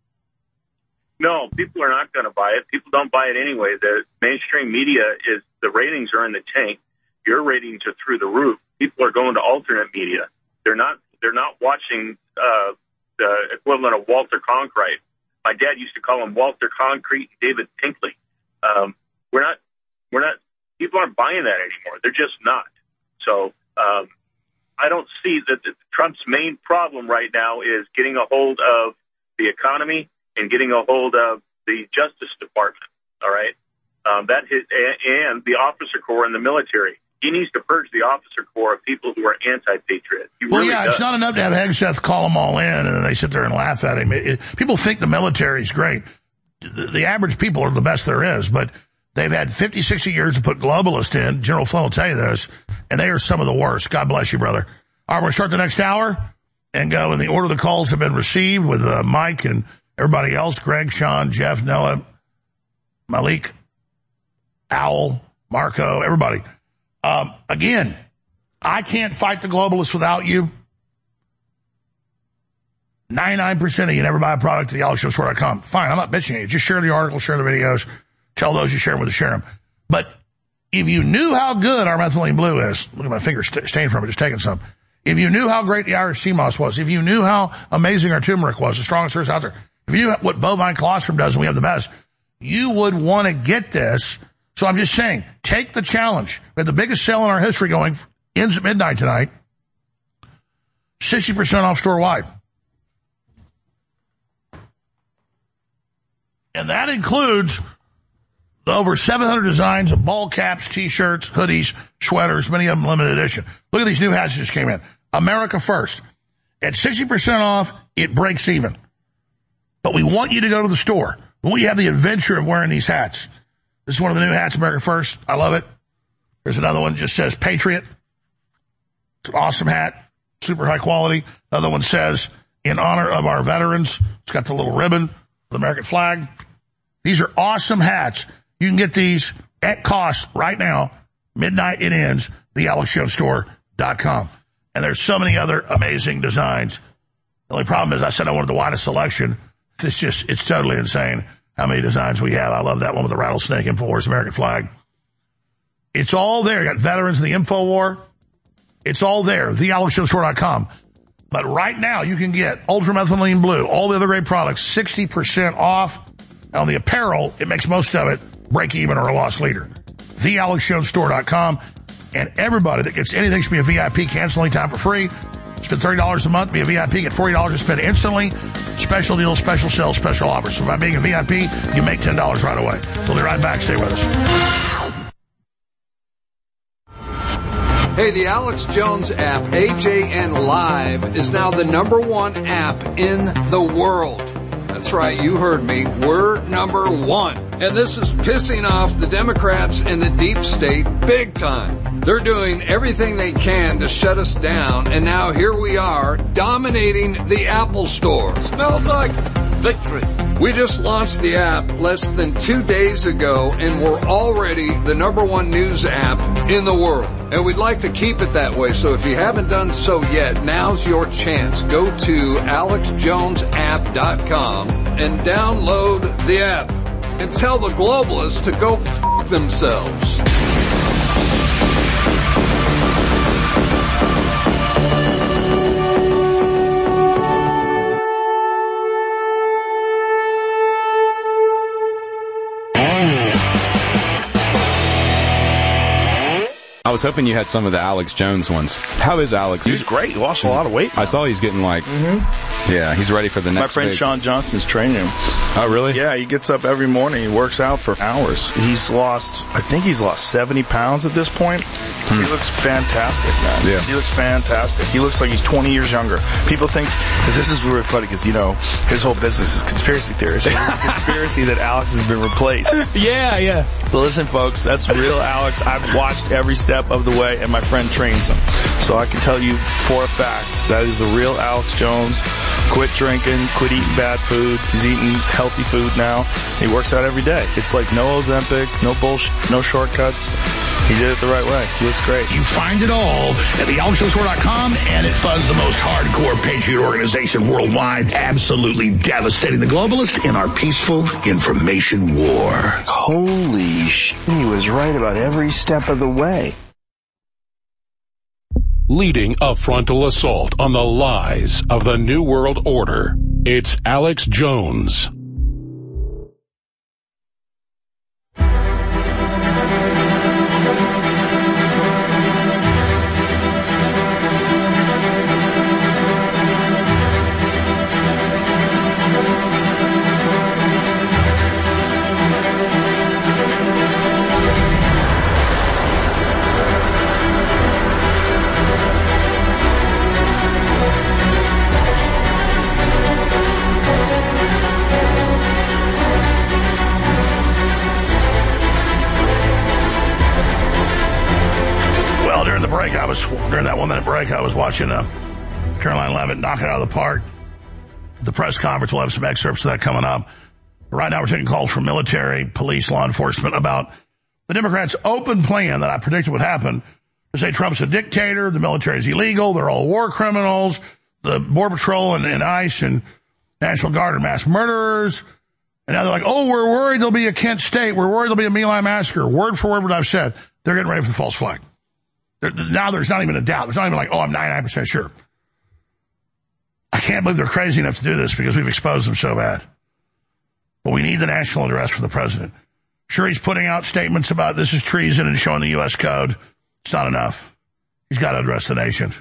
No, people are not going to buy it. People don't buy it anyway. The mainstream media the ratings are in the tank. Your ratings are through the roof. People are going to alternate media. They're not watching the equivalent of Walter Cronkite. My dad used to call him Walter Concrete and David Pinkley. We're not. People aren't buying that anymore. They're just not. So I don't see that Trump's main problem right now is getting a hold of the economy and getting a hold of the Justice Department. All right, and the officer corps and the military. He needs to purge the officer corps of people who are anti-patriot. It's not enough to have Hegseth call them all in, and then they sit there and laugh at him. People think the military is great. The average people are the best there is, but they've had 50, 60 years to put globalists in. General Flynn will tell you this, and they are some of the worst. God bless you, brother. All right, we're going to start the next hour and go in the order the calls have been received with Mike and everybody else, Greg, Sean, Jeff, Noah, Malik, Owl, Marco, everybody. Again, I can't fight the globalists without you. 99% of you never buy a product at thealexshowstore.com. Fine, I'm not bitching at you. Just share the article, share the videos, tell those you share them with to share them. But if you knew how good our methylene blue is, look at my finger stained from it, just taking some. If you knew how great the Irish sea moss was, if you knew how amazing our turmeric was, the strongest source out there, if you knew what bovine colostrum does and we have the best, you would want to get this. So I'm just saying, take the challenge. We have the biggest sale in our history going, ends at midnight tonight. 60% off store-wide. And that includes the over 700 designs of ball caps, T-shirts, hoodies, sweaters, many of them limited edition. Look at these new hats that just came in. America First. At 60% off, it breaks even. But we want you to go to the store. We want you to have the adventure of wearing these hats. This is one of the new hats, America First. I love it. There's another one that just says Patriot. It's an awesome hat. Super high quality. Another one says, in honor of our veterans. It's got the little ribbon, the American flag. These are awesome hats. You can get these at cost right now. Midnight it ends. TheAlexShowStore.com. And there's so many other amazing designs. The only problem is I said I wanted the widest selection. It's totally insane how many designs we have. I love that one with the rattlesnake InfoWars American flag. It's all there. You got veterans of the InfoWar. It's all there. TheAlexShowStore.com. But right now you can get Ultramethylene Blue, all the other great products, 60% off. On the apparel, it makes most of it break even or a loss leader. TheAlexShowStore.com. And everybody that gets anything should be a VIP. Cancel anytime for free. Spend $30 a month, be a VIP, get $40 to spend instantly. Special deals, special sales, special offers. So by being a VIP, you make $10 right away. We'll be right back. Stay with us. Hey, the Alex Jones app, AJN Live, is now the #1 app in the world. That's right, you heard me. We're #1. And this is pissing off the Democrats and the deep state big time. They're doing everything they can to shut us down, and now here we are, dominating the Apple Store. Smells like victory. We just launched the app less than 2 days ago, and we're already the #1 news app in the world. And we'd like to keep it that way, so if you haven't done so yet, now's your chance. Go to AlexJonesApp.com and download the app. And tell the globalists to go f*** themselves. I was hoping you had some of the Alex Jones ones. How is Alex? He's great. He lost a lot of weight. I saw he's getting yeah, he's ready for the next. My friend Sean Johnson's training him. Oh, really? Yeah, he gets up every morning. He works out for hours. I think he's lost 70 pounds at this point. He looks fantastic, man. Yeah. He looks fantastic. He looks like he's 20 years younger. People think, because this is really funny, because, his whole business is conspiracy theories. It's a conspiracy that Alex has been replaced. Yeah. But listen, folks, that's real Alex. I've watched every step of the way, and my friend trains him. So I can tell you for a fact, that is the real Alex Jones. Quit drinking, quit eating bad food. He's eating healthy food now. He works out every day. It's like no Ozempic, no bullshit, no shortcuts. He did it the right way. He looks great. You find it all at thealexjoneshow.com, and it funds the most hardcore patriot organization worldwide, absolutely devastating the globalists in our peaceful information war. Holy shit, he was right about every step of the way. Leading a frontal assault on the lies of the New World Order, it's Alex Jones. During that 1 minute break, I was watching Caroline Leavitt knock it out of the park. The press conference, we'll have some excerpts of that coming up. Right now, we're taking calls from military, police, law enforcement about the Democrats' open plan that I predicted would happen to say Trump's a dictator, the military is illegal, they're all war criminals, the Border Patrol and ICE and National Guard are mass murderers. And now they're like, oh, we're worried there'll be a Kent State. We're worried there'll be a My Lai massacre. Word for word what I've said. They're getting ready for the false flag. Now there's not even a doubt. There's not even like, oh, I'm 99% sure. I can't believe they're crazy enough to do this because we've exposed them so bad. But we need the national address from the president. Sure, he's putting out statements about this is treason and showing the U.S. code. It's not enough. He's got to address the nation.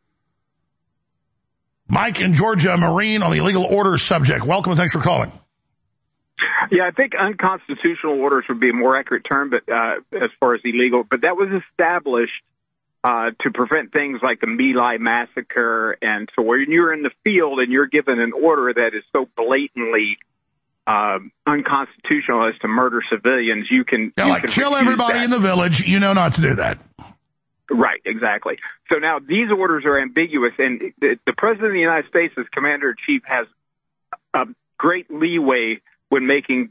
Mike in Georgia, Marine on the illegal orders subject. Welcome and thanks for calling. Yeah, I think unconstitutional orders would be a more accurate term, but as far as illegal, but that was established to prevent things like the My Lai massacre. And so when you're in the field and you're given an order that is so blatantly unconstitutional as to murder civilians, you can kill everybody in the village. You know not to do that. Right, exactly. So now these orders are ambiguous, and the President of the United States, as Commander-in-Chief, has a great leeway when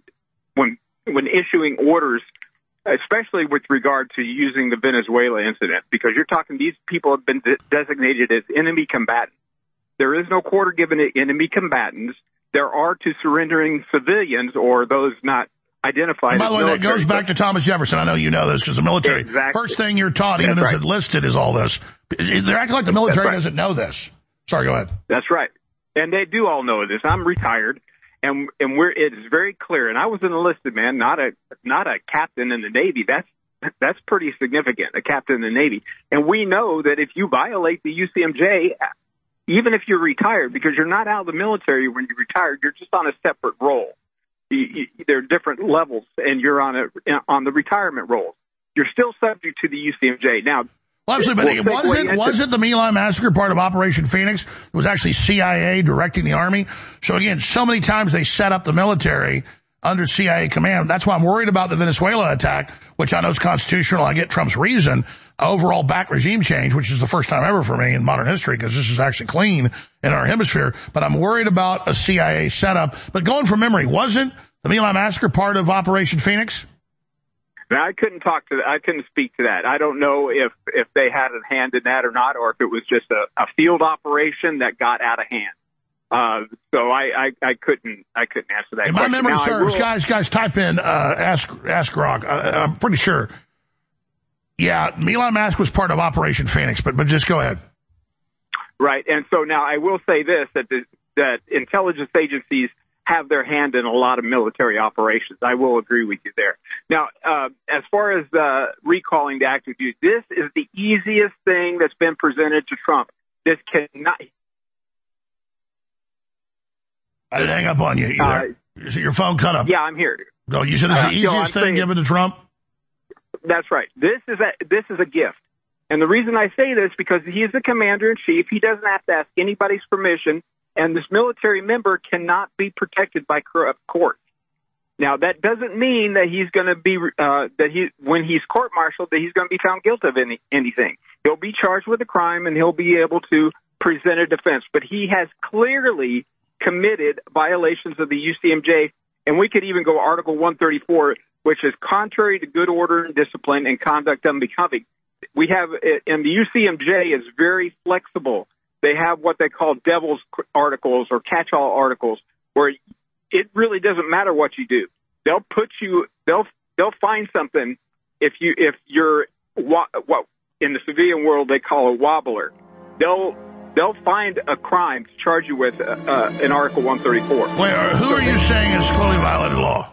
issuing orders, especially with regard to using the Venezuela incident, because you're talking these people have been designated as enemy combatants. There is no quarter given to enemy combatants. There are to surrendering civilians or those not identified. And by the way, that goes back to Thomas Jefferson. I know you know this because the military, first thing you're taught, even as enlisted, is all this. They're acting like the military doesn't know this. Sorry, go ahead. That's right. And they do all know this. I'm retired. And it's very clear. And I was an enlisted man, not a captain in the Navy. That's pretty significant, a captain in the Navy. And we know that if you violate the UCMJ, even if you're retired, because you're not out of the military when you're retired, you're just on a separate role. There are different levels, and you're on the retirement role. You're still subject to the UCMJ. Now, well, absolutely, but wasn't the My Lai massacre part of Operation Phoenix? It was actually CIA directing the Army. So again, so many times they set up the military under CIA command. That's why I'm worried about the Venezuela attack, which I know is constitutional. I get Trump's reason. Overall back regime change, which is the first time ever for me in modern history, because this is actually clean in our hemisphere. But I'm worried about a CIA setup. But going from memory, wasn't the My Lai massacre part of Operation Phoenix? Now, I couldn't speak to that. I don't know if they had a hand in that or not, or if it was just a field operation that got out of hand. So I couldn't answer that. If my memory serves, guys, type in Ask Rock. I'm pretty sure. Yeah, My Lai massacre was part of Operation Phoenix, but just go ahead. Right, and so now I will say this, that intelligence agencies have their hand in a lot of military operations. I will agree with you there. Now, as far as recalling the active duty, this is the easiest thing that's been presented to Trump. This cannot. I didn't hang up on you either. Your phone cut up. Yeah, I'm here. No, you said it's the easiest thing given to Trump? That's right. This is a gift. And the reason I say this, because he is the commander-in-chief. He doesn't have to ask anybody's permission, and this military member cannot be protected by corrupt courts. Now, that doesn't mean that he's going to be when he's court-martialed, that he's going to be found guilty of anything. He'll be charged with a crime, and he'll be able to present a defense. But he has clearly committed violations of the UCMJ, and we could even go Article 134, which is contrary to good order and discipline and conduct unbecoming. We have, and the UCMJ is very flexible. They have what they call devil's articles or catch-all articles, where it really doesn't matter what you do. They'll find something if you're what in the civilian world they call a wobbler. They'll find a crime to charge you with in Article 134. Wait, who are you saying has clearly violated law?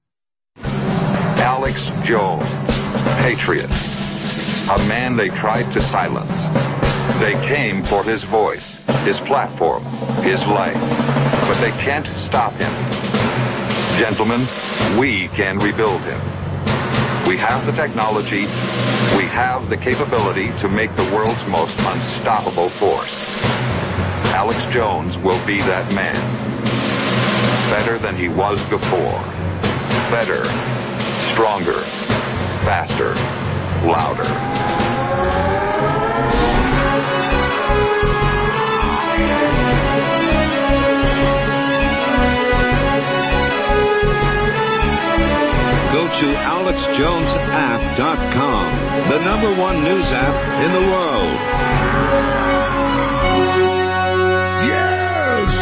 Alex Jones, patriot, a man they tried to silence. They came for his voice, his platform, his life, but they can't stop him. Gentlemen, we can rebuild him. We have the technology, we have the capability to make the world's most unstoppable force. Alex Jones will be that man. Better than he was before. Better, stronger, faster, louder. Go to AlexJonesApp.com, the #1 news app in the world. Yes!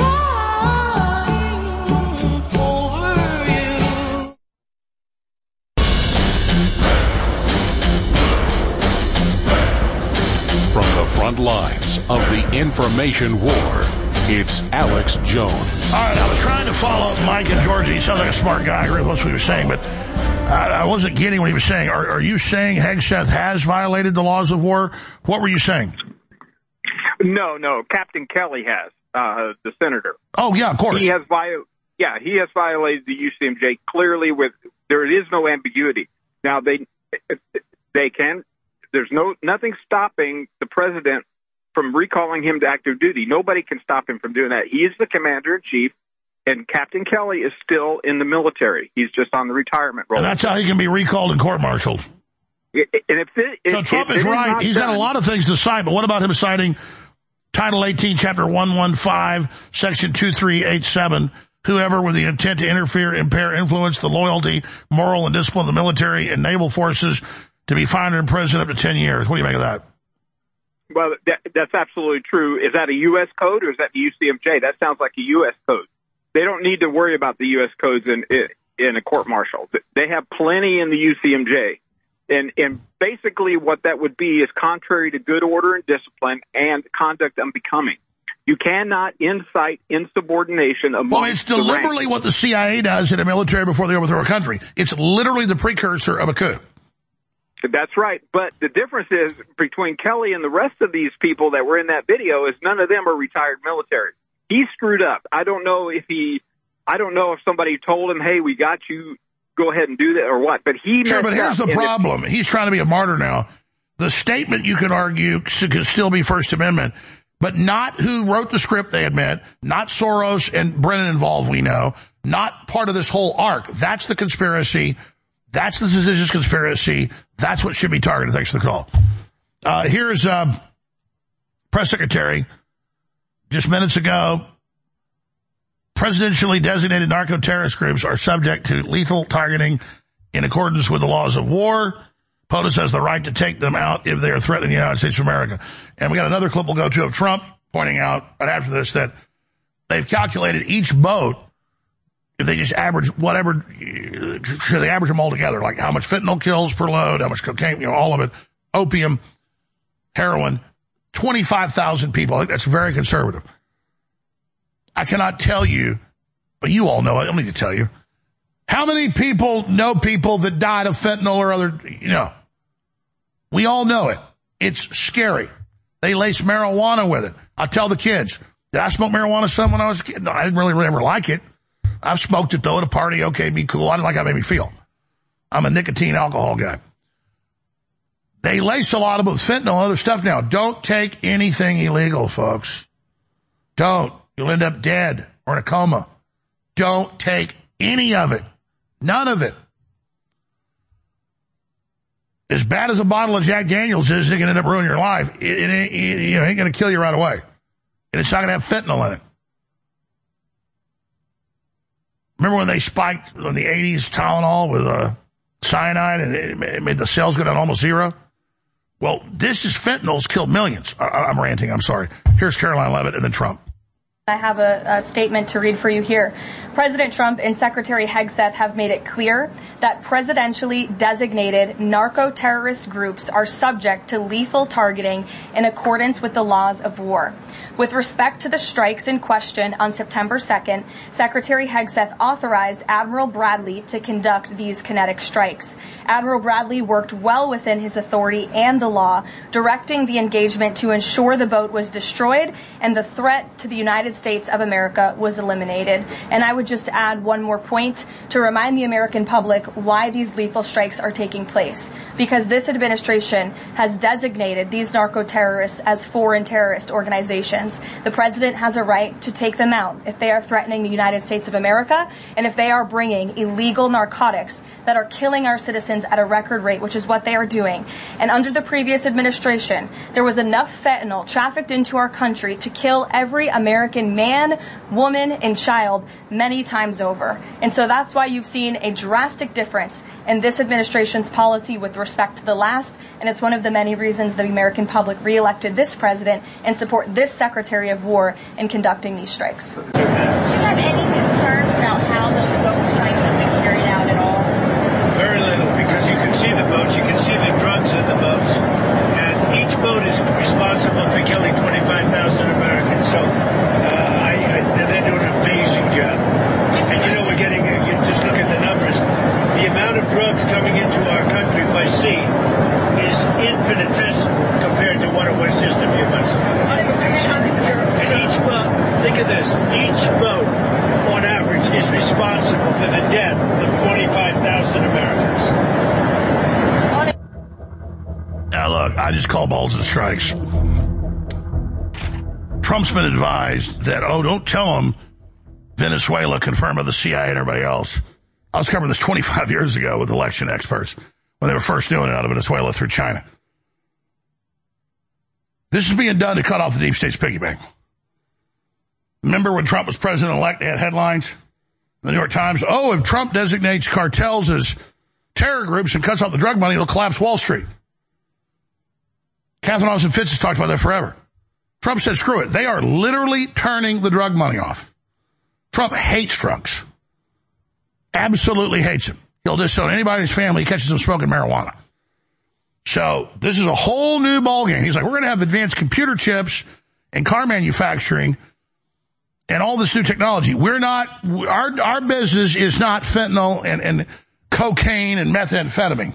From the front lines of the information war, it's Alex Jones. All right, I was trying to follow up Mike and Georgie. He sounds like a smart guy. I agree with what he was saying, but I wasn't getting what he was saying. Are you saying Hegseth has violated the laws of war? What were you saying? No. Captain Kelly has, the senator. Oh, yeah, of course. He has violated the UCMJ clearly there is no ambiguity. Now, they can, there's nothing stopping the president from recalling him to active duty. Nobody can stop him from doing that. He is the commander-in-chief, and Captain Kelly is still in the military. He's just on the retirement roll. And that's how he can be recalled and court-martialed. So Trump is right. He's got a lot of things to cite, but what about him citing Title 18, Chapter 115, Section 2387, whoever with the intent to interfere, impair, influence the loyalty, moral, and discipline of the military and naval forces to be fined or imprisoned up to 10 years. What do you make of that? Well, that's absolutely true. Is that a U.S. code or is that the UCMJ? That sounds like a U.S. code. They don't need to worry about the U.S. codes in a court-martial. They have plenty in the UCMJ. And basically what that would be is contrary to good order and discipline and conduct unbecoming. You cannot incite insubordination among Well, it's deliberately what the CIA does in the military before they overthrow a country. It's literally the precursor of a coup. That's right. But the difference is between Kelly and the rest of these people that were in that video is none of them are retired military. He screwed up. I don't know if somebody told him, hey, we got you, go ahead and do that or what. But he Sure, but here's the problem. He's trying to be a martyr now. The statement, you could argue, could still be First Amendment, but not who wrote the script, they admit, not Soros and Brennan involved, we know, not part of this whole arc. That's the conspiracy. That's the seditious conspiracy. That's what should be targeted. Thanks for the call. Here's Press Secretary just minutes ago. Presidentially designated narco-terrorist groups are subject to lethal targeting in accordance with the laws of war. POTUS has the right to take them out if they are threatening the United States of America. And we got another clip we'll go to of Trump pointing out right after this that they've calculated each boat, if they just average whatever, because they average them all together, like how much fentanyl kills per load, how much cocaine, all of it, opium, heroin, 25,000 people. I think that's very conservative. I cannot tell you But you all know it. I don't need to tell you. How many people know people that died of fentanyl or other, We all know it. It's scary. They lace marijuana with it. I tell the kids, did I smoke marijuana some when I was a kid? No, I didn't really ever like it. I've smoked it, though, at a party. Okay, be cool. I didn't like how it made me feel. I'm a nicotine alcohol guy. They lace a lot of it with fentanyl and other stuff now. Don't take anything illegal, folks. Don't. You'll end up dead or in a coma. Don't take any of it. None of it. As bad as a bottle of Jack Daniels is, it can end up ruining your life. It ain't going to kill you right away. And it's not going to have fentanyl in it. Remember when they spiked in the 80s Tylenol with cyanide and it made the sales go down almost zero? Well, this is fentanyl's killed millions. I'm ranting. I'm sorry. Here's Caroline Leavitt and then Trump. I have a statement to read for you here. President Trump and Secretary Hegseth have made it clear that presidentially designated narco-terrorist groups are subject to lethal targeting in accordance with the laws of war. With respect to the strikes in question on September 2nd, Secretary Hegseth authorized Admiral Bradley to conduct these kinetic strikes. Admiral Bradley worked well within his authority and the law, directing the engagement to ensure the boat was destroyed and the threat to the United States of America was eliminated. And I would just add one more point to remind the American public why these lethal strikes are taking place. Because this administration has designated these narco-terrorists as foreign terrorist organizations. The president has a right to take them out if they are threatening the United States of America and if they are bringing illegal narcotics that are killing our citizens at a record rate, which is what they are doing. And under the previous administration, there was enough fentanyl trafficked into our country to kill every American man, woman, and child many times over. And so that's why you've seen a drastic difference in this administration's policy with respect to the last, and it's one of the many reasons the American public reelected this president and support this Secretary of War in conducting these strikes. Do you have any concerns about how those boat strikes have been carried out at all? Very little, because you can see the boats, you can see the drugs in the boats, and each boat is responsible for killing 25,000 Americans. So they're doing an amazing job. And we're getting, you just look at the numbers, the amount of drugs coming into our country by sea is infinitesimal compared to what it was just a few months ago. And each boat, think of this, each boat on average is responsible for the death of 25,000 Americans. Now look, I just call balls and strikes. Trump's been advised that, don't tell him Venezuela confirmed by the CIA and everybody else. I was covering this 25 years ago with election experts when they were first doing it out of Venezuela through China. This is being done to cut off the deep state's piggy bank. Remember when Trump was president-elect, they had headlines in the New York Times, if Trump designates cartels as terror groups and cuts off the drug money, it'll collapse Wall Street. Catherine Austin Fitts has talked about that forever. Trump said, screw it. They are literally turning the drug money off. Trump hates drugs. Absolutely hates them. He'll disown anybody in his family who catches them smoking marijuana. So this is a whole new ballgame. He's like, we're going to have advanced computer chips and car manufacturing and all this new technology. Our business is not fentanyl and cocaine and methamphetamine.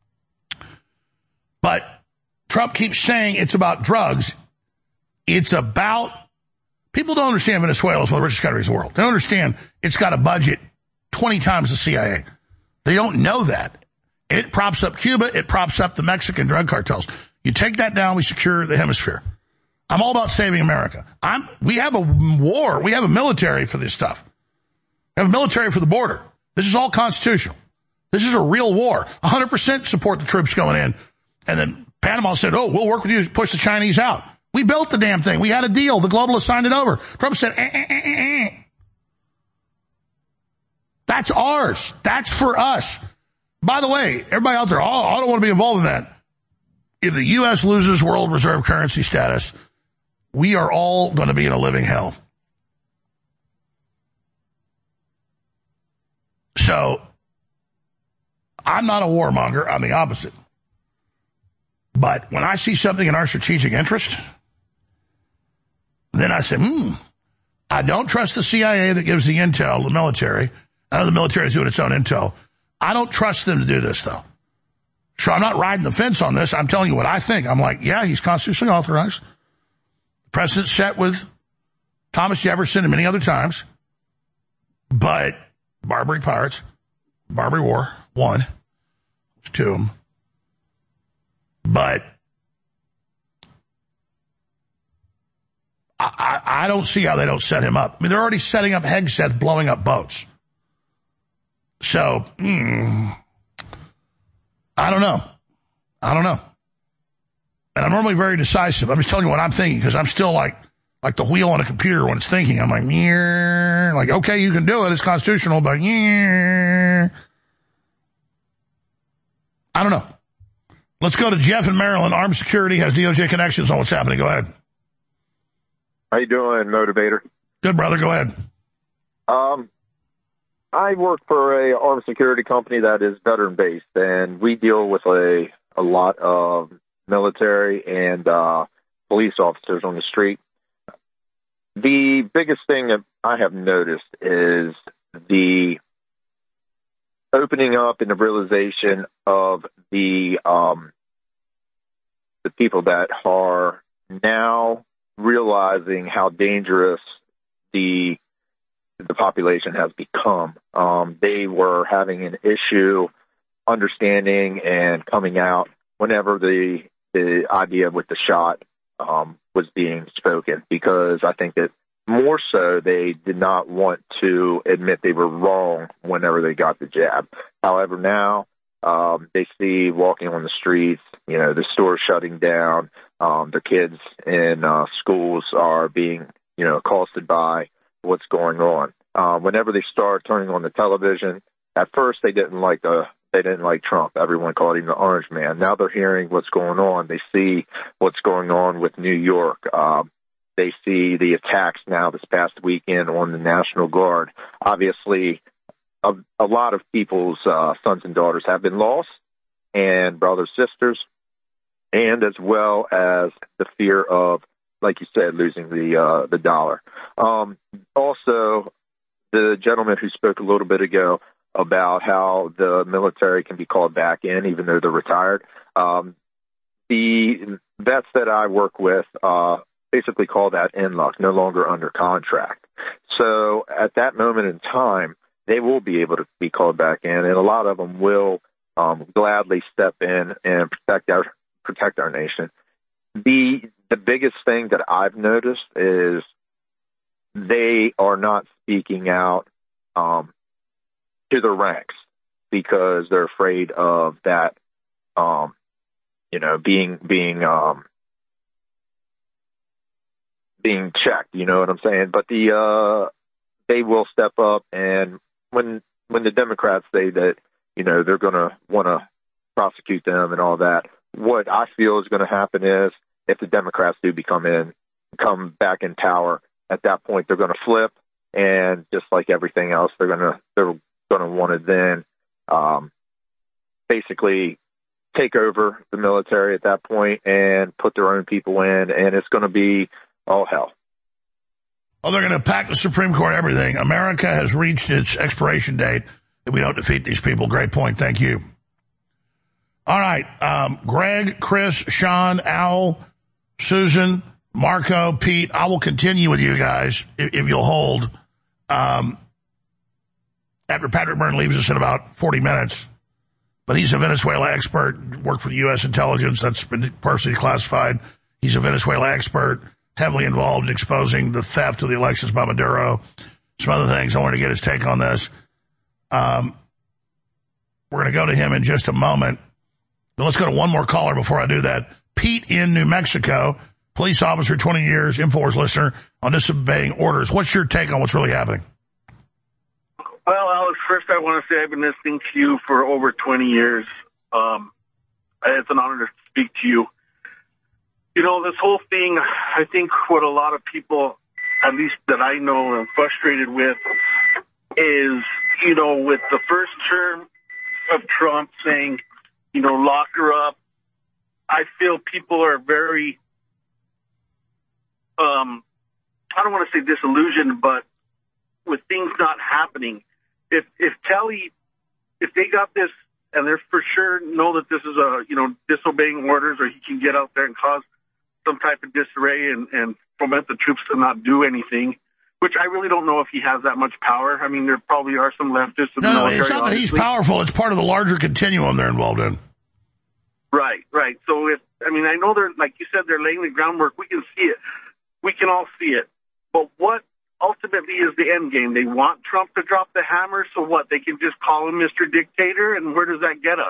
But Trump keeps saying it's about drugs. It's about, people don't understand Venezuela is one of the richest countries in the world. They don't understand it's got a budget 20 times the CIA. They don't know that. It props up Cuba. It props up the Mexican drug cartels. You take that down, we secure the hemisphere. I'm all about saving America. We have a war. We have a military for this stuff. We have a military for the border. This is all constitutional. This is a real war. 100% support the troops going in. And then Panama said, we'll work with you to push the Chinese out. We built the damn thing. We had a deal. The globalists signed it over. Trump said, That's ours. That's for us. By the way, everybody out there, I don't want to be involved in that. If the U.S. loses world reserve currency status, we are all going to be in a living hell. So, I'm not a warmonger. I'm the opposite. But when I see something in our strategic interest, then I say, I I don't trust the CIA that gives the intel, the military. I know the military is doing its own intel. I don't trust them to do this, though. So I'm not riding the fence on this. I'm telling you what I think. I'm like, yeah, he's constitutionally authorized. Precedent set with Thomas Jefferson and many other times. But Barbary Pirates, Barbary War, 1. There's 2 of them. But I don't see how they don't set him up. I mean, they're already setting up Hegseth blowing up boats. So, I don't know. And I'm normally very decisive. I'm just telling you what I'm thinking because I'm still like the wheel on a computer when it's thinking. I'm like, okay, you can do it. It's constitutional, but I don't know. Let's go to Jeff in Maryland. Armed Security has DOJ connections on what's happening. Go ahead. How you doing, Motivator? Good, brother. Go ahead. I work for a armed security company that is veteran-based, and we deal with a lot of military and police officers on the street. The biggest thing that I have noticed is the opening up and the realization of the people that are now realizing how dangerous the population has become. They were having an issue understanding and coming out whenever the idea with the shot was being spoken, because I think that more so they did not want to admit they were wrong whenever they got the jab. However, now they see walking on the streets, the stores shutting down, their kids in schools are being, accosted by what's going on. Whenever they start turning on the television, at first they didn't like Trump. Everyone called him the Orange Man. Now they're hearing what's going on. They see what's going on with New York. They see the attacks now this past weekend on the National Guard. Obviously, a lot of people's sons and daughters have been lost, and brothers, sisters, and as well as the fear of, like you said, losing the dollar. Also, the gentleman who spoke a little bit ago about how the military can be called back in even though they're retired. The vets that I work with basically call that NLUC, no longer under contract. So at that moment in time, they will be able to be called back in, and a lot of them will gladly step in and protect our nation. The biggest thing that I've noticed is they are not speaking out to their ranks because they're afraid of that, being checked. You know what I'm saying? But they will step up, and when the Democrats say that they're going to want to prosecute them and all that, what I feel is going to happen is if the Democrats do come back in power, at that point they're going to flip, and just like everything else, they're going to want to then basically take over the military at that point and put their own people in, and it's going to be all hell. Oh, they're going to pack the Supreme Court, everything. America has reached its expiration date if we don't defeat these people. Great point. Thank you. All right. Greg, Chris, Sean, Al, Susan, Marco, Pete, I will continue with you guys if you'll hold after Patrick Byrne leaves us in about 40 minutes. But he's a Venezuela expert, worked for the U.S. intelligence. That's been personally classified. He's a Venezuela expert, heavily involved in exposing the theft of the elections by Maduro. Some other things. I want to get his take on this. We're going to go to him in just a moment. But let's go to one more caller before I do that. Pete in New Mexico, police officer, 20 years, InfoWars listener on disobeying orders. What's your take on what's really happening? Well, Alex, first I want to say I've been listening to you for over 20 years. It's an honor to speak to you. This whole thing, I think what a lot of people, at least that I know, are frustrated with is, with the first term of Trump saying, lock her up, I feel people are very I don't want to say disillusioned, but with things not happening, if Kelly, if they got this and they're for sure know that this is disobeying orders, or he can get out there and cause some type of disarray and foment the troops to not do anything, which I really don't know if he has that much power. I mean, there probably are some leftists in the military. It's not that he's powerful. It's part of the larger continuum they're involved in. Right. So I know they're, like you said, they're laying the groundwork. We can see it. We can all see it. But what ultimately is the end game? They want Trump to drop the hammer, so what? They can just call him Mr. Dictator, and where does that get us?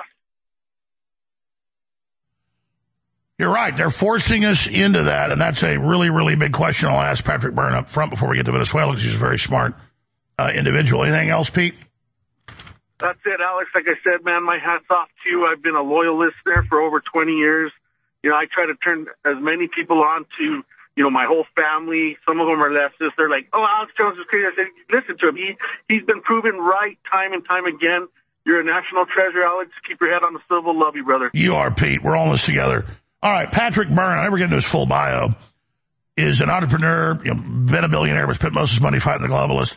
You're right. They're forcing us into that, and that's a really, really big question. I'll ask Patrick Byrne up front before we get to Venezuela, because he's a very smart individual. Anything else, Pete? That's it, Alex. Like I said, man, my hat's off to you. I've been a loyal listener for over 20 years. I try to turn as many people on to, my whole family. Some of them are leftists. They're like, oh, Alex Jones is crazy. I said, listen to him. He's been proven right time and time again. You're a national treasure, Alex. Keep your head on the swivel. Love you, brother. You are, Pete. We're all in this together. All right, Patrick Byrne, I never get into his full bio, is an entrepreneur, been a billionaire, but spent most of his money fighting the globalists.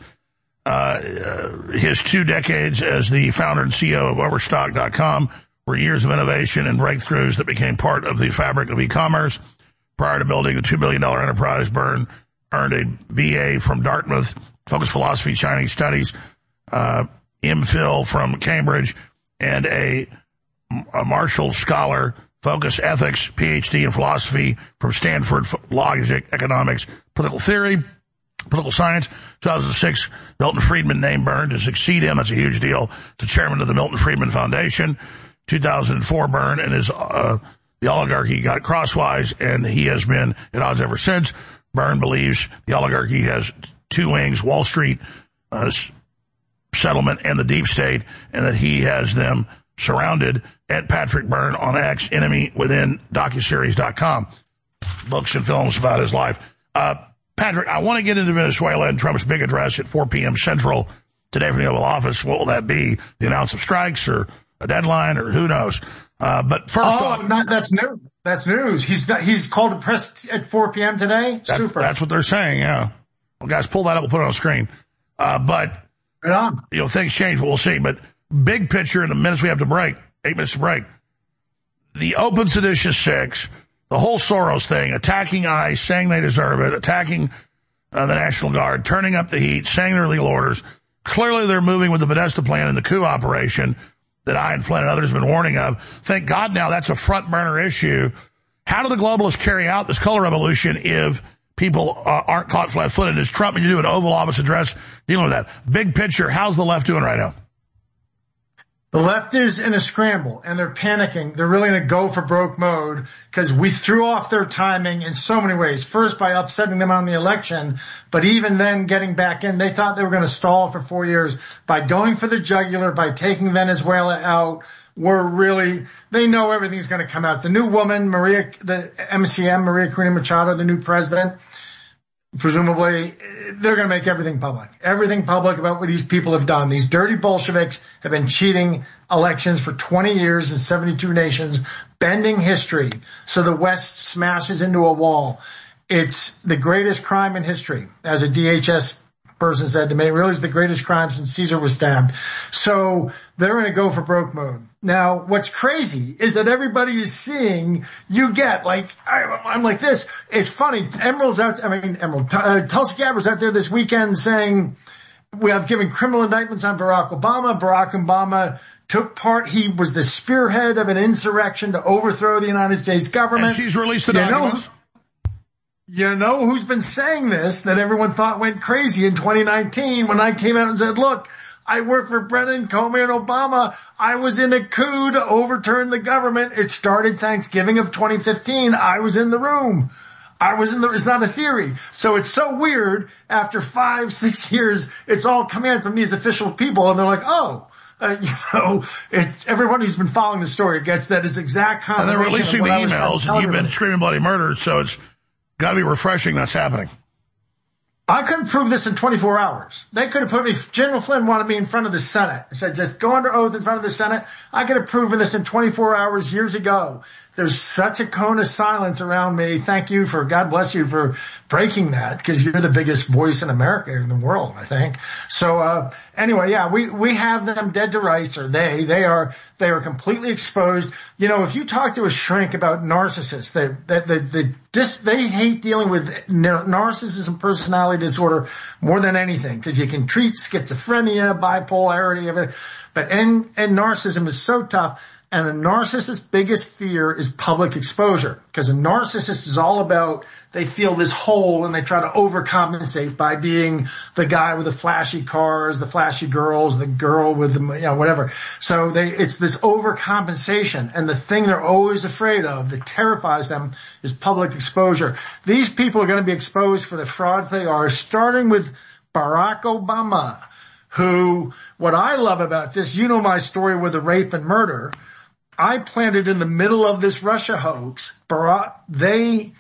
His 2 decades as the founder and CEO of Overstock.com were years of innovation and breakthroughs that became part of the fabric of e-commerce. Prior to building the $2 billion enterprise, Byrne earned a BA from Dartmouth, focused philosophy, Chinese studies, MPhil from Cambridge, and a Marshall Scholar, focus ethics, PhD in philosophy from Stanford, logic, economics, political theory, political science. 2006, Milton Friedman named Byrne to succeed him. That's a huge deal. To chairman of the Milton Friedman Foundation. 2004, Byrne and his the oligarchy got crosswise, and he has been at odds ever since. Byrne believes the oligarchy has 2 wings: Wall Street settlement and the deep state, and that he has them surrounded. At Patrick Byrne on X, enemy within docuseries.com. Books and films about his life. Patrick, I want to get into Venezuela and Trump's big address at 4 p.m. Central today from the Oval Office. What will that be? The announcement of strikes or a deadline, or who knows? But first off, that's new. That's news. He's called a press at 4 p.m. today. Super. That's what they're saying. Yeah. Well, guys, pull that up. We'll put it on the screen. But right on. Things change, but we'll see. But big picture in the minutes we have to break. 8 minutes to break. The open seditious 6, the whole Soros thing, attacking ICE, saying they deserve it, attacking the National Guard, turning up the heat, saying they're legal orders. Clearly they're moving with the Podesta plan and the coup operation that I and Flynn and others have been warning of. Thank God now that's a front burner issue. How do the globalists carry out this color revolution if people aren't caught flat-footed? Is Trump going to do an Oval Office address dealing with that? Big picture, how's the left doing right now? The left is in a scramble, and they're panicking. They're really in a go-for-broke mode because we threw off their timing in so many ways. First, by upsetting them on the election, but even then getting back in. They thought they were going to stall for 4 years. By going for the jugular, by taking Venezuela out, they know everything's going to come out. The new woman, the MCM, Maria Corina Machado, the new president, presumably, they're going to make everything public. Everything public about what these people have done. These dirty Bolsheviks have been cheating elections for 20 years in 72 nations, bending history so the West smashes into a wall. It's the greatest crime in history, as a DHS person said to me. It really is the greatest crime since Caesar was stabbed. So they're in a go-for-broke mode. Now, what's crazy is that everybody is seeing, I'm like this. It's funny. Tulsi Gabbard's out there this weekend saying, we have given criminal indictments on Barack Obama. Barack Obama took part. He was the spearhead of an insurrection to overthrow the United States government. And she's released the documents. You know who's been saying this that everyone thought went crazy in 2019 when I came out and said, look, I work for Brennan, Comey, and Obama. I was in a coup to overturn the government. It started Thanksgiving of 2015. I was in the room. It's not a theory. So it's so weird. After 5-6 years, it's all coming out from these official people, and they're like, it's everyone who's been following the story gets that is exact confirmation. And they're releasing the emails, and you've been screaming bloody murder, so it's got to be refreshing that's happening. I couldn't prove this in 24 hours. They could have put me, General Flynn wanted me in front of the Senate. He said, just go under oath in front of the Senate. I could have proven this in 24 hours years ago. There's such a cone of silence around me. Thank you God bless you for breaking that because you're the biggest voice in America, in the world, I think. So, anyway, yeah, we have them dead to rights, or they are completely exposed. You know, if you talk to a shrink about narcissists, they hate dealing with narcissism, personality disorder more than anything, because you can treat schizophrenia, bipolarity, everything. But and narcissism is so tough. And a narcissist's biggest fear is public exposure, because a narcissist is all about, they feel this hole and they try to overcompensate by being the guy with the flashy cars, the flashy girls, the girl with the, whatever. So it's this overcompensation. And the thing they're always afraid of that terrifies them is public exposure. These people are going to be exposed for the frauds they are, starting with Barack Obama, who, what I love about this, my story with the rape and murder. I planted in the middle of this Russia hoax. When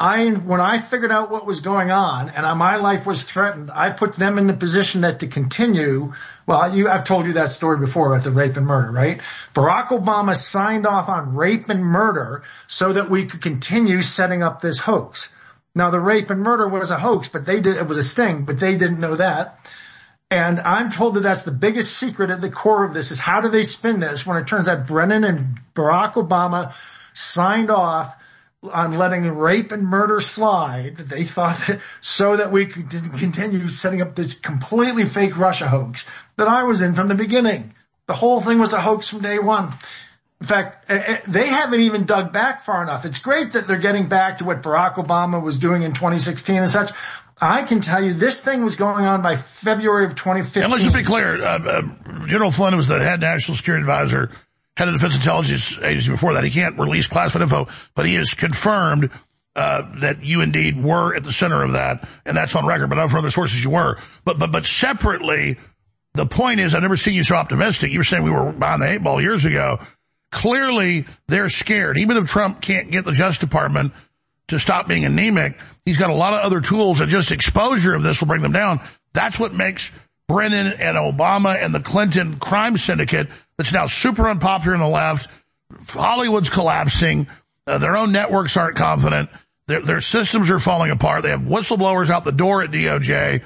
I figured out what was going on and my life was threatened, I put them in the position that to continue. Well, I've told you that story before about the rape and murder, right? Barack Obama signed off on rape and murder so that we could continue setting up this hoax. Now, the rape and murder was a hoax, but it was a sting, but they didn't know that. And I'm told that that's the biggest secret at the core of this, is how do they spin this when it turns out Brennan and Barack Obama signed off on letting rape and murder slide, that they thought that, so that we could continue setting up this completely fake Russia hoax that I was in from the beginning. The whole thing was a hoax from day one. In fact, they haven't even dug back far enough. It's great that they're getting back to what Barack Obama was doing in 2016 and such. I can tell you this thing was going on by February of 2015. And let's just be clear, General Flynn was the head national security advisor, head of the Defense Intelligence Agency before that. He can't release classified info, but he has confirmed that you indeed were at the center of that, and that's on record, but not from other sources you were. But separately, the point is, I've never seen you so optimistic. You were saying we were behind the 8 ball years ago. Clearly, they're scared. Even if Trump can't get the Justice Department to stop being anemic, he's got a lot of other tools, and just exposure of this will bring them down. That's what makes Brennan and Obama and the Clinton crime syndicate, that's now super unpopular on the left. Hollywood's collapsing. Their own networks aren't confident. Their systems are falling apart. They have whistleblowers out the door at DOJ.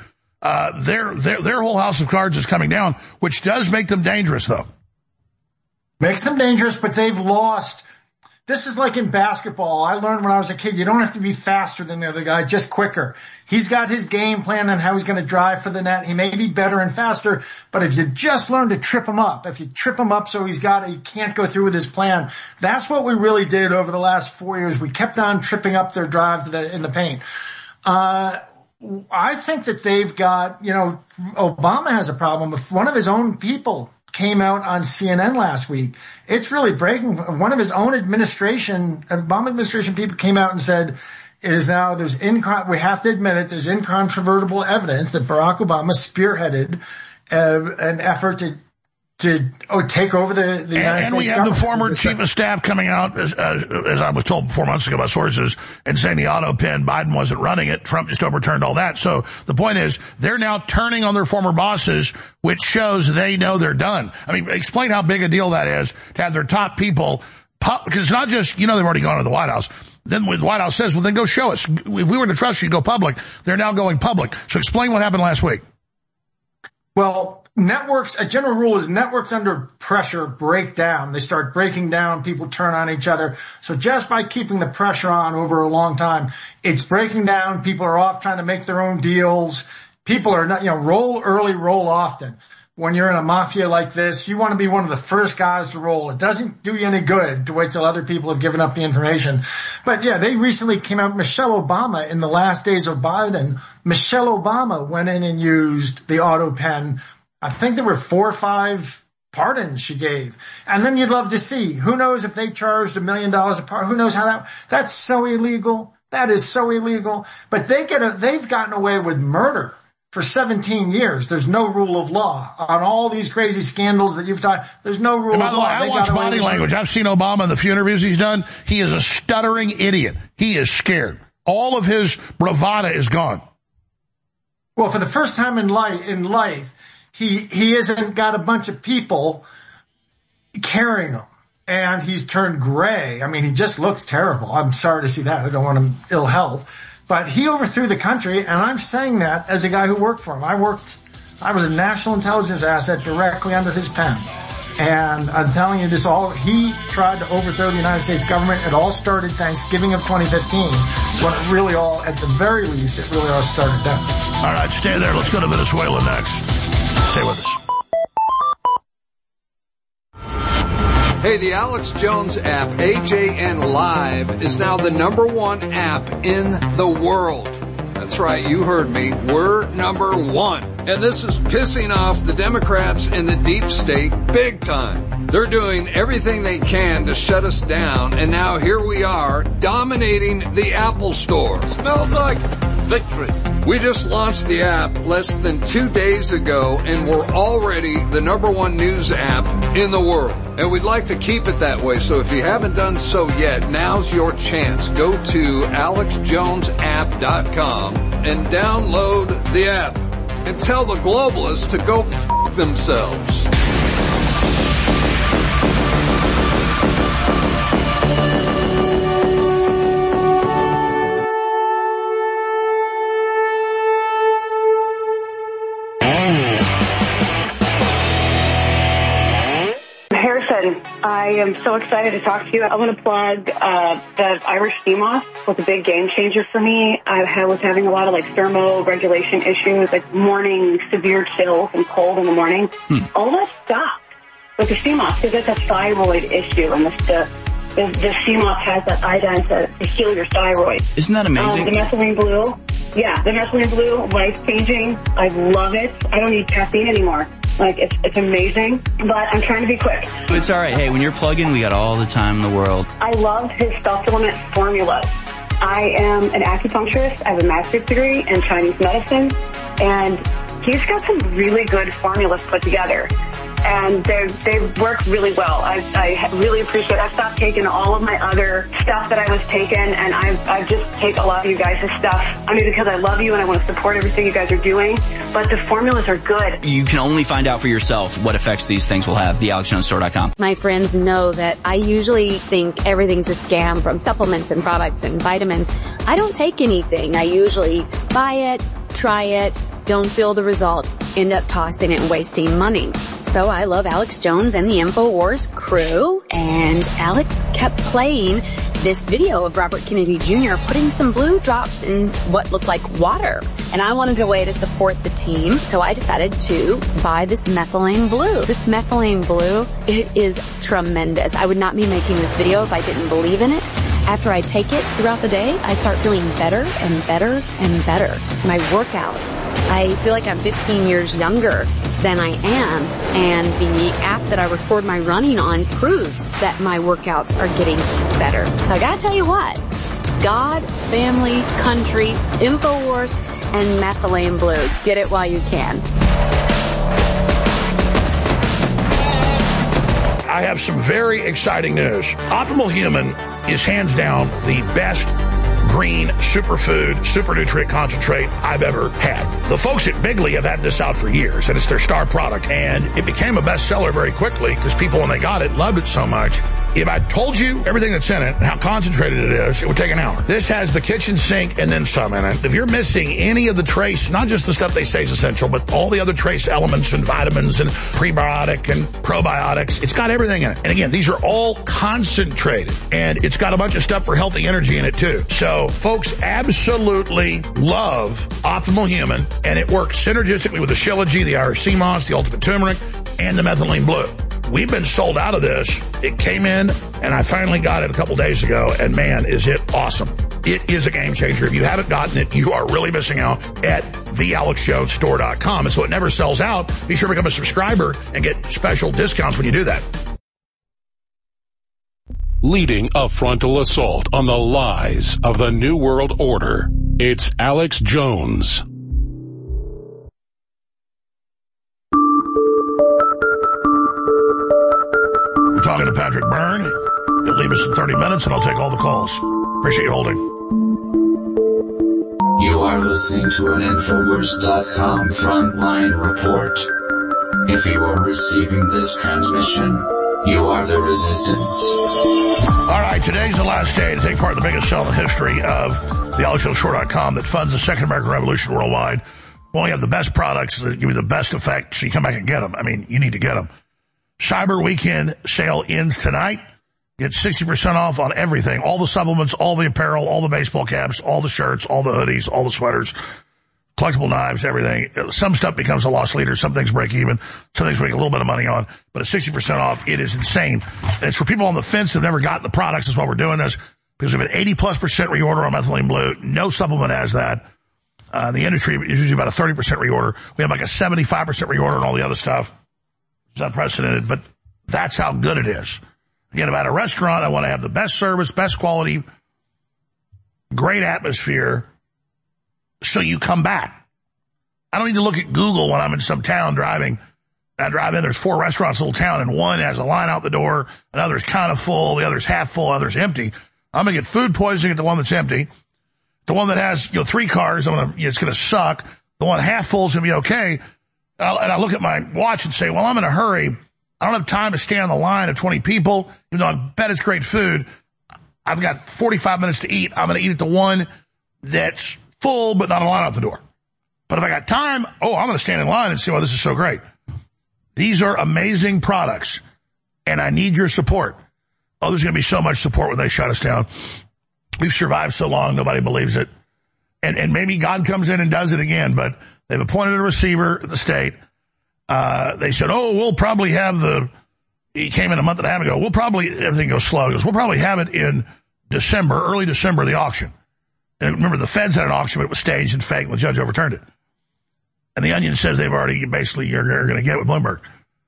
Their whole house of cards is coming down, which does make them dangerous, though. Makes them dangerous, but they've lost. This is like in basketball. I learned when I was a kid, you don't have to be faster than the other guy, just quicker. He's got his game plan on how he's going to drive for the net. He may be better and faster, but if you just learn to trip him up, if you trip him up so he can't go through with his plan, that's what we really did over the last 4 years. We kept on tripping up their drive in the paint. I think that they've got, Obama has a problem. If one of his own people came out on CNN last week, it's really breaking. One of his own Obama administration people came out and said, it is now, we have to admit it, there's incontrovertible evidence that Barack Obama spearheaded an effort to take over the United States. And we have the former chief of staff coming out, as I was told 4 months ago by sources, and saying the auto pen, Biden wasn't running it. Trump just overturned all that. So the point is, they're now turning on their former bosses, which shows they know they're done. I mean, explain how big a deal that is to have their top people, because it's not just, they've already gone to the White House. Then when the White House says, well, then go show us. If we were to trust you, go public. They're now going public. So explain what happened last week. Well, networks, a general rule is networks under pressure break down. They start breaking down. People turn on each other. So just by keeping the pressure on over a long time, it's breaking down. People are off trying to make their own deals. People are not, roll early, roll often. When you're in a mafia like this, you want to be one of the first guys to roll. It doesn't do you any good to wait till other people have given up the information. But yeah, they recently came out, Michelle Obama, in the last days of Biden, Michelle Obama went in and used the auto pen. I think there were 4 or 5 pardons she gave. And then you'd love to see, who knows if they charged $1 million a pardon, who knows how that's so illegal. That is so illegal. But they've gotten away with murder for 17 years. There's no rule of law on all these crazy scandals that you've talked. There's no rule of law. I watch body language. I've seen Obama in the few interviews he's done. He is a stuttering idiot. He is scared. All of his bravado is gone. Well, for the first time in life, he hasn't got a bunch of people carrying him. And he's turned gray. I mean, he just looks terrible. I'm sorry to see that. I don't want him ill health. But he overthrew the country, and I'm saying that as a guy who worked for him. I was a national intelligence asset directly under his pen. And I'm telling you he tried to overthrow the United States government. It all started Thanksgiving of 2015, when it really all, at the very least, it really all started then. All right, stay there. Let's go to Venezuela next. Stay with us. Hey, the Alex Jones app, AJN Live, is now the #1 app in the world. That's right, you heard me. We're #1. And this is pissing off the Democrats and the deep state big time. They're doing everything they can to shut us down, and now here we are, dominating the Apple Store. Smells like victory. We just launched the app less than 2 days ago, and we're already the #1 news app in the world. And we'd like to keep it that way, so if you haven't done so yet, now's your chance. Go to alexjonesapp.com and download the app. And tell the globalists to go f*** themselves. Harrison, I am so excited to talk to you. I want to plug the Irish sea moss was a big game changer for me. I was having a lot of thermo-regulation issues, like morning severe chills and cold in the morning. All that stopped with the sea moss because it's a thyroid issue, and the sea moss has that iodine to heal your thyroid. Isn't that amazing? The methylene blue, the methylene blue, life-changing. I love it. I don't need caffeine anymore. It's amazing, but I'm trying to be quick. It's all right. Hey, when you're plugging, we got all the time in the world. I love his supplement formula. I am an acupuncturist. I have a master's degree in Chinese medicine, and he's got some really good formulas put together. And they work really well. I really appreciate it. I've stopped taking all of my other stuff that I was taking, and I've just take a lot of you guys' stuff. I mean, because I love you and I want to support everything you guys are doing, but the formulas are good. You can only find out for yourself what effects these things will have. TheAlexJonesStore.com. My friends know that I usually think everything's a scam, from supplements and products and vitamins. I don't take anything. I usually buy it, try it, don't feel the results, end up tossing it and wasting money. So I love Alex Jones and the InfoWars crew, and Alex kept playing this video of Robert Kennedy Jr. putting some blue drops in what looked like water. And I wanted a way to support the team, so I decided to buy this methylene blue. This methylene blue, it is tremendous. I would not be making this video if I didn't believe in it. After I take it throughout the day, I start feeling better and better and better. My workouts, I feel like I'm 15 years younger than I am, and the app that I record my running on proves that my workouts are getting better. So I gotta tell you what, God, family, country, InfoWars, and methylene blue. Get it while you can. I have some very exciting news. Optimal Human is hands down the best green superfood, super nutrient concentrate I've ever had. The folks at Bigley have had this out for years, and it's their star product, and it became a bestseller very quickly because people, when they got it, loved it so much. If I told you everything that's in it, how concentrated it is, it would take an hour. This has the kitchen sink and then some in it. If you're missing any of the trace, not just the stuff they say is essential, but all the other trace elements and vitamins and prebiotic and probiotics, it's got everything in it. And again, these are all concentrated, and it's got a bunch of stuff for healthy energy in it too. So folks absolutely love Optimal Human, and it works synergistically with the Shilajit, the Irish sea moss, the Ultimate Turmeric, and the Methylene Blue. We've been sold out of this. It came in, and I finally got it a couple days ago, and man, is it awesome. It is a game changer. If you haven't gotten it, you are really missing out at thealexjonesstore.com. And so it never sells out. Be sure to become a subscriber and get special discounts when you do that. Leading a frontal assault on the lies of the New World Order, it's Alex Jones. We're talking to Patrick Byrne. He'll leave us in 30 minutes, and I'll take all the calls. Appreciate you holding. You are listening to an Infowars.com frontline report. If you are receiving this transmission, you are the resistance. All right, today's the last day to take part in the biggest sale in the history of thealexjoneshow.com, that funds the Second American Revolution worldwide. We only have the best products that give you the best effect, so you come back and get them. I mean, you need to get them. Cyber Weekend sale ends tonight. Get 60% off on everything. All the supplements, all the apparel, all the baseball caps, all the shirts, all the hoodies, all the sweaters, collectible knives, everything. Some stuff becomes a loss leader. Some things break even. Some things we make a little bit of money on. But at 60% off, it is insane. And it's for people on the fence that have never gotten the products. That's why we're doing this. Because we have an 80+% reorder on Methylene Blue. No supplement has that. The industry is usually about a 30% reorder. We have like a 75% reorder on all the other stuff. It's unprecedented, but that's how good it is. Again, if I'm at a restaurant, I want to have the best service, best quality, great atmosphere, so you come back. I don't need to look at Google when I'm in some town driving. I drive in, there's 4 restaurants in a little town, and one has a line out the door, another's kind of full, the other's half full, other's empty. I'm going to get food poisoning at the one that's empty. The one that has 3 cars, it's going to suck. The one half full is going to be okay. And I look at my watch and say, well, I'm in a hurry. I don't have time to stand in the line of 20 people. Even though I bet it's great food, I've got 45 minutes to eat. I'm going to eat at the one that's full but not a line out the door. But if I got time, I'm going to stand in line and see why this is so great. These are amazing products, and I need your support. There's going to be so much support when they shut us down. We've survived so long, nobody believes it. And maybe God comes in and does it again, but they've appointed a receiver at the state. They said, we'll probably have he came in a month and a half ago. Everything goes slow. He goes, we'll probably have it in December, early December, the auction. And remember, the feds had an auction, but it was staged and fake, and the judge overturned it. And the Onion says they've already, basically, you're going to get it with Bloomberg.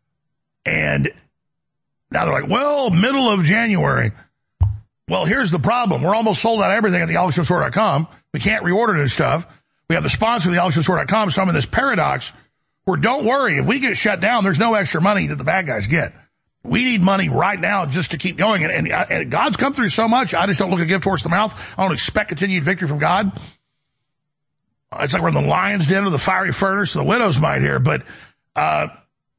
And now they're like, middle of January. Well, here's the problem. We're almost sold out of everything at thealexjonesstore.com. We can't reorder new stuff. We have the sponsor of thealexjonesstore.com, so I'm in this paradox where, don't worry, if we get shut down, there's no extra money that the bad guys get. We need money right now just to keep going. And God's come through so much, I just don't look a gift horse in the mouth. I don't expect continued victory from God. It's like we're in the lion's den or the fiery furnace, the widow's mite here. But I've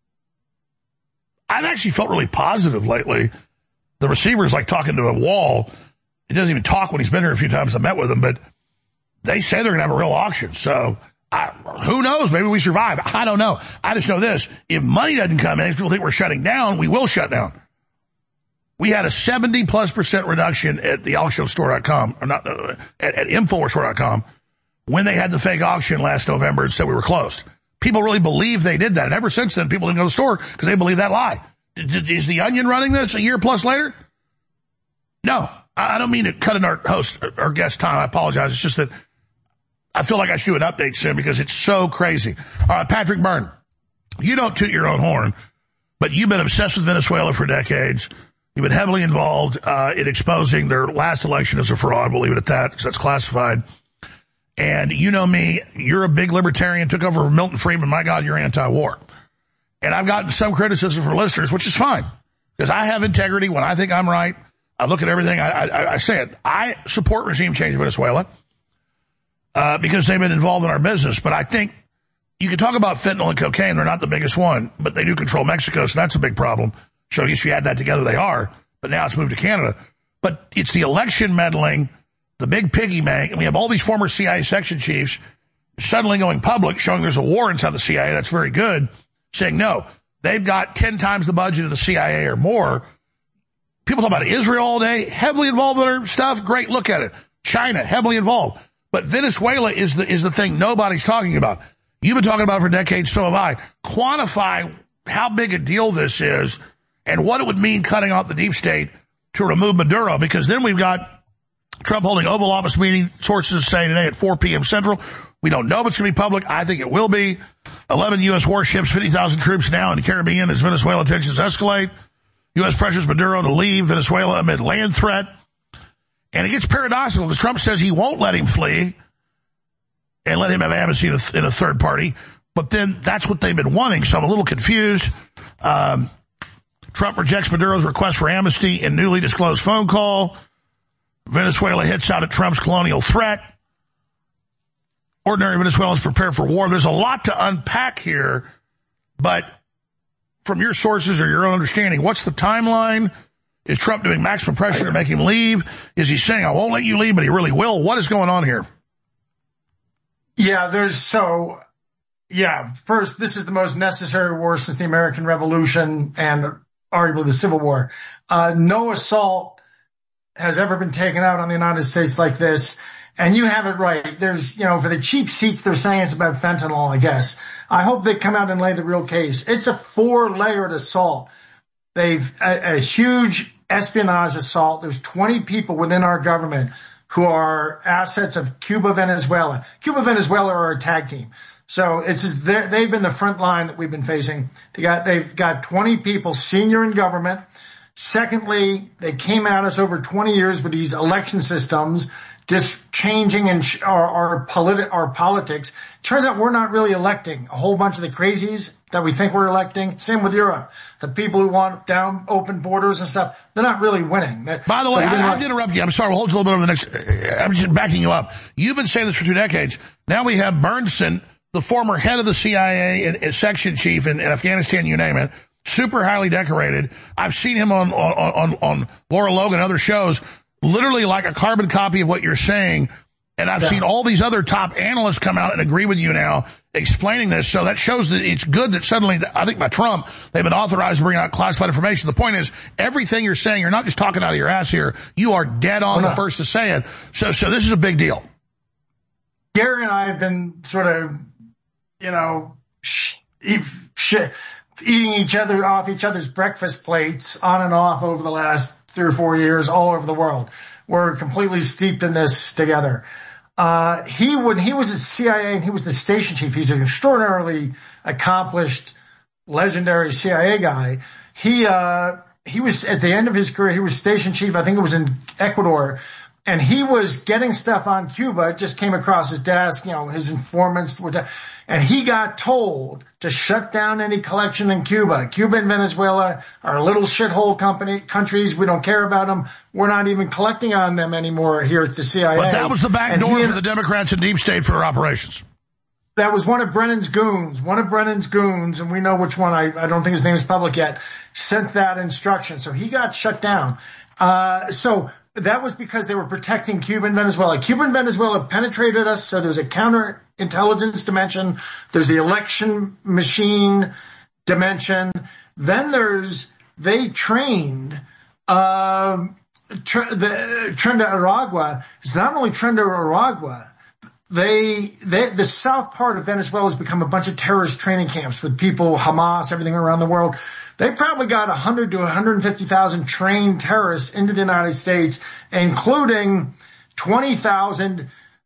actually felt really positive lately. The receiver's like talking to a wall. He doesn't even talk when he's been here a few times. I met with him, but they say they're going to have a real auction. So who knows? Maybe we survive. I don't know. I just know this. If money doesn't come in, if people think we're shutting down, we will shut down. We had a 70+% reduction at thealexjonesstore.com, or not, at InfoWarsStore.com when they had the fake auction last November and said we were closed. People really believe they did that. And ever since then, people didn't go to the store because they believe that lie. Is the Onion running this a year plus later? No. I don't mean to cut in our guest time. I apologize. It's just that I feel like I should do an update soon because it's so crazy. All right, Patrick Byrne, you don't toot your own horn, but you've been obsessed with Venezuela for decades. You've been heavily involved in exposing their last election as a fraud. We'll leave it at that because that's classified. And you know me, you're a big libertarian, took over Milton Friedman. My God, you're anti-war. And I've gotten some criticism from listeners, which is fine because I have integrity. When I think I'm right, I look at everything. I say it. I support regime change in Venezuela because they've been involved in our business. But I think you can talk about fentanyl and cocaine. They're not the biggest one, but they do control Mexico, so that's a big problem. So I guess you add that together, they are. But now it's moved to Canada. But it's the election meddling, the big piggy bank, and we have all these former CIA section chiefs suddenly going public, showing there's a war inside the CIA. That's very good. Saying, no, they've got 10 times the budget of the CIA or more. People talk about Israel all day, heavily involved in their stuff. Great, look at it. China, heavily involved. But Venezuela is the thing nobody's talking about. You've been talking about it for decades, so have I. Quantify how big a deal this is and what it would mean cutting off the deep state to remove Maduro, because then we've got Trump holding Oval Office meeting, sources say today at 4 p.m. Central. We don't know if it's going to be public. I think it will be. 11 U.S. warships, 50,000 troops now in the Caribbean as Venezuela tensions escalate. U.S. pressures Maduro to leave Venezuela amid land threat. And it gets paradoxical because Trump says he won't let him flee and let him have amnesty in a third party. But then that's what they've been wanting, so I'm a little confused. Trump rejects Maduro's request for amnesty in newly disclosed phone call. Venezuela hits out at Trump's colonial threat. Ordinary Venezuelans prepare for war. There's a lot to unpack here, but from your sources or your own understanding, what's the timeline? Is Trump doing maximum pressure to make him leave? Is he saying, I won't let you leave, but he really will? What is going on here? Yeah, first, this is the most necessary war since the American Revolution and arguably the Civil War. No assault has ever been taken out on the United States like this. And you have it right. There's, for the cheap seats, they're saying it's about fentanyl, I guess. I hope they come out and lay the real case. It's a 4-layered assault. They've a huge espionage assault. There's 20 people within our government who are assets of Cuba, Venezuela. Cuba, Venezuela are a tag team. So they've been the front line that we've been facing. They've got 20 people senior in government. Secondly, they came at us over 20 years with these election systems, just changing our politics. Turns out we're not really electing a whole bunch of the crazies that we think we're electing. Same with Europe. The people who want open borders and stuff, they're not really winning. By the way, I have to interrupt you. I'm sorry. We'll hold you a little bit over the next. I'm just backing you up. You've been saying this for 2 decades. Now we have Bernsen, the former head of the CIA and section chief in Afghanistan, you name it, super highly decorated. I've seen him on Laura Logan and other shows, literally like a carbon copy of what you're saying. And I've seen all these other top analysts come out and agree with you now explaining this. So that shows that it's good that suddenly, I think by Trump, they've been authorized to bring out classified information. The point is, everything you're saying, you're not just talking out of your ass here. You are dead on the first to say it. So this is a big deal. Gary and I have been sort of, eating each other off each other's breakfast plates on and off over the last 3 or 4 years all over the world. We're completely steeped in this together. When he was at CIA and he was the station chief, he's an extraordinarily accomplished, legendary CIA guy. He was at the end of his career, he was station chief, I think it was in Ecuador, and he was getting stuff on Cuba. It just came across his desk, his informants were, and he got told to shut down any collection in Cuba. Cuba and Venezuela are little shithole countries. We don't care about them. We're not even collecting on them anymore here at the CIA. But that was the back door for the Democrats and deep state for their operations. That was one of Brennan's goons, and we know which one, I don't think his name is public yet, sent that instruction. So he got shut down. So that was because they were protecting Cuba and Venezuela. Cuba and Venezuela penetrated us, so there's a counterintelligence dimension. There's the election machine dimension. Then they trained, the Tren de Aragua. It's not only Tren de Aragua, the south part of Venezuela has become a bunch of terrorist training camps with people, Hamas, everything around the world. They probably got 100 to 150,000 trained terrorists into the United States, including 20,000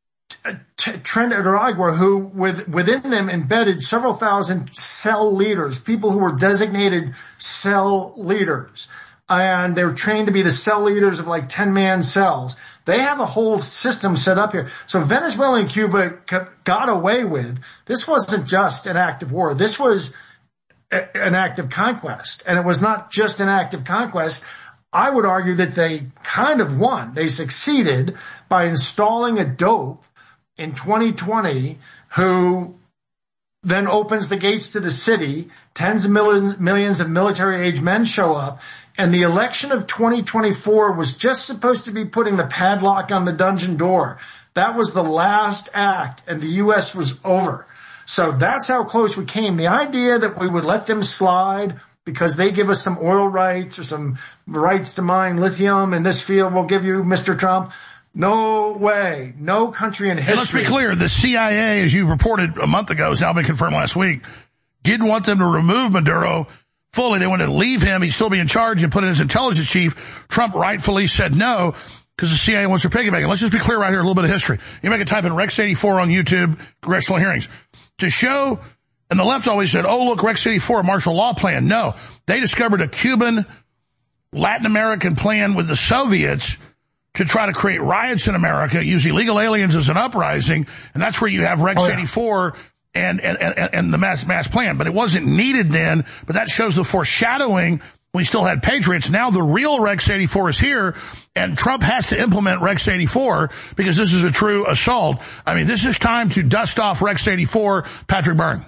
Tren de Aragua, who within them embedded several thousand cell leaders, people who were designated cell leaders. And they were trained to be the cell leaders of like 10-man cells. They have a whole system set up here. So Venezuela and Cuba got away with, this wasn't just an act of war. This was an act of conquest. And it was not just an act of conquest. I would argue that they kind of won. They succeeded by installing a dope in 2020 who then opens the gates to the city. Tens of millions of military-age men show up. And the election of 2024 was just supposed to be putting the padlock on the dungeon door. That was the last act, and the U.S. was over. So that's how close we came. The idea that we would let them slide because they give us some oil rights or some rights to mine lithium in this field, we'll give you, Mr. Trump. No way. No country in history. And let's be clear, the CIA, as you reported a month ago, has now been confirmed last week, didn't want them to remove Maduro fully. They wanted to leave him. He'd still be in charge and put in his intelligence chief. Trump rightfully said no because the CIA wants to piggyback. Let's just be clear right here, a little bit of history. You make a type in Rex 84 on YouTube, congressional hearings. To show, and the left always said, oh, look, Rex 84, a martial law plan. No, they discovered a Cuban, Latin American plan with the Soviets to try to create riots in America, use illegal aliens as an uprising, and that's where you have Rex 84 and the mass plan. But it wasn't needed then, but that shows the foreshadowing. We still had Patriots. Now the real Rex 84 is here, and Trump has to implement Rex 84 because this is a true assault. I mean, this is time to dust off Rex 84, Patrick Byrne.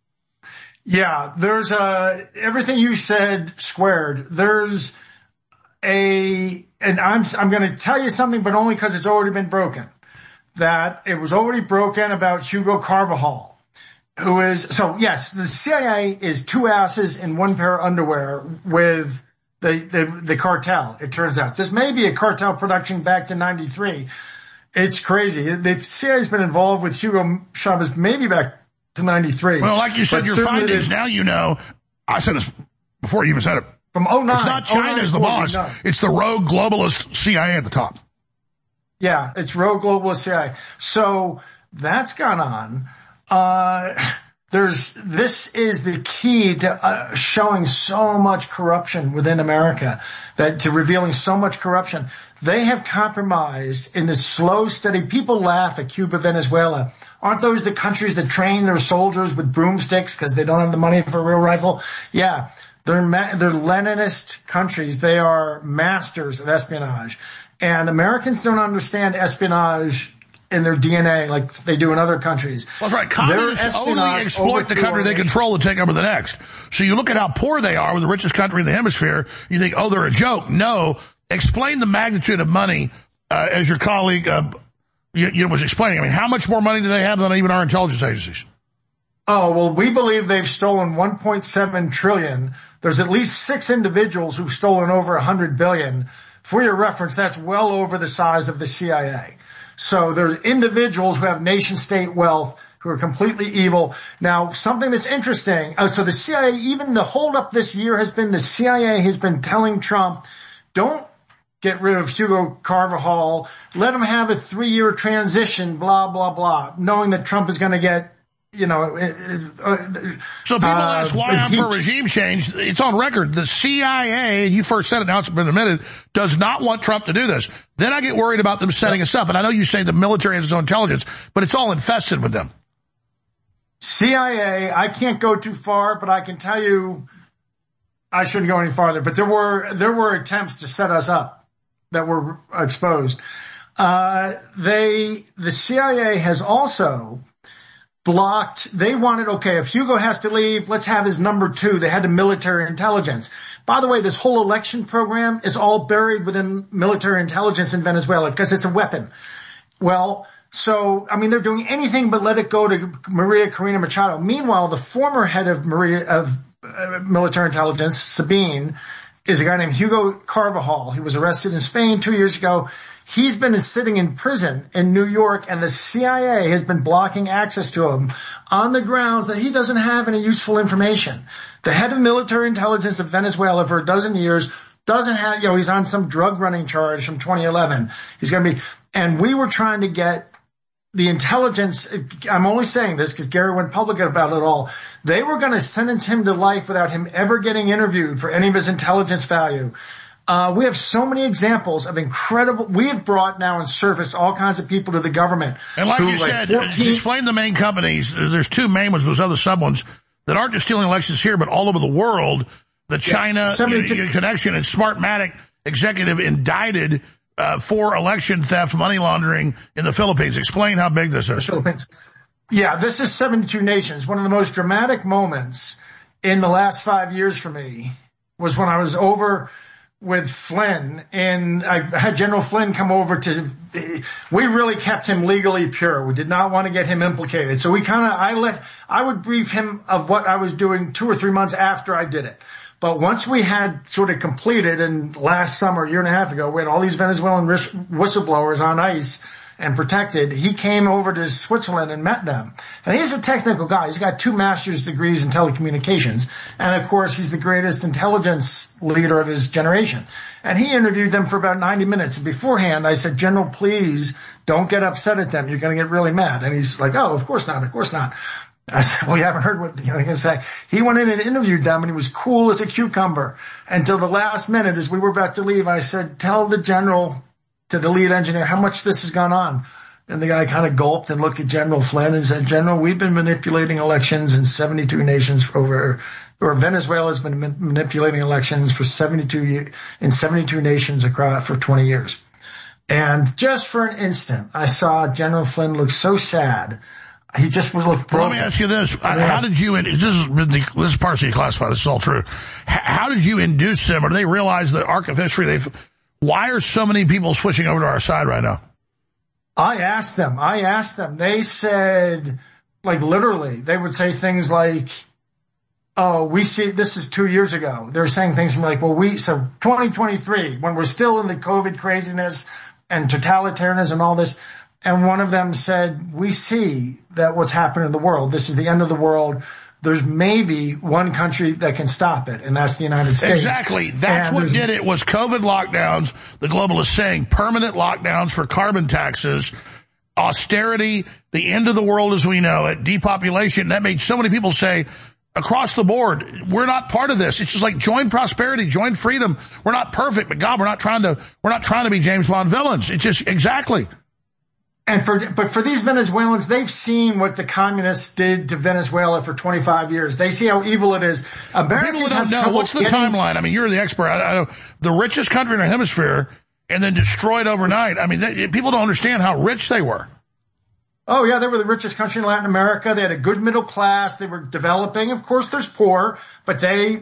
Yeah, there's everything you said squared. There's and I'm going to tell you something, but only because it's already been broken, that it was already broken about Hugo Carvajal, who is, so yes, the CIA is two asses in one pair of underwear with the cartel, it turns out. This may be a cartel production back to 93. It's crazy. The CIA's been involved with Hugo Chavez maybe back to 93. Well, like you said, your findings, now you know, I said this before you even said it. From 09. It's not China as the boss. It's the rogue globalist CIA at the top. Yeah, it's rogue globalist CIA. So that's gone on. This is the key to showing so much corruption within America, to revealing so much corruption. They have compromised in this slow, steady. People laugh at Cuba, Venezuela. Aren't those the countries that train their soldiers with broomsticks because they don't have the money for a real rifle? Yeah. They're Leninist countries. They are masters of espionage. And Americans don't understand espionage in their DNA like they do in other countries. Well, that's right. Communists only exploit the country they control to take over the next. So you look at how poor they are with the richest country in the hemisphere, you think, oh, they're a joke. No. Explain the magnitude of money, as your colleague was explaining. I mean, how much more money do they have than even our intelligence agencies? Oh, well, we believe they've stolen $1.7 trillion. There's at least 6 individuals who've stolen over $100 billion. For your reference, that's well over the size of the CIA. So there's individuals who have nation-state wealth who are completely evil. Now, something that's interesting, so the CIA, even the holdup this year has been the CIA has been telling Trump, don't get rid of Hugo Carvajal, let him have a 3-year transition, blah, blah, blah, knowing that Trump is going to get, so people ask why I'm for regime change. It's on record. The CIA, and you first said it, now it's been admitted, does not want Trump to do this. Then I get worried about them setting us up. And I know you say the military has its own intelligence, but it's all infested with them. CIA, I can't go too far, but I can tell you, I shouldn't go any farther, but there were attempts to set us up that were exposed. The CIA has also blocked. They wanted, okay, if Hugo has to leave, let's have his number 2. They had the military intelligence. By the way, this whole election program is all buried within military intelligence in Venezuela because it's a weapon. Well, so, I mean, they're doing anything but let it go to Maria Corina Machado. Meanwhile, the former head of military intelligence, Sabine, is a guy named Hugo Carvajal. He was arrested in Spain 2 years ago. He's been sitting in prison in New York, and the CIA has been blocking access to him on the grounds that he doesn't have any useful information. The head of military intelligence of Venezuela for a dozen years doesn't have, he's on some drug running charge from 2011. He's going to be, and we were trying to get the intelligence, I'm only saying this because Gary went public about it all. They were going to sentence him to life without him ever getting interviewed for any of his intelligence value. We have so many examples of incredible, we have brought now and surfaced all kinds of people to the government. And like you said, explain the main companies. There's 2 main ones, those other sub ones that aren't just stealing elections here, but all over the world. The China connection and Smartmatic executive indicted for election theft, money laundering in the Philippines. Explain how big this is. Philippines. Yeah, this is 72 nations. One of the most dramatic moments in the last 5 years for me was when I was over with Flynn, and I had General Flynn come over we really kept him legally pure. We did not want to get him implicated. So I would brief him of what I was doing 2 or 3 months after I did it. But once we had sort of completed, and last summer, a year and a half ago, we had all these Venezuelan whistleblowers on ice and protected. He came over to Switzerland and met them. And he's a technical guy. He's got 2 master's degrees in telecommunications. And of course, he's the greatest intelligence leader of his generation. And he interviewed them for about 90 minutes. And beforehand, I said, General, please don't get upset at them. You're going to get really mad. And he's like, oh, of course not. Of course not. I said, well, you haven't heard what you're going to say. He went in and interviewed them, and he was cool as a cucumber until the last minute. As we were about to leave, I said, tell the general, to the lead engineer, how much this has gone on. And the guy kind of gulped and looked at General Flynn and said, General, we've been manipulating elections in 72 nations Venezuela has been manipulating elections for 72 nations across for 20 years. And just for an instant, I saw General Flynn look so sad. He just would look broken. Let me ask you this. How did you, this is partially classified, this is all true. How did you induce them, or do they realize the arc of history? Why are so many people switching over to our side right now? I asked them. They said, like literally, they would say things like, oh, we see, this is 2 years ago. They're saying things like, well, so 2023, when we're still in the COVID craziness and totalitarianism and all this, and one of them said, we see that what's happened in the world. This is the end of the world. There's maybe one country that can stop it, and that's the United States. Exactly. That's what did it, was COVID lockdowns, the globalists saying, permanent lockdowns for carbon taxes, austerity, the end of the world as we know it, depopulation. That made so many people say, across the board, we're not part of this. It's just like join prosperity, join freedom. We're not perfect, but God, we're not trying to be James Bond villains. It's just, exactly. But for these Venezuelans, they've seen what the communists did to Venezuela for 25 years. They see how evil it is. People don't know. What's the timeline? I mean, you're the expert. I know the richest country in our hemisphere and then destroyed overnight. I mean, people don't understand how rich they were. Oh, yeah, they were the richest country in Latin America. They had a good middle class. They were developing. Of course, there's poor, but they,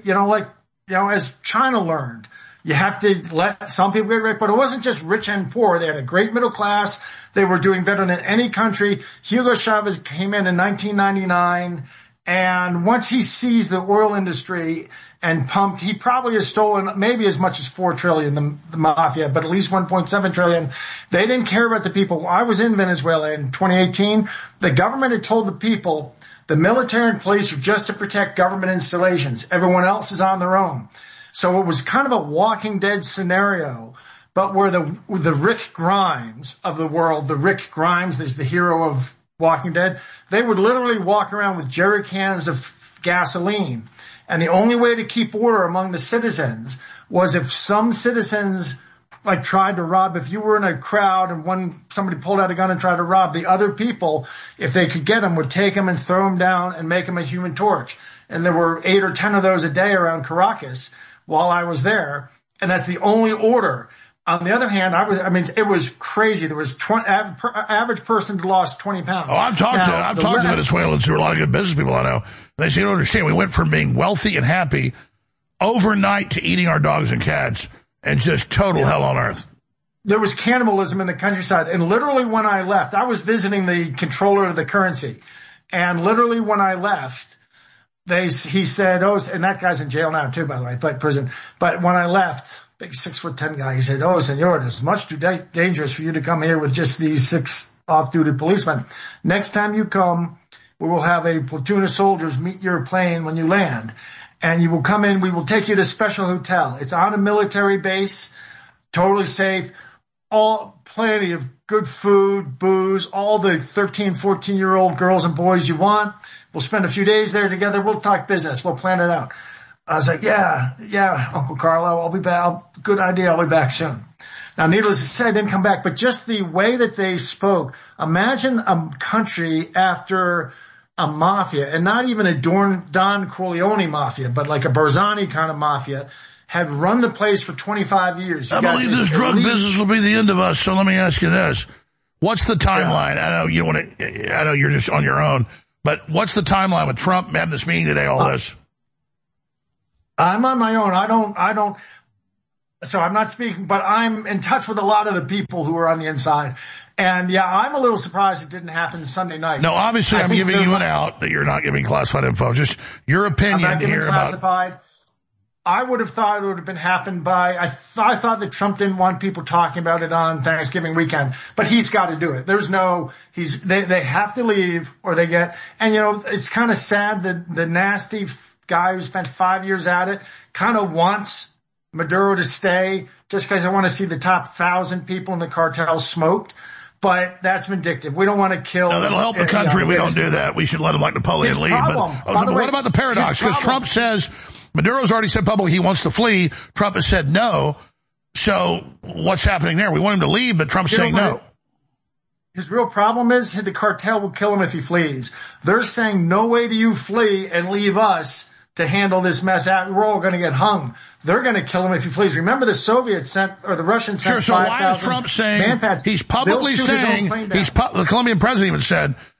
as China learned, you have to let some people get rich, but it wasn't just rich and poor. They had a great middle class. They were doing better than any country. Hugo Chavez came in 1999, and once he seized the oil industry and pumped, he probably has stolen maybe as much as $4 trillion, the mafia, but at least $1.7 trillion. They didn't care about the people. I was in Venezuela in 2018. The government had told the people the military and police are just to protect government installations. Everyone else is on their own. So it was kind of a Walking Dead scenario, but where the Rick Grimes of the world, the Rick Grimes is the hero of Walking Dead, they would literally walk around with jerry cans of gasoline. And the only way to keep order among the citizens was if some citizens tried to rob, if you were in a crowd and somebody pulled out a gun and tried to rob, the other people, if they could get them, would take them and throw them down and make them a Human Torch. And there were 8 or 10 of those a day around Caracas while I was there. And that's the only order. On the other hand, it was crazy. There was average person lost 20 pounds. Oh, I've talked to Venezuelans who are a lot of good business people I know. They say, you don't understand. We went from being wealthy and happy overnight to eating our dogs and cats and just total hell on earth. There was cannibalism in the countryside. And literally when I left, I was visiting the controller of the currency. And literally when I left, he said, oh, and that guy's in jail now too, by the way, like prison. But when I left, big 6'10" guy, he said, oh, senor, it's much too dangerous for you to come here with just these 6 off-duty policemen. Next time you come, we will have a platoon of soldiers meet your plane when you land. And you will come in, we will take you to a special hotel. It's on a military base, totally safe, plenty of good food, booze, all the 13, 14-year-old girls and boys you want. We'll spend a few days there together. We'll talk business. We'll plan it out. I was like, yeah, Uncle Carlo, I'll be back. Good idea. I'll be back soon. Now, needless to say, I didn't come back, but just the way that they spoke, imagine a country after a mafia, and not even a Don Corleone mafia, but like a Barzani kind of mafia, had run the place for 25 years. I believe this drug business will be the end of us, so let me ask you this. What's the timeline? Yeah. I know you're just on your own, but what's the timeline with Trump having this meeting today, all this? I'm on my own. So I'm not speaking, but I'm in touch with a lot of the people who are on the inside. And yeah, I'm a little surprised it didn't happen Sunday night. No, obviously I'm giving you an out that you're not giving classified info. Just your opinion I'm not giving here classified. About. I would have thought it would have been happened by, I thought that Trump didn't want people talking about it on Thanksgiving weekend, but he's got to do it. They have to leave or they get, and it's kind of sad that the nasty guy who spent 5 years at it kind of wants Maduro to stay just because I want to see the top 1,000 people in the cartel smoked. But that's vindictive. We don't want to kill. No, that'll help the country. We don't do that. We should let him like Napoleon leave. But what about the paradox? Because Trump says, Maduro's already said publicly he wants to flee. Trump has said no. So what's happening there? We want him to leave, but Trump's saying no. His real problem is the cartel will kill him if he flees. They're saying, no way do you flee and leave us to handle this mess out. We're all going to get hung. They're going to kill him if he flees. Remember the Soviets the Russians sent 5,000 why is Trump saying, he's publicly saying, the Colombian president even said,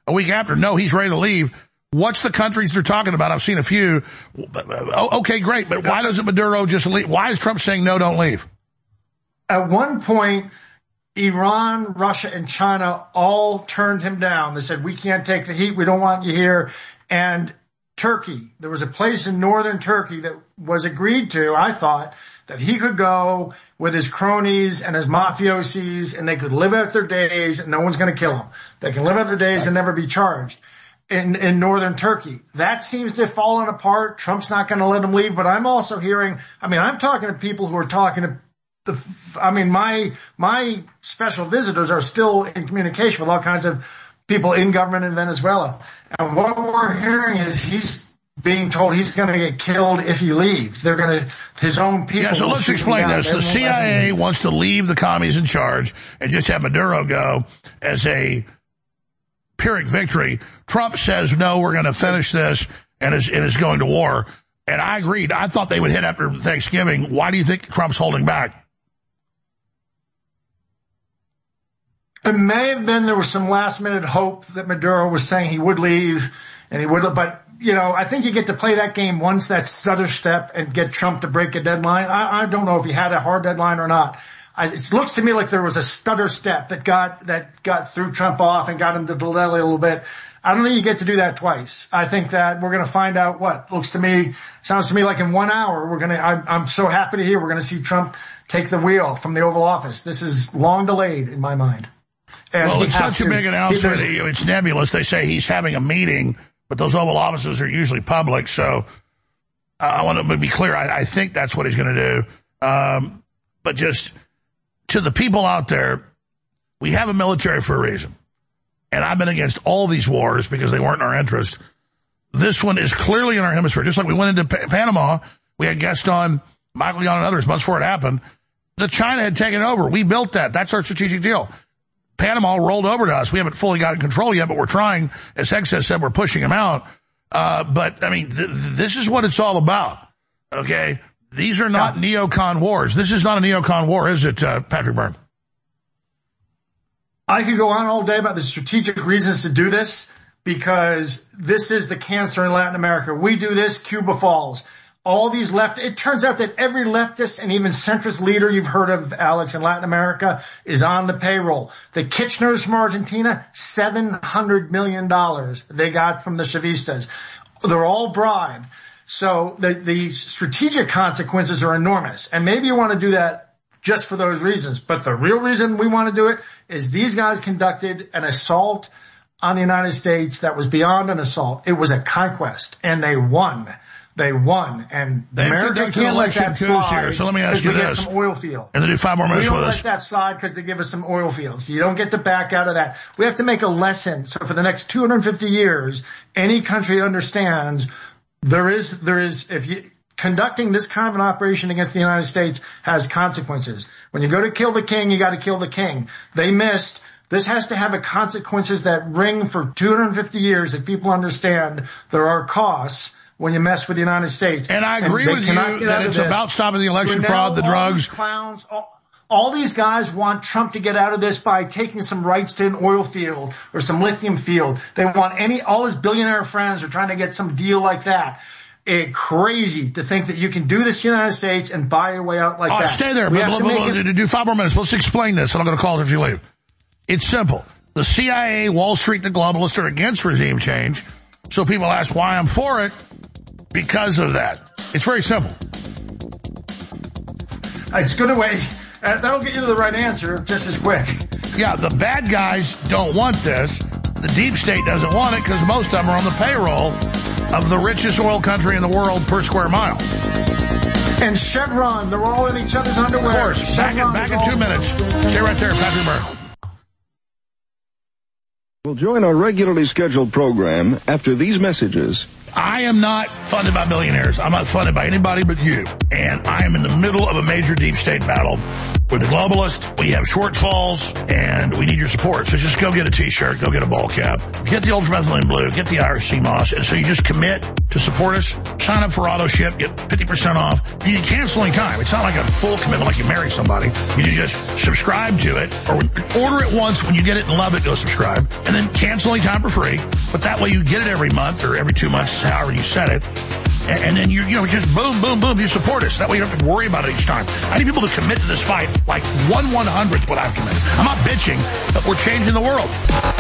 a week after, no, he's ready to leave. What's the countries they're talking about? I've seen a few. Okay, great, but why doesn't Maduro just leave? Why is Trump saying, no, don't leave? At one point, Iran, Russia, and China all turned him down. They said, we can't take the heat. We don't want you here. And Turkey, there was a place in northern Turkey that was agreed to, I thought, that he could go with his cronies and his mafiosis, and they could live out their days, and no one's going to kill them. They can live out their days and never be charged. In northern Turkey. That seems to have fallen apart. Trump's not going to let him leave, but I'm also hearing, I'm talking to people who are talking to my special visitors are still in communication with all kinds of people in government in Venezuela. And what we're hearing is he's being told he's going to get killed if he leaves. They're going to, his own people. Yeah, so let's explain this. The CIA wants to leave the commies in charge and just have Maduro go as a Pyrrhic victory. Trump says, no, we're going to finish this and is going to war. And I agreed. I thought they would hit after Thanksgiving. Why do you think Trump's holding back? It may have been there was some last minute hope that Maduro was saying he would leave and he would, but I think you get to play that game once, that stutter step, and get Trump to break a deadline. I don't know if he had a hard deadline or not. It looks to me like there was a stutter step that got threw Trump off and got him to delay a little bit. I don't think you get to do that twice. I think that we're going to find out sounds to me like in 1 hour, I'm so happy to hear we're going to see Trump take the wheel from the Oval Office. This is long delayed in my mind. And well, it's such a big announcement. It's nebulous. They say he's having a meeting, but those Oval Offices are usually public. So I want to be clear. I think that's what he's going to do. But just to the people out there, we have a military for a reason. And I've been against all these wars because they weren't in our interest. This one is clearly in our hemisphere. Just like we went into Panama, we had guests on, Michael Young and others, months before it happened. The China had taken over. We built that. That's our strategic deal. Panama rolled over to us. We haven't fully got in control yet, but we're trying. As Hexas said, we're pushing him out. This is what it's all about. Okay? These are not neocon wars. This is not a neocon war, is it, Patrick Byrne? I could go on all day about the strategic reasons to do this, because this is the cancer in Latin America. We do this, Cuba falls. All these it turns out that every leftist and even centrist leader you've heard of, Alex, in Latin America is on the payroll. The Kirchners from Argentina, $700 million they got from the Chavistas. They're all bribed. So the strategic consequences are enormous. And maybe you want to do that just for those reasons. But the real reason we want to do it is these guys conducted an assault on the United States that was beyond an assault. It was a conquest, and they won. They won, and America can't let that slide. Here. So let me ask you this: some oil fields. And then do 5 more minutes with us. We don't let that slide because they give us some oil fields. You don't get to back out of that. We have to make a lesson. So for the next 250 years, any country understands there is if you conducting this kind of an operation against the United States has consequences. When you go to kill the king, you got to kill the king. They missed. This has to have a consequences that ring for 250 years that people understand there are costs when you mess with the United States. And I agree with you that it's about stopping the election fraud, the drugs. Clowns, all these guys want Trump to get out of this by taking some rights to an oil field or some lithium field. They want all his billionaire friends are trying to get some deal like that. It's crazy to think that you can do this in the United States and buy your way out like that. Stay there. Do 5 more minutes. Let's explain this, and I'm going to call it if you leave. It's simple. The CIA, Wall Street, the globalists are against regime change. So people ask why I'm for it. Because of that. It's very simple. It's good way. That'll get you to the right answer just as quick. Yeah, the bad guys don't want this. The deep state doesn't want it because most of them are on the payroll of the richest oil country in the world per square mile. And Chevron, they're all in each other's underwear. Of course. Back in 2 minutes. Stay right there, Patrick Byrne. We'll join our regularly scheduled program after these messages. I am not funded by billionaires. I'm not funded by anybody but you. And I am in the middle of a major deep state battle with the globalists. We have shortfalls, and we need your support. So just go get a T-shirt, go get a ball cap, get the ultramethylene blue, get the Irish sea moss. And so you just commit to support us. Sign up for auto ship, get 50% off. You can cancel any time. It's not like a full commitment like you marry somebody. You can just subscribe to it, or order it once. When you get it and love it, go subscribe. And then cancel any time for free. But that way you get it every month or every 2 months, however you set it. And then you just boom, boom, boom, you support us. That way you don't have to worry about it each time. I need people to commit to this fight like 1/100th what I've committed. I'm not bitching, but we're changing the world.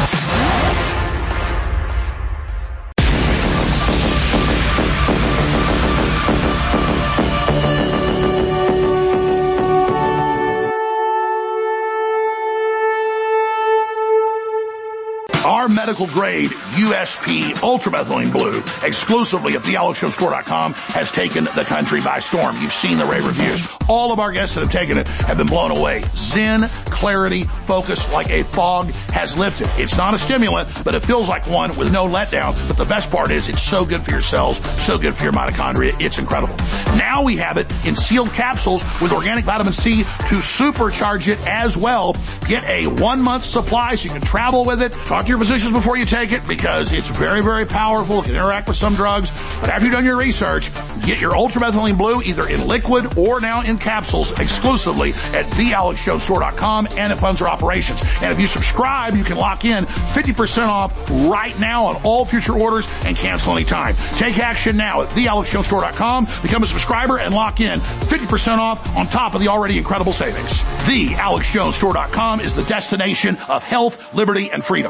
Our medical grade USP ultramethylene blue exclusively at thealexshowstore.com has taken the country by storm. You've seen the rave reviews. All of our guests that have taken it have been blown away. Zen, clarity, focus like a fog has lifted. It's not a stimulant, but it feels like one with no letdown. But the best part is it's so good for your cells, so good for your mitochondria. It's incredible. Now we have it in sealed capsules with organic vitamin C to supercharge it as well. Get a 1 month supply so you can travel with it. Talk to your physicians before you take it because it's very, very powerful. It can interact with some drugs. But after you've done your research, get your ultramethylene blue either in liquid or now in capsules exclusively at thealexshowstore.com and it funds our operations. And if you subscribe, you can lock in 50% off right now on all future orders and cancel anytime. Take action now at thealexshowstore.com. Become a subscriber and lock in 50% off on top of the already incredible savings. TheAlexJonesStore.com is the destination of health, liberty, and freedom.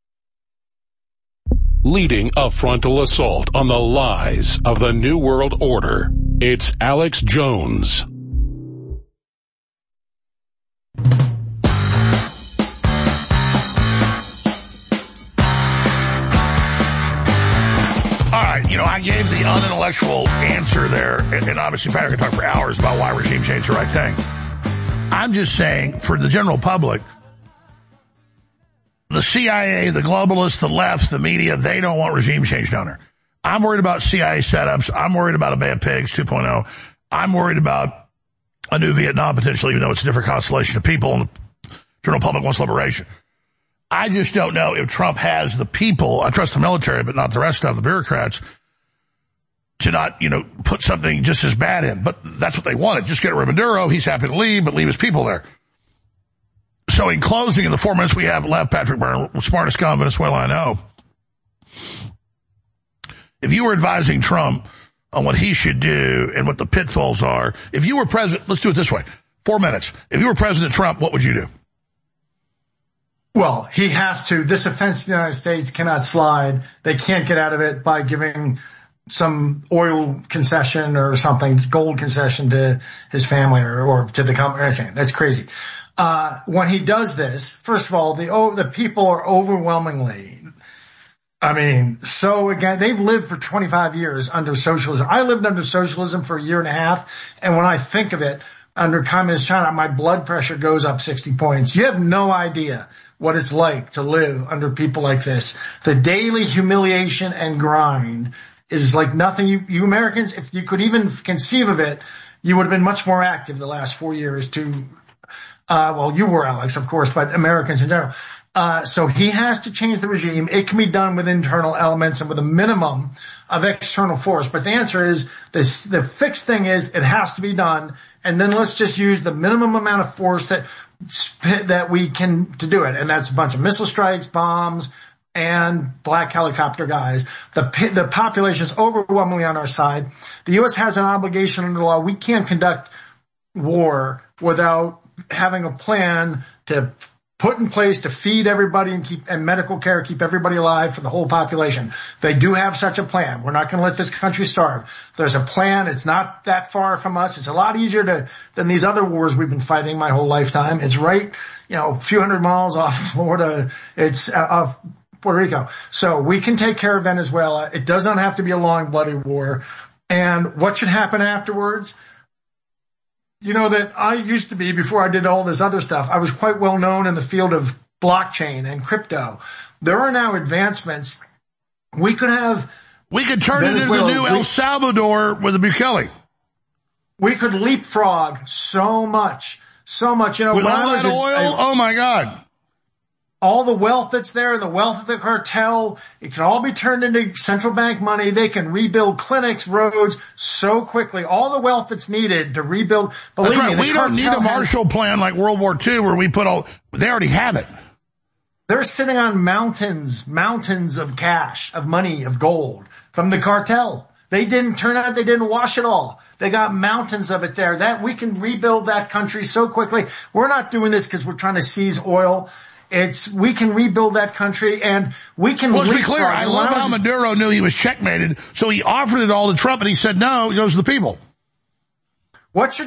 Leading a frontal assault on the lies of the New World Order, it's Alex Jones. All right, I gave the unintellectual answer there, and obviously Patrick could talk for hours about why regime change is the right thing. I'm just saying, for the general public, the CIA, the globalists, the left, the media, they don't want regime change down there. I'm worried about CIA setups. I'm worried about a Bay of Pigs 2.0. I'm worried about a new Vietnam potentially, even though it's a different constellation of people and the general public wants liberation. I just don't know if Trump has the people. I trust the military, but not the rest of the bureaucrats to not, put something just as bad in. But that's what they wanted. Just get rid of Maduro. He's happy to leave, but leave his people there. So in closing, in the 4 minutes we have left, Patrick Byrne, smartest guy in Venezuela I know. If you were advising Trump on what he should do and what the pitfalls are, if you were president, let's do it this way, 4 minutes. If you were President Trump, what would you do? Well, he has to. This offense to the United States cannot slide. They can't get out of it by giving some oil concession or something, gold concession to his family or to the company. That's crazy. When he does this, first of all, the people are overwhelmingly, they've lived for 25 years under socialism. I lived under socialism for a year and a half, and when I think of it, under communist China, my blood pressure goes up 60 points. You have no idea what it's like to live under people like this. The daily humiliation and grind is like nothing. You Americans, if you could even conceive of it, you would have been much more active the last 4 years to you were, Alex, of course, but Americans in general. So he has to change the regime. It can be done with internal elements and with a minimum of external force. But the answer is the fixed thing is it has to be done. And then let's just use the minimum amount of force that we can to do it. And that's a bunch of missile strikes, bombs, and black helicopter guys. The population is overwhelmingly on our side. The U.S. has an obligation under law. We can't conduct war without having a plan to put in place to feed everybody and medical care, keep everybody alive for the whole population. They do have such a plan. We're not going to let this country starve. There's a plan. It's not that far from us. It's a lot easier than these other wars we've been fighting my whole lifetime. It's right, a few hundred miles off Florida. It's off Puerto Rico. So we can take care of Venezuela. It does not have to be a long, bloody war. And what should happen afterwards? That I used to be, before I did all this other stuff, I was quite well known in the field of blockchain and crypto. There are now advancements. We could have We could turn it into the new El Salvador with the Bukele. We could leapfrog so much. So much. You know, with all that oil, oh my God. All the wealth that's there and the wealth of the cartel, it can all be turned into central bank money. They can rebuild clinics, roads so quickly. All the wealth that's needed to rebuild. That's right. We don't need a Marshall Plan like World War II where we put they already have it. They're sitting on mountains of cash, of money, of gold from the cartel. They didn't wash it all. They got mountains of it there. That we can rebuild that country so quickly. We're not doing this because we're trying to seize oil. We can rebuild that country and we can. Well, let's be clear. I love how Maduro knew he was checkmated, so he offered it all to Trump, and he said no. It goes to the people. What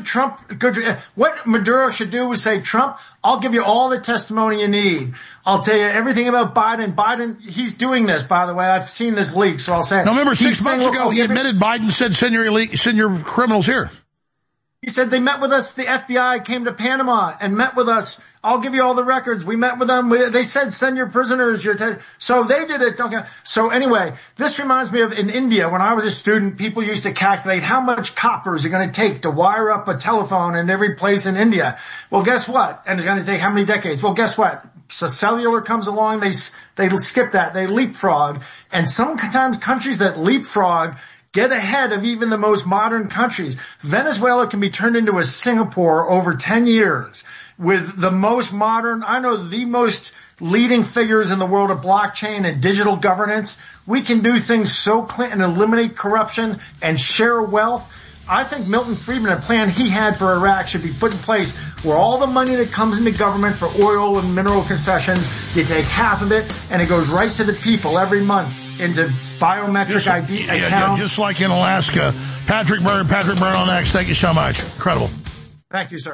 Maduro should do is say, Trump, I'll give you all the testimony you need. I'll tell you everything about Biden. Biden, he's doing this, by the way. I've seen this leak, so I'll say it. Now remember, 6 months ago, he admitted Biden said, send your criminals here. He said they met with us. The FBI came to Panama and met with us. I'll give you all the records. We met with them. They said, send your prisoners. So they did it. Okay. So anyway, this reminds me of in India, when I was a student, people used to calculate how much copper is it going to take to wire up a telephone in every place in India. Well, guess what? And it's going to take how many decades? Well, guess what? So cellular comes along. They skip that. They leapfrog. And sometimes countries that leapfrog get ahead of even the most modern countries. Venezuela can be turned into a Singapore over 10 years with the most modern, the most leading figures in the world of blockchain and digital governance. We can do things so clean and eliminate corruption and share wealth. I think Milton Friedman, a plan he had for Iraq, should be put in place where all the money that comes into government for oil and mineral concessions, you take half of it and it goes right to the people every month into biometric ID accounts. Yeah, just like in Alaska. Patrick Byrne on X. Thank you so much. Incredible. Thank you, sir.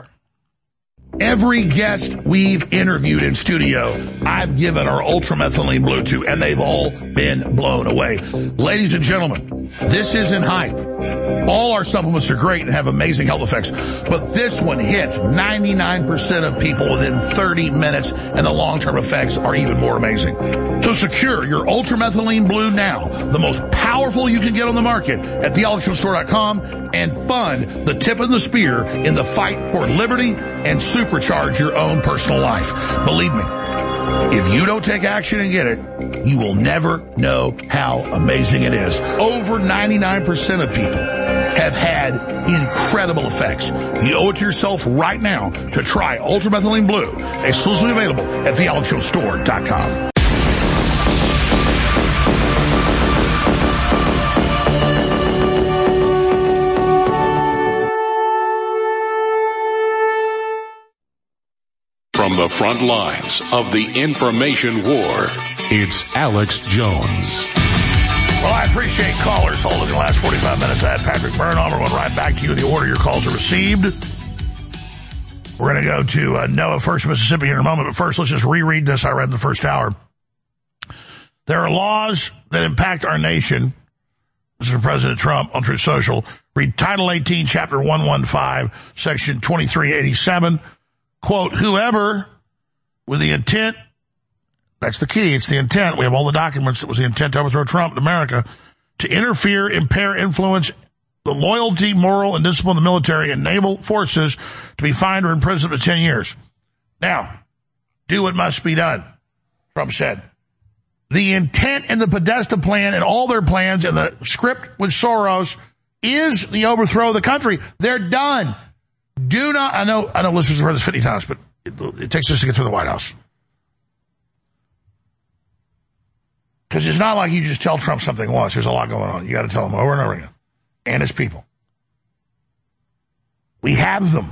Every guest we've interviewed in studio, I've given our ultramethylene blue to, and they've all been blown away. Ladies and gentlemen, this isn't hype. All our supplements are great and have amazing health effects, but this one hits 99% of people within 30 minutes, and the long-term effects are even more amazing. So secure your ultramethylene blue now, the most powerful you can get on the market at thealexstore.com, and fund the tip of the spear in the fight for liberty and supercharge your own personal life. Believe me, if you don't take action and get it, you will never know how amazing it is. Over 99% of people have had incredible effects. You owe it to yourself right now to try Ultramethylene Blue, exclusively available at thealexstore.com. From the front lines of the information war, it's Alex Jones. Well, I appreciate callers holding the last 45 minutes. I had Patrick Byrne on. We're going right back to you in the order your calls are received. We're going to go to Noah First, Mississippi in a moment. But first, let's just reread this I read in the first hour. There are laws that impact our nation. This is from President Trump on Truth Social. Read Title 18, Chapter 115, Section 2387. Quote, whoever with the intent, that's the key, it's the intent, we have all the documents, it was the intent to overthrow Trump in America, to interfere, impair, influence the loyalty, moral, and discipline of the military and naval forces to be fined or imprisoned for 10 years. Now, do what must be done, Trump said. The intent in the Podesta plan and all their plans and the script with Soros is the overthrow of the country. They're done. Do not, I know listeners have heard this 50 times, but it takes us to get through the White House. Because it's not like you just tell Trump something once. There's a lot going on. You got to tell him over and over again. And his people. We have them.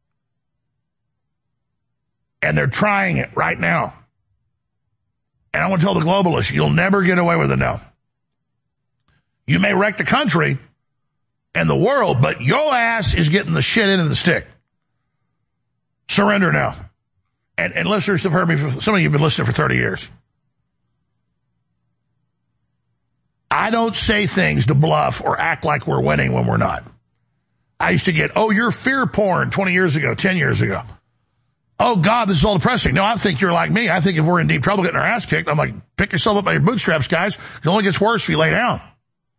And they're trying it right now. And I want to tell the globalists, you'll never get away with it now. You may wreck the country and the world, but your ass is getting the shit into the stick. Surrender now. And listeners have heard me, some of you have been listening for 30 years. I don't say things to bluff or act like we're winning when we're not. I used to get, oh, you're fear porn 20 years ago, 10 years ago. Oh, God, this is all depressing. No, I think you're like me. I think if we're in deep trouble getting our ass kicked, I'm like, pick yourself up by your bootstraps, guys. It only gets worse if you lay down.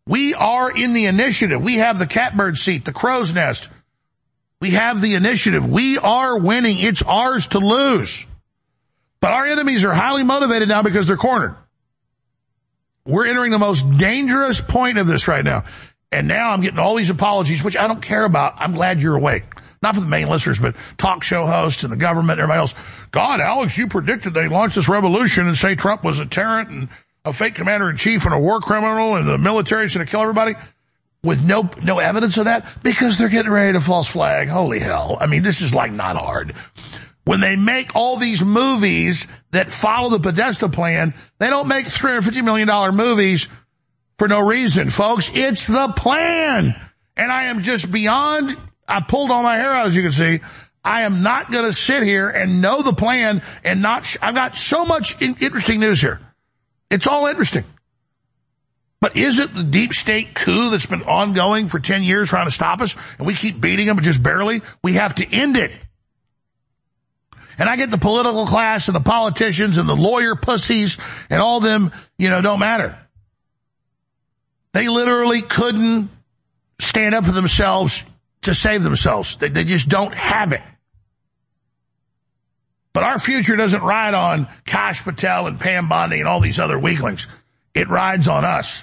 We are in the initiative. We have the catbird seat, the crow's nest. We have the initiative. We are winning. It's ours to lose. But our enemies are highly motivated now because they're cornered. We're entering the most dangerous point of this right now. And now I'm getting all these apologies, which I don't care about. I'm glad you're awake. Not for the main listeners, but talk show hosts and the government and everybody else. God, Alex, you predicted they'd launch this revolution and say Trump was a tyrant and a fake commander-in-chief and a war criminal and the military's going to kill everybody. With no evidence of that, because they're getting ready to false flag. Holy hell. I mean, this is like not hard. When they make all these movies that follow the Podesta plan, they don't make $350 million movies for no reason, folks. It's the plan. And I am just beyond, I pulled all my hair out, as you can see. I am not going to sit here and know the plan and not, I've got so much interesting news here. It's all interesting. But is it the deep state coup that's been ongoing for 10 years trying to stop us, and we keep beating them, but just barely? We have to end it. And I get the political class and the politicians and the lawyer pussies and all them, don't matter. They literally couldn't stand up for themselves to save themselves. They just don't have it. But our future doesn't ride on Kash Patel and Pam Bondi and all these other weaklings. It rides on us.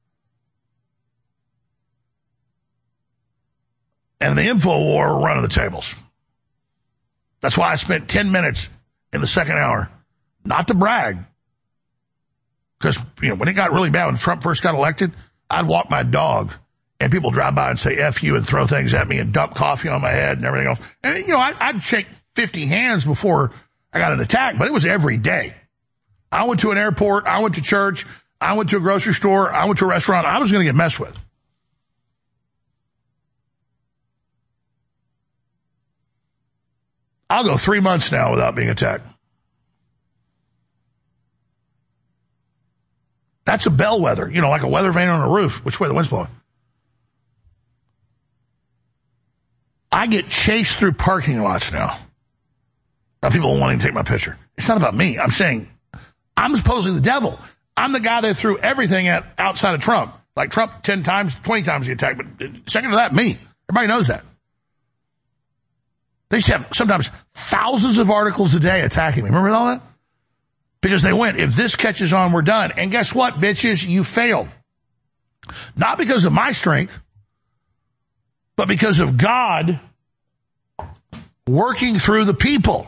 And the info war are running the tables. That's why I spent 10 minutes in the second hour, not to brag. Because, when it got really bad, when Trump first got elected, I'd walk my dog and people drive by and say F you and throw things at me and dump coffee on my head and everything else. And, I'd shake 50 hands before I got an attack, but it was every day. I went to an airport. I went to church. I went to a grocery store. I went to a restaurant. I was going to get messed with. I'll go 3 months now without being attacked. That's a bellwether, like a weather vane on a roof, which way the wind's blowing. I get chased through parking lots now. Now people wanting to take my picture. It's not about me. I'm saying I'm supposedly the devil. I'm the guy they threw everything at outside of Trump. Like Trump 10 times, 20 times he attacked, but second to that, me. Everybody knows that. They used to have sometimes thousands of articles a day attacking me. Remember all that? Because they went, if this catches on, we're done. And guess what, bitches? You failed. Not because of my strength, but because of God working through the people.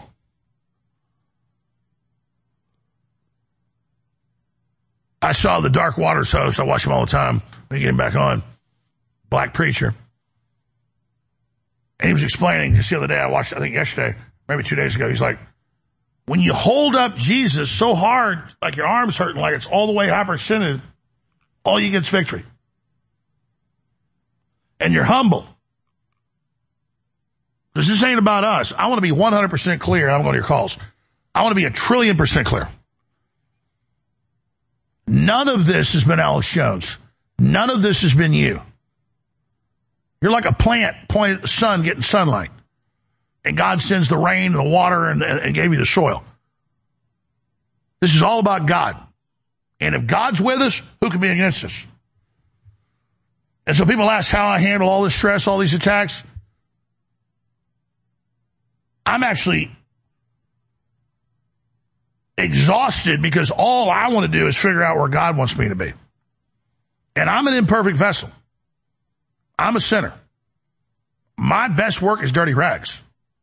I saw the Dark Waters host. I watch him all the time. They get him back on. Black preacher. And he was explaining just the other day, I watched, I think yesterday, maybe 2 days ago, he's like, when you hold up Jesus so hard, like your arm's hurting, like it's all the way hyperextended, all you get is victory. And you're humble. Because this ain't about us. I want to be 100% clear, and I'm going to your calls. I want to be 1,000,000,000% clear. None of this has been Alex Jones. None of this has been you. You're like a plant pointed at the sun getting sunlight. And God sends the rain and the water and gave you the soil. This is all about God. And if God's with us, who can be against us? And so people ask how I handle all this stress, all these attacks. I'm actually exhausted because all I want to do is figure out where God wants me to be. And I'm an imperfect vessel. I'm a sinner. My best work is dirty rags.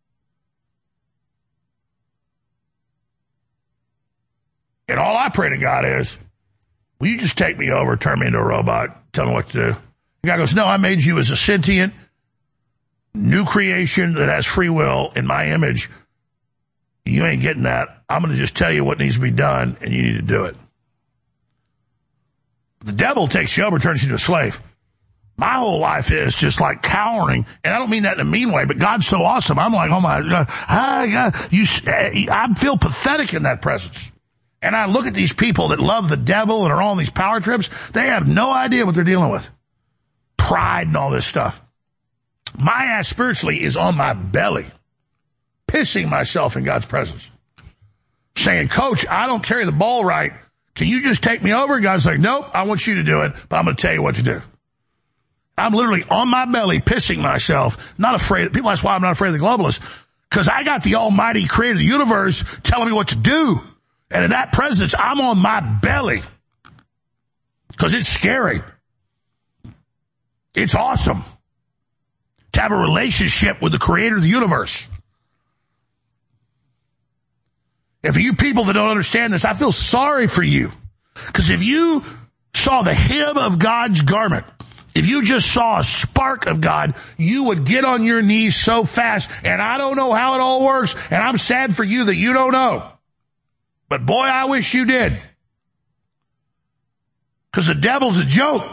And all I pray to God is, will you just take me over, turn me into a robot, tell me what to do? The guy goes, no, I made you as a sentient, new creation that has free will in my image. You ain't getting that. I'm going to just tell you what needs to be done, and you need to do it. The devil takes you over, turns you into a slave. My whole life is just like cowering, and I don't mean that in a mean way, but God's so awesome. I'm like, oh my God, I feel pathetic in that presence. And I look at these people that love the devil and are on these power trips. They have no idea what they're dealing with. Pride and all this stuff. My ass spiritually is on my belly, pissing myself in God's presence. Saying, Coach, I don't carry the ball right Can you just take me over? God's like, nope, I want you to do it, but I'm going to tell you what to do. I'm literally on my belly, pissing myself, not afraid. People ask why I'm not afraid of the globalists. Because I got the almighty creator of the universe telling me what to do. And in that presence, I'm on my belly. Because it's scary. It's awesome to have a relationship with the creator of the universe. And for you people that don't understand this, I feel sorry for you. Because if you saw the hem of God's garment, if you just saw a spark of God, you would get on your knees so fast. And I don't know how it all works. And I'm sad for you that you don't know. But boy, I wish you did. Because the devil's a joke.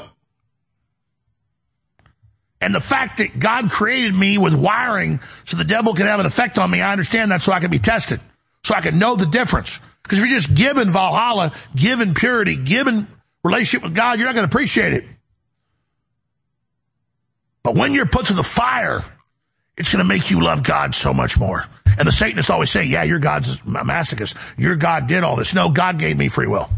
And the fact that God created me with wiring so the devil can have an effect on me, I understand that so I can be tested. So I can know the difference. Because if you're just given Valhalla, given purity, given relationship with God, you're not going to appreciate it. But when you're put to the fire, it's going to make you love God so much more. And the Satanists always say, yeah, your God's a masochist. Your God did all this. No, God gave me free will.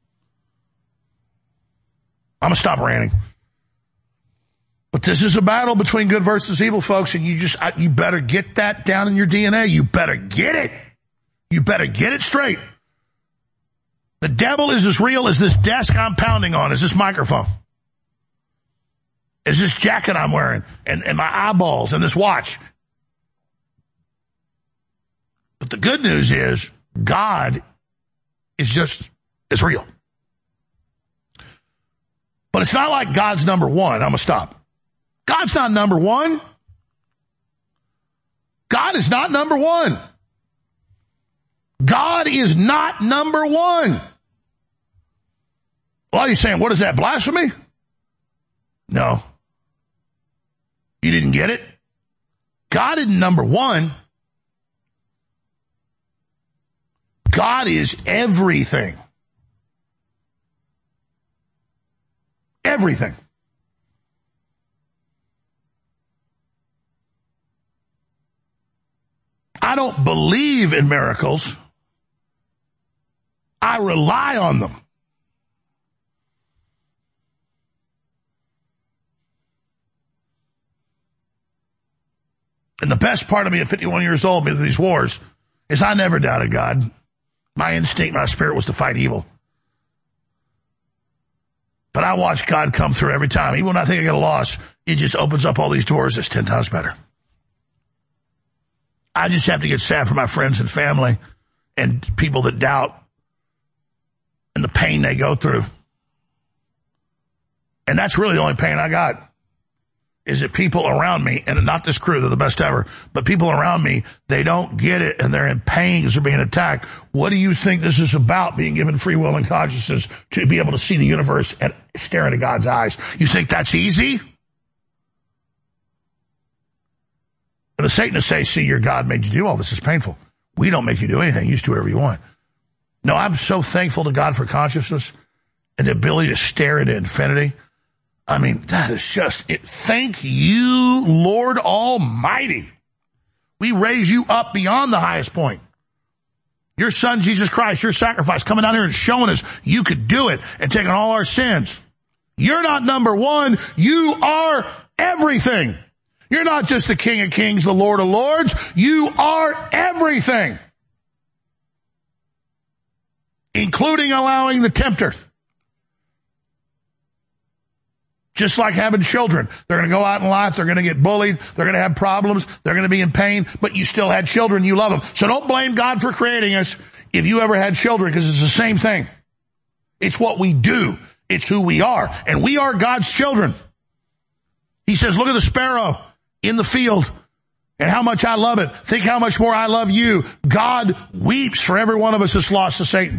I'm going to stop ranting. But this is a battle between good versus evil, folks, and you better get that down in your DNA. You better get it. You better get it straight. The devil is as real as this desk I'm pounding on, as this microphone. Is this jacket I'm wearing, and my eyeballs, and this watch. But the good news is, God is real. But it's not like God's number one. I'm going to stop. God's not number one. God is not number one. God is not number one. Well, you're saying, what is that, blasphemy? No. You didn't get it? God isn't number one. God is everything. Everything. I don't believe in miracles. I rely on them. And the best part of me at 51 years old, with these wars, is I never doubted God. My instinct, my spirit was to fight evil. But I watched God come through every time. Even when I think I get a loss, it just opens up all these doors that's 10 times better. I just have to get sad for my friends and family and people that doubt and the pain they go through. And that's really the only pain I got, is that people around me, and not this crew, they're the best ever, but people around me, they don't get it and they're in pain because they're being attacked. What do you think this is about, being given free will and consciousness to be able to see the universe and stare into God's eyes? You think that's easy? And the Satanists say, see, your God made you do all this. It's painful. We don't make you do anything. You just do whatever you want. No, I'm so thankful to God for consciousness and the ability to stare into infinity. I mean, that is just it. Thank you, Lord Almighty. We raise you up beyond the highest point. Your son, Jesus Christ, your sacrifice, coming down here and showing us you could do it and taking all our sins. You're not number one. You are everything. You're not just the King of Kings, the Lord of Lords. You are everything, including allowing the tempter. Just like having children. They're going to go out in life. They're going to get bullied. They're going to have problems. They're going to be in pain. But you still had children. You love them. So don't blame God for creating us if you ever had children, because it's the same thing. It's what we do. It's who we are. And we are God's children. He says, look at the sparrow in the field and how much I love it. Think how much more I love you. God weeps for every one of us that's lost to Satan.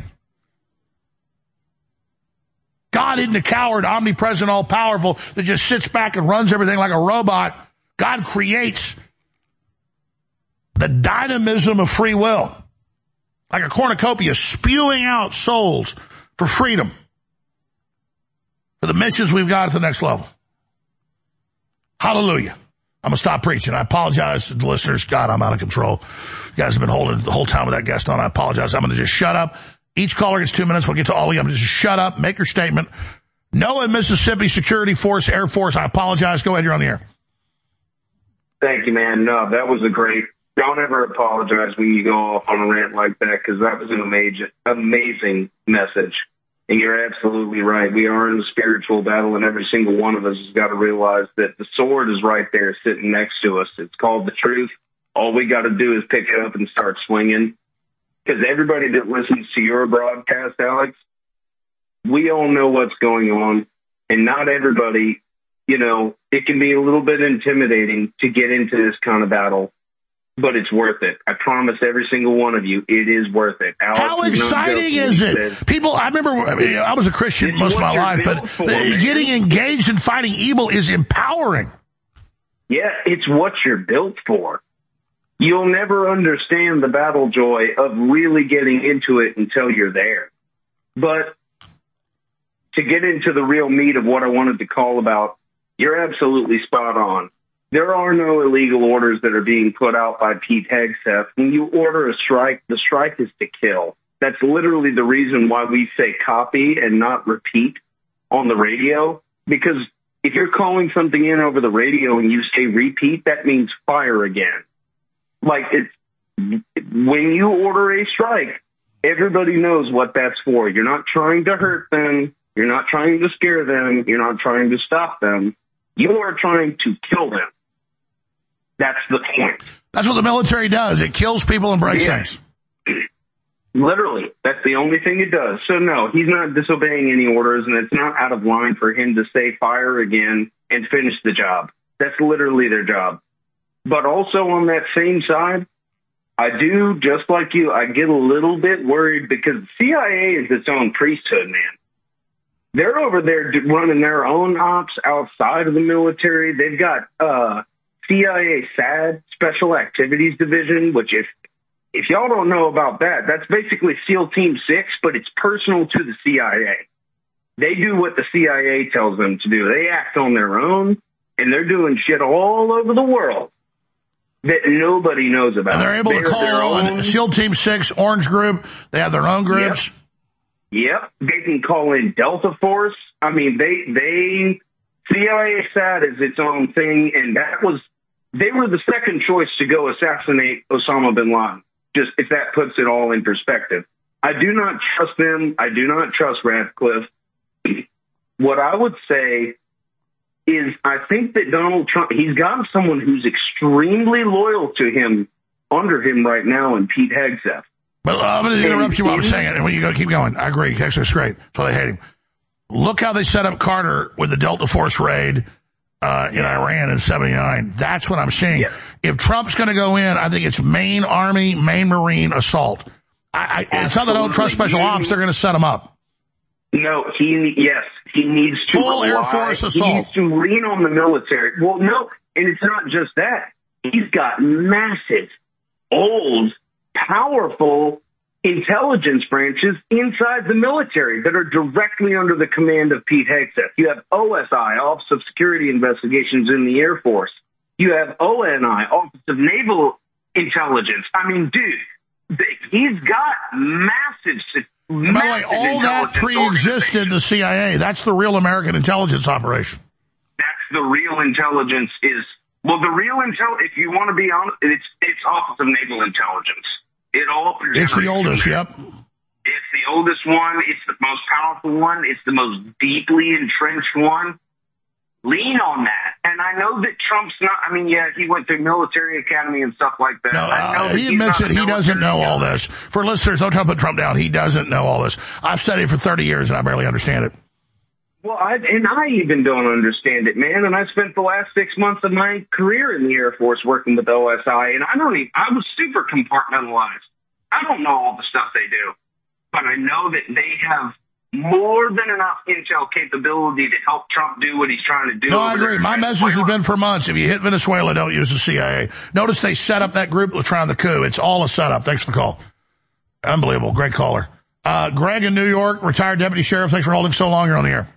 God isn't a coward, omnipresent, all-powerful that just sits back and runs everything like a robot. God creates the dynamism of free will, like a cornucopia spewing out souls for freedom, for the missions we've got at the next level. Hallelujah. I'm going to stop preaching. I apologize to the listeners. God, I'm out of control. You guys have been holding the whole time with that guest on. I apologize. I'm going to just shut up Each caller gets 2 minutes. We'll get to all of them. Just shut up, make your statement. Noah, Mississippi Security Force, Air Force, I apologize. Go ahead, you're on the air. Thank you, man. No, that was a great. Don't ever apologize when you go off on a rant like that, because that was an amazing message. And you're absolutely right. We are in a spiritual battle, and every single one of us has got to realize that the sword is right there sitting next to us. It's called the truth. All we got to do is pick it up and start swinging. Because everybody that listens to your broadcast, Alex, we all know what's going on. And not everybody, it can be a little bit intimidating to get into this kind of battle. But it's worth it. I promise every single one of you, it is worth it. Alex, how exciting is it? People, I was a Christian most of my life, but getting engaged in fighting evil is empowering. Yeah, it's what you're built for. You'll never understand the battle joy of really getting into it until you're there. But to get into the real meat of what I wanted to call about, you're absolutely spot on. There are no illegal orders that are being put out by Pete Hegseth. When you order a strike, the strike is to kill. That's literally the reason why we say copy and not repeat on the radio. Because if you're calling something in over the radio and you say repeat, that means fire again. When you order a strike, everybody knows what that's for. You're not trying to hurt them. You're not trying to scare them. You're not trying to stop them. You are trying to kill them. That's the point. That's what the military does. It kills people and breaks things. Literally. That's the only thing it does. So, no, he's not disobeying any orders, and it's not out of line for him to say fire again and finish the job. That's literally their job. But also on that same side, I do, just like you, I get a little bit worried because the CIA is its own priesthood, man. They're over there running their own ops outside of the military. They've got CIA SAD, Special Activities Division, which if y'all don't know about that, that's basically SEAL Team 6, but it's personal to the CIA. They do what the CIA tells them to do. They act on their own, and they're doing shit all over the world that nobody knows about. And they're able to call SEAL Team 6, Orange Group. They have their own groups. Yep. They can call in Delta Force. I mean, CIA SAD is its own thing, and they were the second choice to go assassinate Osama bin Laden, just if that puts it all in perspective. I do not trust them. I do not trust Radcliffe. What I would say is I think that Donald Trump, he's got someone who's extremely loyal to him under him right now in Pete Hegseth. Well, I'm going to interrupt you while I'm saying it, and when you go, keep going. I agree. Hegseth's great. That's why they hate him. Look how they set up Carter with the Delta Force raid in Iran in 79. That's what I'm seeing. Yeah. If Trump's going to go in, I think it's main Army, main Marine assault. It's not that I don't trust special ops. They're going to set him up. No, he needs to full Air Force assault. He needs to lean on the military. Well, no, and it's not just that. He's got massive, old, powerful intelligence branches inside the military that are directly under the command of Pete Hegseth. You have OSI, Office of Security Investigations in the Air Force. You have ONI, Office of Naval Intelligence. I mean, dude, he's got massive. By the way, all that pre-existed the CIA. That's the real American intelligence operation. That's the real intelligence the real intelligence, if you want to be honest, it's Office of Naval Intelligence. It's the oldest, yep. It's the oldest one. It's the most powerful one. It's the most deeply entrenched one. Lean on that. And I know that Trump's not, he went through military academy and stuff like that. No, he admits that he doesn't know all this. For listeners, don't try to put Trump down. He doesn't know all this. I've studied for 30 years and I barely understand it. Well, I even don't understand it, man. And I spent the last 6 months of my career in the Air Force working with OSI, and I was super compartmentalized. I don't know all the stuff they do, but I know that they have more than enough intel capability to help Trump do what he's trying to do. No, I agree. My message has been for months, if you hit Venezuela, don't use the CIA. Notice they set up that group that was trying the coup. It's all a setup. Thanks for the call. Unbelievable. Great caller. Greg in New York, retired deputy sheriff. Thanks for holding so long. You're on the air.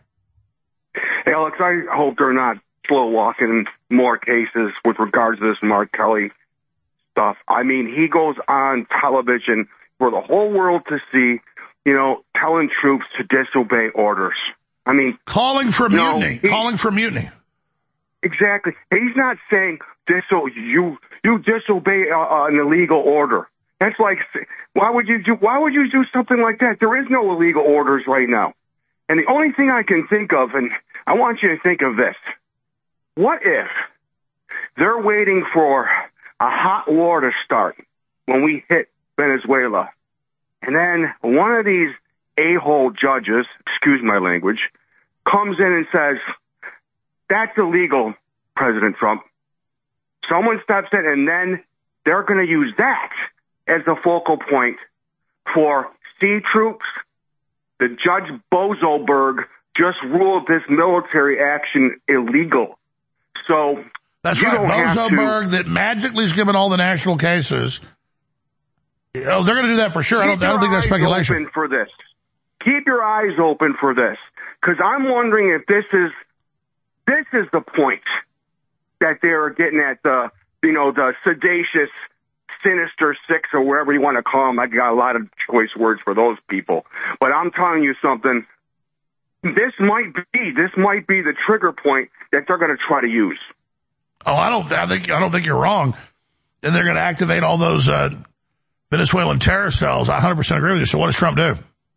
Hey, Alex, I hope they're not slow walking more cases with regards to this Mark Kelly stuff. I mean, he goes on television for the whole world to see telling troops to disobey orders. I mean, calling for mutiny. Calling for mutiny. Exactly. He's not saying you disobey an illegal order. That's like, why would you do something like that? There is no illegal orders right now. And the only thing I can think of, and I want you to think of this. What if they're waiting for a hot war to start when we hit Venezuela, and then one of these a-hole judges, excuse my language, comes in and says, that's illegal, President Trump. Someone steps in, and then they're going to use that as the focal point for sea troops. The Judge Bozoberg just ruled this military action illegal. So that's right, Bozoberg that magically is given all the national cases. Oh, they're going to do that for sure. I don't think that's speculation. Open for this. Keep your eyes open for this, because I'm wondering if this is the point that they're getting at, the sedacious, sinister six, or wherever you want to call them. I got a lot of choice words for those people, but I'm telling you something. This might be the trigger point that they're going to try to use. Oh, I don't think you're wrong. And they're going to activate all those Venezuelan terror cells. I 100% agree with you. So what does Trump do?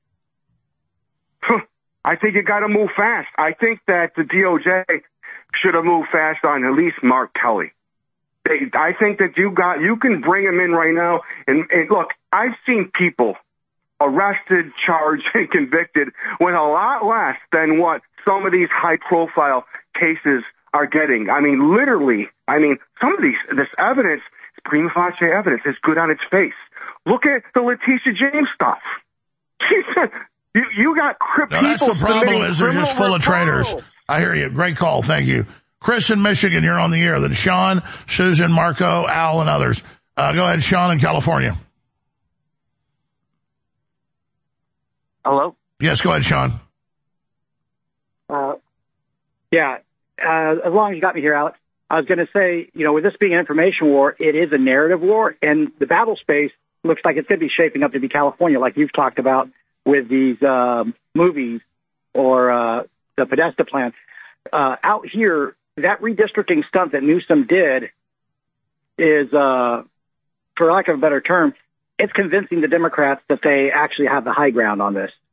I think you got to move fast. I think that the DOJ should have moved fast on at least Mark Kelly. I think that you can bring him in right now. And look, I've seen people arrested, charged, and convicted with a lot less than what some of these high-profile cases are getting. I mean, literally, some of this evidence, prima facie evidence, is good on its face. Look at the Letitia James stuff. She said, you got people. That's the problem, is they're just full of traitors. I hear you. Great call. Thank you. Chris in Michigan, you're on the air. Then Sean, Susan, Marco, Al, and others. Go ahead, Sean in California. Hello? Yes, go ahead, Sean. As long as you got me here, Alex, I was going to say, with this being an information war, it is a narrative war, and the battle space looks like it's going to be shaping up to be California, like you've talked about with these movies or the Podesta plan. Out here, that redistricting stunt that Newsom did is, for lack of a better term, it's convincing the Democrats that they actually have the high ground on this.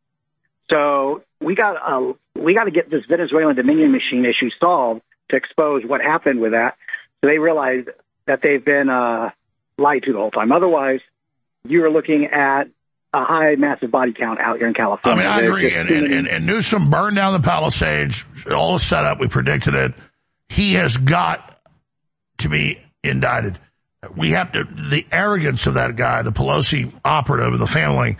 So we got to get this Venezuelan Dominion machine issue solved to expose what happened with that, so they realize that they've been lied to the whole time. Otherwise, you are looking at a high, massive body count out here in California. I agree. And Newsom burned down the Palisades, all is set up. We predicted it. He has got to be indicted. We have to, the arrogance of that guy, the Pelosi operative of the family,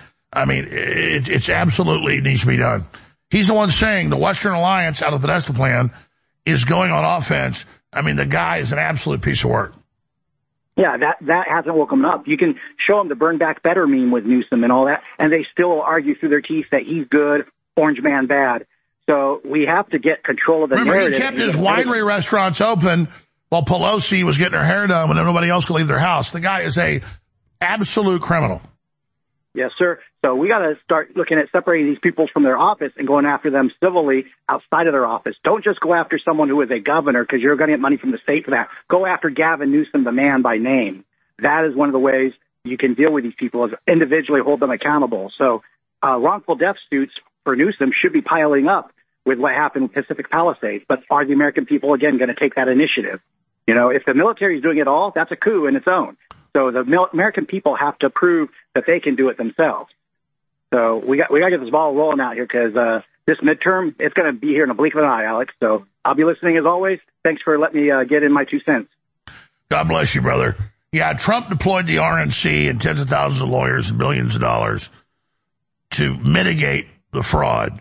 it's absolutely needs to be done. He's the one saying the Western Alliance out of the Podesta plan is going on offense. The guy is an absolute piece of work. Yeah, that hasn't woken up. You can show them the Burn Back Better meme with Newsom and all that, and they still argue through their teeth that he's good, Orange Man bad. So we have to get control of the narrative. He kept his winery restaurants open while Pelosi was getting her hair done when nobody else could leave their house. The guy is a absolute criminal. Yes, sir. So we got to start looking at separating these people from their office and going after them civilly outside of their office. Don't just go after someone who is a governor because you're going to get money from the state for that. Go after Gavin Newsom, the man, by name. That is one of the ways you can deal with these people, is individually hold them accountable. So wrongful death suits for Newsom should be piling up with what happened with Pacific Palisades. But are the American people, again, going to take that initiative? If the military is doing it all, that's a coup in its own. So the American people have to prove that they can do it themselves. So we got to get this ball rolling out here, because this midterm, it's going to be here in a blink of an eye, Alex. So I'll be listening as always. Thanks for letting me get in my 2 cents. God bless you, brother. Yeah, Trump deployed the RNC and tens of thousands of lawyers and billions of dollars to mitigate the fraud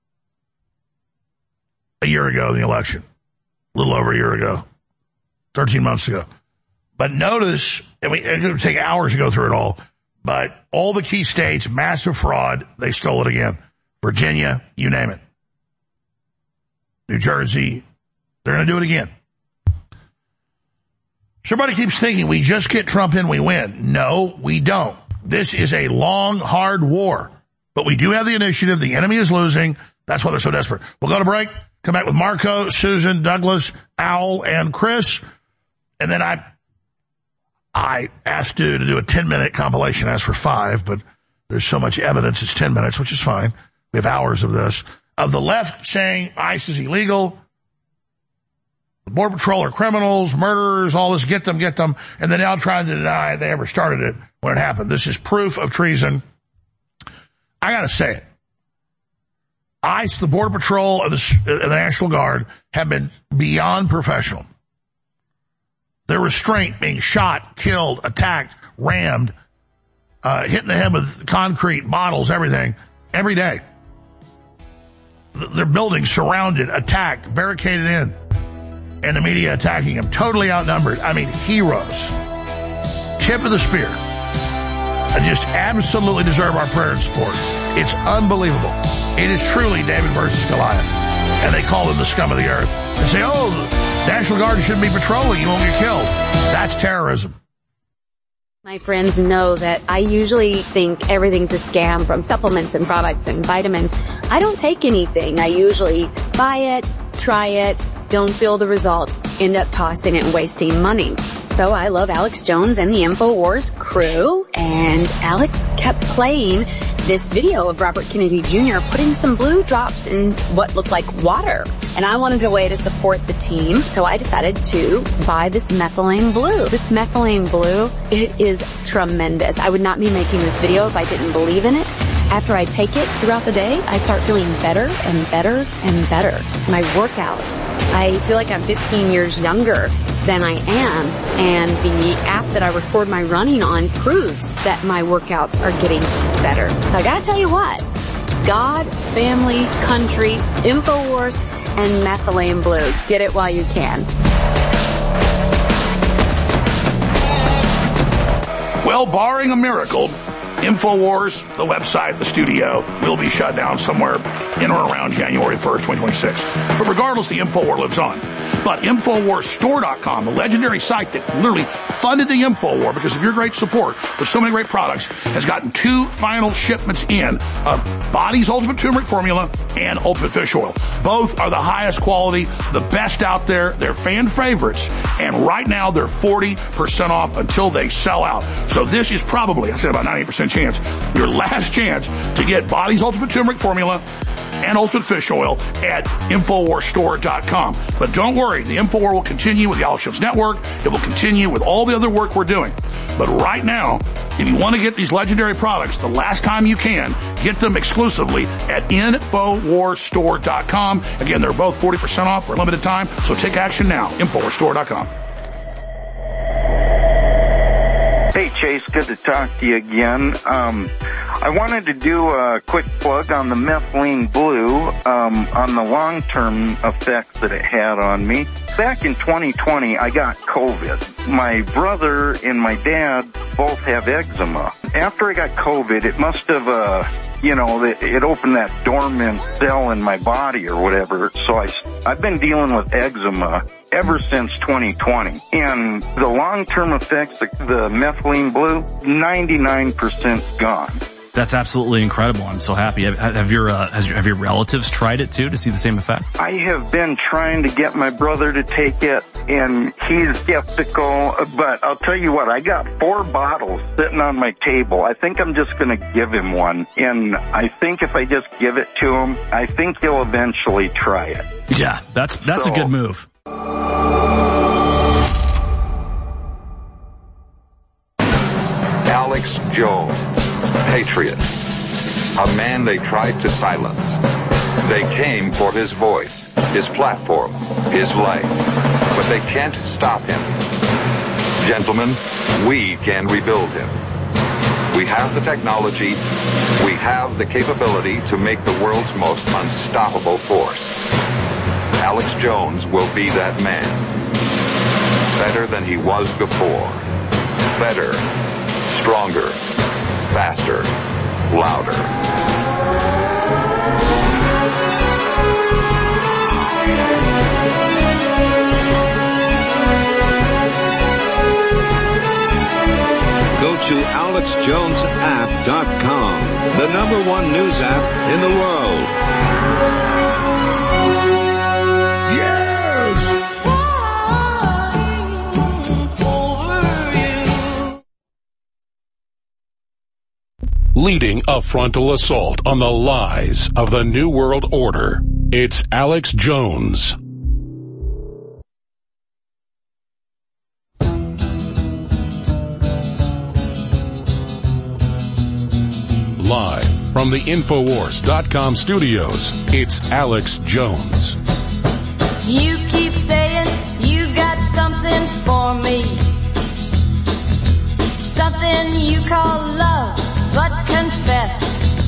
a year ago in the election, a little over a year ago, 13 months ago. But notice, it would take hours to go through it all, but all the key states, massive fraud, they stole it again. Virginia, you name it. New Jersey, they're going to do it again. Somebody keeps thinking we just get Trump in, we win. No, we don't. This is a long, hard war. But we do have the initiative. The enemy is losing. That's why they're so desperate. We'll go to break. Come back with Marco, Susan, Douglas, Al, and Chris. And then I asked you to do a 10-minute compilation. I asked for 5, but there's so much evidence it's 10 minutes, which is fine. We have hours of this. Of the left saying ICE is illegal, the Border Patrol are criminals, murderers, all this, get them. And then now trying to deny they ever started it when it happened. This is proof of treason. I got to say it. ICE, the Border Patrol, and the National Guard have been beyond professional. Their restraint, being shot, killed, attacked, rammed, hit in the head with concrete, bottles, everything, every day. Their buildings surrounded, attacked, barricaded in, and the media attacking them. Totally outnumbered. I mean, heroes. Tip of the spear. Just absolutely deserve our prayer and support. It's unbelievable. It is truly David versus Goliath. And they call them the scum of the earth. They say, oh, the National Guard shouldn't be patrolling. You won't get killed. That's terrorism. My friends know that I usually think everything's a scam, from supplements and products and vitamins. I don't take anything. I usually buy it, try it, don't feel the results, end up tossing it and wasting money. So I love Alex Jones and the InfoWars crew, and Alex kept playing this video of Robert Kennedy Jr. putting some blue drops in what looked like water. And I wanted a way to support the team, so I decided to buy this methylene blue. This methylene blue, it is tremendous. I would not be making this video if I didn't believe in it. After I take it throughout the day, I start feeling better and better and better. My workouts, I feel like I'm 15 years younger than I am, and the app that I record my running on proves that my workouts are getting better. So I gotta tell you what, God, family, country, InfoWars, and methylene blue. Get it while you can. Well, barring a miracle, InfoWars, the website, the studio, will be shut down somewhere in or around January 1st, 2026. But regardless, the InfoWar lives on. But InfoWarsStore.com, the legendary site that literally funded the InfoWar because of your great support with so many great products, has gotten 2 final shipments in of Body's Ultimate Turmeric Formula and Ultimate Fish Oil. Both are the highest quality, the best out there. They're fan favorites. And right now, they're 40% off until they sell out. So this is probably, I said about 98% chance, your last chance to get Body's Ultimate Turmeric Formula and Ultimate Fish Oil at InfoWarsStore.com. But don't worry, the InfoWar will continue with the Alex Jones Network. It will continue with all the other work we're doing. But right now, if you want to get these legendary products, the last time you can, get them exclusively at InfoWarsStore.com. Again, they're both 40% off for a limited time, so take action now. InfoWarsStore.com. Hey, Chase, good to talk to you again. I wanted to do a quick plug on the methylene blue, on the long-term effects that it had on me. Back in 2020, I got COVID. My brother and my dad both have eczema. After I got COVID, it must have, it opened that dormant cell in my body or whatever. So I've been dealing with eczema ever since 2020. And the long-term effects, the methylene blue, 99% gone. That's absolutely incredible. I'm so happy. Have your relatives tried it too to see the same effect? I have been trying to get my brother to take it, and he's skeptical. But I'll tell you what, I got 4 bottles sitting on my table. I think I'm just going to give him one, and I think if I just give it to him, I think he'll eventually try it. Yeah, that's a good move. Alex Jones, patriot, a man they tried to silence. They came for his voice, his platform, his life, but they can't stop him. Gentlemen, we can rebuild him. We have the technology, we have the capability to make the world's most unstoppable force. Alex Jones will be that man. Better than he was before. Better, stronger, faster, louder. Go to AlexJonesApp.com, the #1 news app in the world. Leading a frontal assault on the lies of the New World Order, it's Alex Jones. Live from the Infowars.com studios, it's Alex Jones. You keep saying you got something for me. Something you call love, but confess.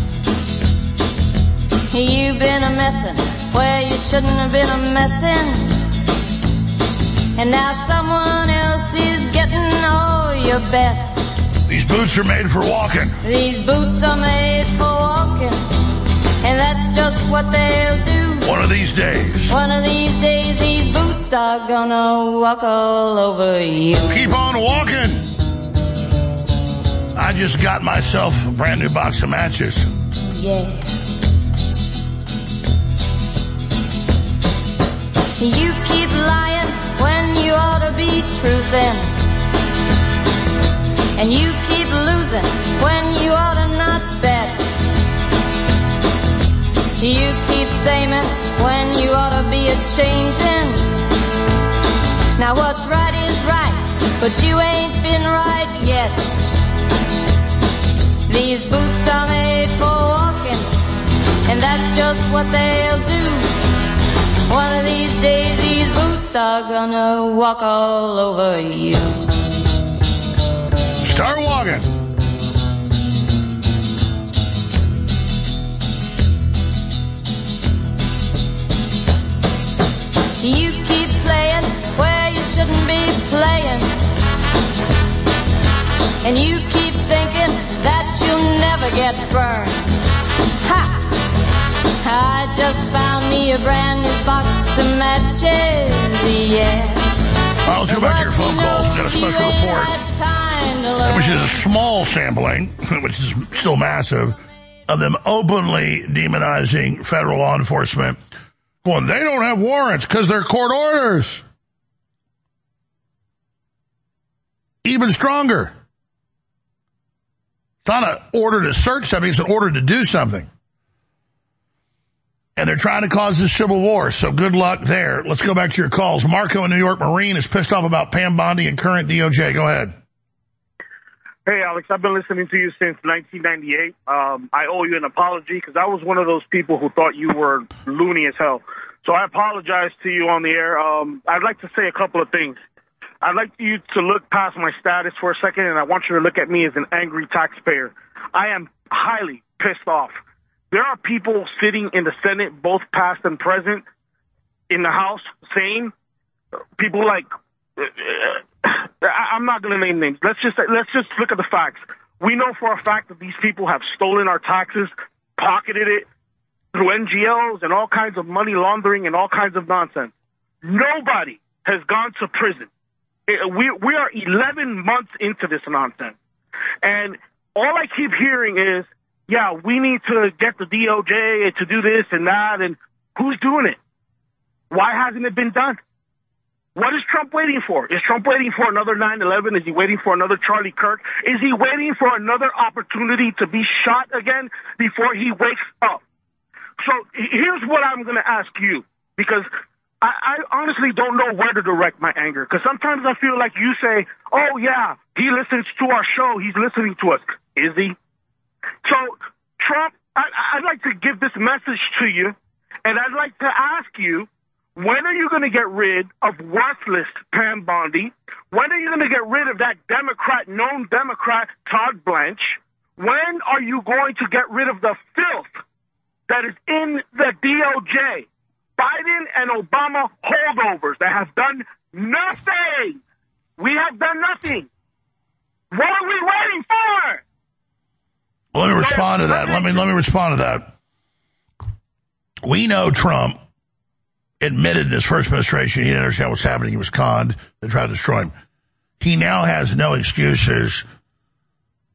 You've been a messin' where you shouldn't have been a messin'. And now someone else is getting all your best. These boots are made for walking. These boots are made for walking. And that's just what they'll do. One of these days. One of these days, these boots are gonna walk all over you. Keep on walking. I just got myself a brand new box of matches. Yeah. You keep lying when you ought to be truthin'. And you keep losing when you ought to not bet. You keep saying when you ought to be a-changin'. Now what's right is right, but you ain't been right yet. These boots are made for walking, and that's just what they'll do. One of these days these boots are gonna walk all over you. Start walking. You keep playing where you shouldn't be playing. And you keep thinking that you'll never get burned. Ha! I just found me a brand new box of matches, yeah. Well, let's go back to your phone calls. We've got a special report, which is a small sampling, which is still massive, of them openly demonizing federal law enforcement. Going, they don't have warrants because they're court orders. Even stronger. It's not an order to search something, it's an order to do something. And they're trying to cause this civil war, so good luck there. Let's go back to your calls. Marco in New York Marine is pissed off about Pam Bondi and current DOJ. Go ahead. Hey, Alex, I've been listening to you since 1998. I owe you an apology because I was one of those people who thought you were loony as hell. So I apologize to you on the air. I'd like to say a couple of things. I'd like you to look past my status for a second, and I want you to look at me as an angry taxpayer. I am highly pissed off. There are people sitting in the Senate, both past and present, in the House, saying, people like, I'm not going to name names. Let's just look at the facts. We know for a fact that these people have stolen our taxes, pocketed it through NGLs and all kinds of money laundering and all kinds of nonsense. Nobody has gone to prison. We are 11 months into this nonsense. And all I keep hearing is, yeah, we need to get the DOJ to do this and that, and who's doing it? Why hasn't it been done? What is Trump waiting for? Is Trump waiting for another 9/11? Is he waiting for another Charlie Kirk? Is he waiting for another opportunity to be shot again before he wakes up? So here's what I'm going to ask you, because I honestly don't know where to direct my anger, because sometimes I feel like you say, oh, yeah, he listens to our show. He's listening to us. Is he? So, Trump, I'd like to give this message to you, and I'd like to ask you, when are you going to get rid of worthless Pam Bondi? When are you going to get rid of that known Democrat, Todd Blanche? When are you going to get rid of the filth that is in the DOJ? Biden and Obama holdovers that have done nothing. We have done nothing. What are we waiting for? Let me respond to that. Let me respond to that. We know Trump admitted in his first administration he didn't understand what's happening. He was conned. They tried to destroy him. He now has no excuses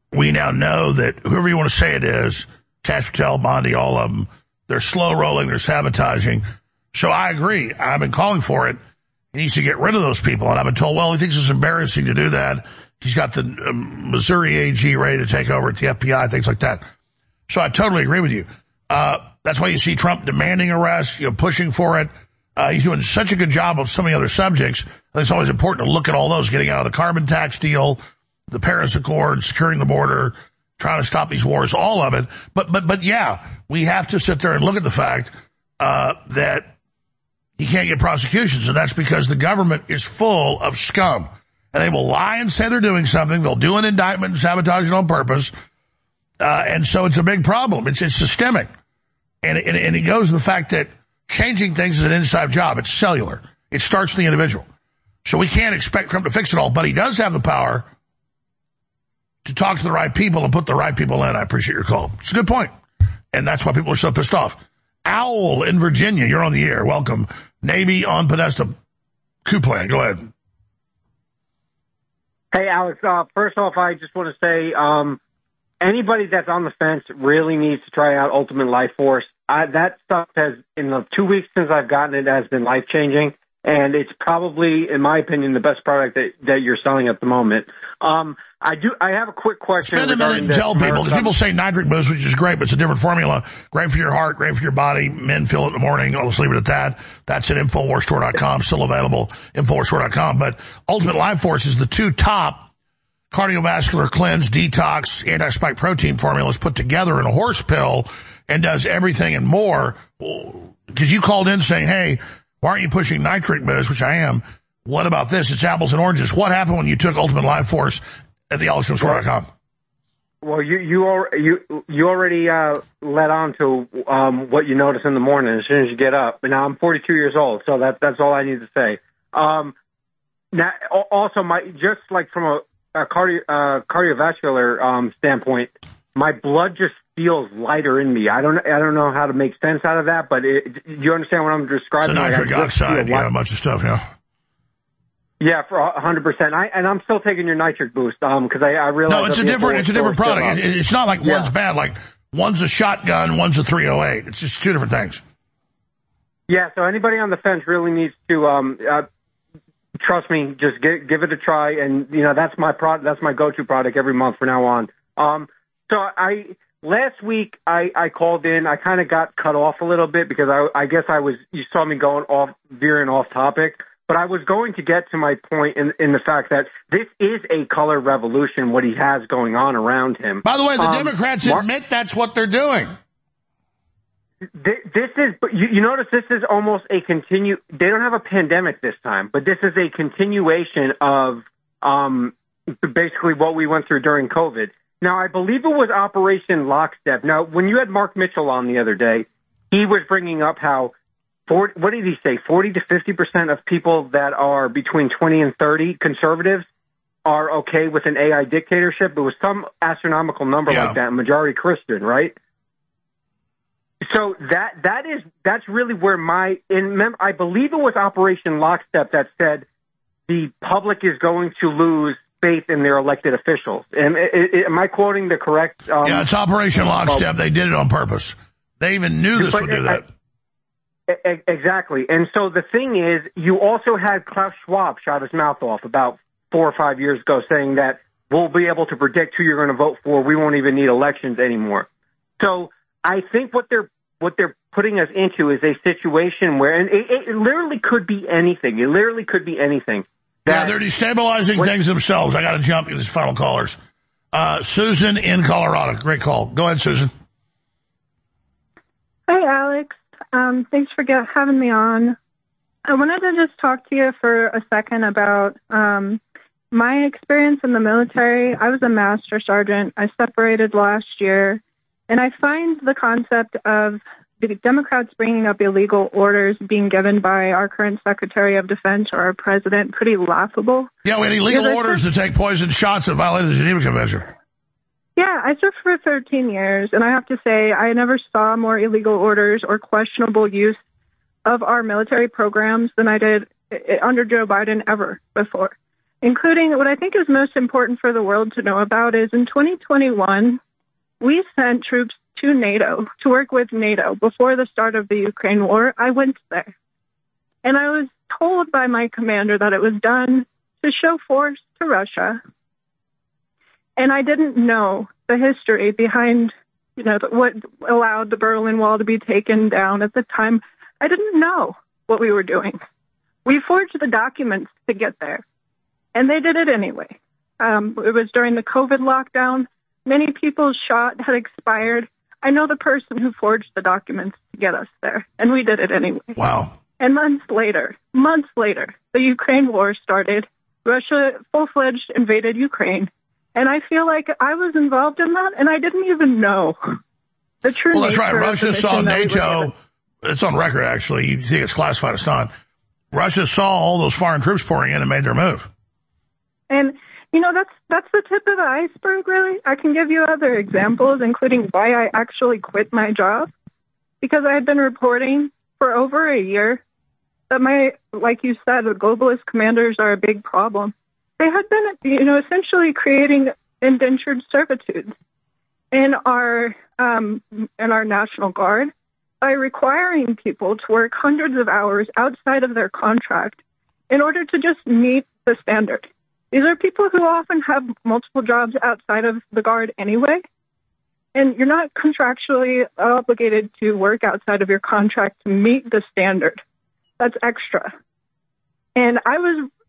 we now know that whoever you want to say it is, Kash Patel, Bondi, all of them, they're slow rolling, they're sabotaging. So I agree. I've been calling for it. He needs to get rid of those people. And I've been told, well, he thinks it's embarrassing to do that. He's got the Missouri AG ready to take over at the FBI, things like that. So I totally agree with you. That's why you see Trump demanding arrest, pushing for it. He's doing such a good job of so many other subjects. I think it's always important to look at all those, getting out of the carbon tax deal, the Paris Accord, securing the border, trying to stop these wars, all of it. But yeah, we have to sit there and look at the fact that he can't get prosecutions, and that's because the government is full of scum. And they will lie and say they're doing something. They'll do an indictment and sabotage it on purpose. And so it's a big problem. It's systemic. And it goes to the fact that changing things is an inside job. It's cellular. It starts with the individual. So we can't expect Trump to fix it all, but he does have the power to talk to the right people and put the right people in. I appreciate your call. It's a good point. And that's why people are so pissed off. Owl in Virginia, you're on the air. Welcome. Navy on Podesta coup plan. Go ahead. Hey, Alex, first off, I just want to say anybody that's on the fence really needs to try out Ultimate Life Force. That stuff has, in the 2 weeks since I've gotten it, has been life-changing, and it's probably, in my opinion, the best product that you're selling at the moment. I have a quick question. Spend a minute and tell people, because people say nitric boost, which is great, but it's a different formula. Great for your heart, great for your body. Men feel it in the morning. I'll just leave it at that. That's at InfoWarsStore.com, still available, InfoWarsStore.com. But Ultimate Life Force is the two top cardiovascular cleanse, detox, anti-spike protein formulas put together in a horse pill and does everything and more. Because you called in saying, hey, why aren't you pushing nitric boost, which I am. What about this? It's apples and oranges. What happened when you took Ultimate Life Force at the AlexJonesStore.com? Well, you already led on to what you notice in the morning as soon as you get up. And now I'm 42 years old, so that's all I need to say. Now, also, just like from a cardiovascular standpoint, my blood just feels lighter in me. I don't know how to make sense out of that, but you understand what I'm describing? It's nitric oxide, a bunch of stuff, yeah. Yeah, for 100%. And I'm still taking your nitric boost because I realize. No, it's a different product. It's not like one's bad. Like one's a shotgun, one's a 308. It's just two different things. Yeah. So anybody on the fence really needs to trust me. Just give it a try, and that's my that's my go-to product every month from now on. So last week I called in. I kind of got cut off a little bit because I guess you saw me veering off topic. But I was going to get to my point in the fact that this is a color revolution, what he has going on around him. By the way, the Democrats admit that's what they're doing. This is, but you notice this is almost a they don't have a pandemic this time, but this is a continuation of basically what we went through during COVID. Now, I believe it was Operation Lockstep. Now, when you had Mark Mitchell on the other day, he was bringing up how what did he say? 40 to 50% of people that are between 20 and 30 conservatives are okay with an AI dictatorship. It was some astronomical number like that, majority Christian, right? So that's really where I believe it was Operation Lockstep that said the public is going to lose faith in their elected officials. Am I quoting the correct? Yeah, it's Operation Lockstep. They did it on purpose. They even knew this would do that. Exactly. And so the thing is, you also had Klaus Schwab shot his mouth off about 4 or 5 years ago saying that we'll be able to predict who you're going to vote for. We won't even need elections anymore. So I think what they're putting us into is a situation where, and it literally could be anything. It literally could be anything. They're destabilizing things themselves. I got to jump to these final callers. Susan in Colorado. Great call. Go ahead, Susan. Hi, Alex. Thanks for having me on. I wanted to just talk to you for a second about my experience in the military. I was a master sergeant. I separated last year, and I find the concept of the Democrats bringing up illegal orders being given by our current Secretary of Defense or our president pretty laughable. Yeah, we had illegal orders to take poison shots that violated the Geneva Convention. Yeah, I served for 13 years, and I have to say I never saw more illegal orders or questionable use of our military programs than I did under Joe Biden ever before. including what I think is most important for the world to know about is in 2021, we sent troops to NATO to work with NATO before the start of the Ukraine war. I went there. And I was told by my commander that it was done to show force to Russia. And I didn't know the history behind, what allowed the Berlin Wall to be taken down at the time. I didn't know what we were doing. We forged the documents to get there, and they did it anyway. It was during the COVID lockdown. Many people's shot had expired. I know the person who forged the documents to get us there, and we did it anyway. Wow. And months later, the Ukraine war started. Russia full-fledged invaded Ukraine. And I feel like I was involved in that, and I didn't even know the true nature. Well, that's right. Russia saw NATO. We It's on record, actually. You think it's classified, it's not. Russia saw all those foreign troops pouring in and made their move. And, that's the tip of the iceberg, really. I can give you other examples, including why I actually quit my job. Because I had been reporting for over a year that like you said, the globalist commanders are a big problem. They had been, essentially creating indentured servitude in our National Guard by requiring people to work hundreds of hours outside of their contract in order to just meet the standard. These are people who often have multiple jobs outside of the Guard anyway, and you're not contractually obligated to work outside of your contract to meet the standard. That's extra. And I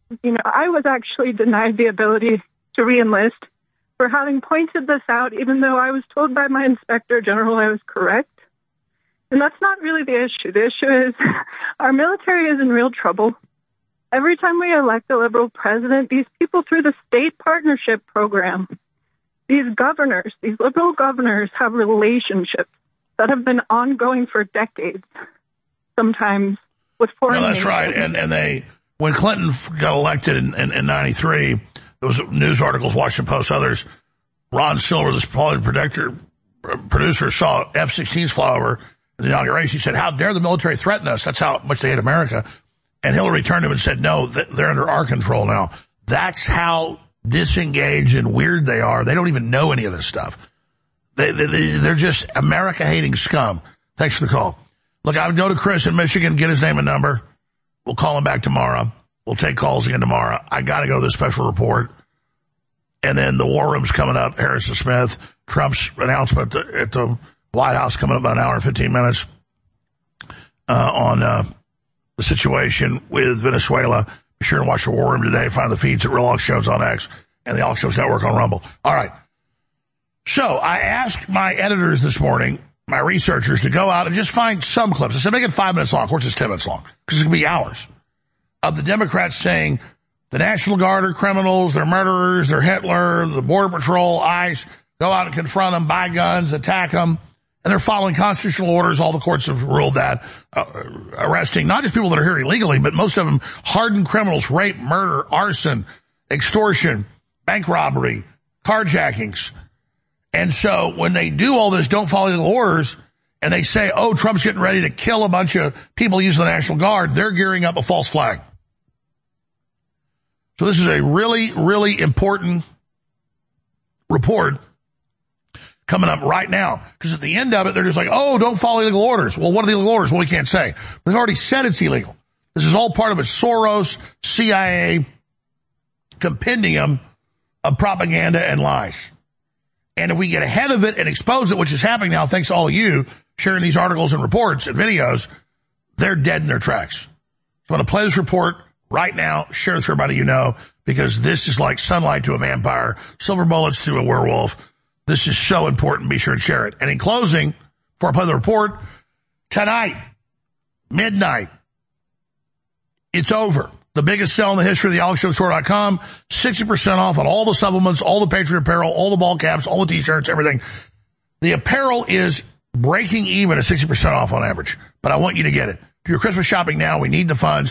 was actually denied the ability to re-enlist for having pointed this out, even though I was told by my inspector general I was correct. And that's not really the issue. The issue is our military is in real trouble. Every time we elect a liberal president, these people through the state partnership program, these liberal governors have relationships that have been ongoing for decades, sometimes with foreign nations. That's right. And when Clinton got elected in 93, there was news articles, Washington Post, others. Ron Silver, this producer, saw F-16s fly over in the inauguration. He said, "How dare the military threaten us?" That's how much they hate America. And Hillary turned to him and said, "No, they're under our control now." That's how disengaged and weird they are. They don't even know any of this stuff. They're just America-hating scum. Thanks for the call. Look, I would go to Chris in Michigan, get his name and number. We'll call him back tomorrow. We'll take calls again tomorrow. I got to go to the special report. And then the war room's coming up, Harrison Smith. Trump's announcement at the White House coming up about an hour and 15 minutes on the situation with Venezuela. Be sure and watch the war room today. Find the feeds at Real Alex Jones on X and the Alex Jones Network on Rumble. All right. So I asked my editors this morning, my researchers, to go out and just find some clips. I said, make it 5 minutes long. Of course, it's 10 minutes long because it's going to be hours of the Democrats saying the National Guard are criminals, they're murderers, they're Hitler, the Border Patrol, ICE, go out and confront them, buy guns, attack them. And they're following constitutional orders. All the courts have ruled that, arresting not just people that are here illegally, but most of them hardened criminals, rape, murder, arson, extortion, bank robbery, carjackings. And so when they do all this, don't follow the orders, and they say, oh, Trump's getting ready to kill a bunch of people using the National Guard, they're gearing up a false flag. So this is a really, really important report coming up right now. Because at the end of it, they're just like, oh, don't follow illegal orders. Well, what are the illegal orders? Well, we can't say. They've already said it's illegal. This is all part of a Soros, CIA compendium of propaganda and lies. And if we get ahead of it and expose it, which is happening now, thanks to all of you sharing these articles and reports and videos, they're dead in their tracks. So I'm going to play this report right now, share this with everybody you know, because this is like sunlight to a vampire, silver bullets to a werewolf. This is so important. Be sure and share it. And in closing, before I play the report, tonight, midnight, it's over. The biggest sale in the history of the AlexJonesStore.com, 60% off on all the supplements, all the Patriot apparel, all the ball caps, all the t-shirts, everything. The apparel is breaking even at 60% off on average, but I want you to get it. Do your Christmas shopping now. We need the funds.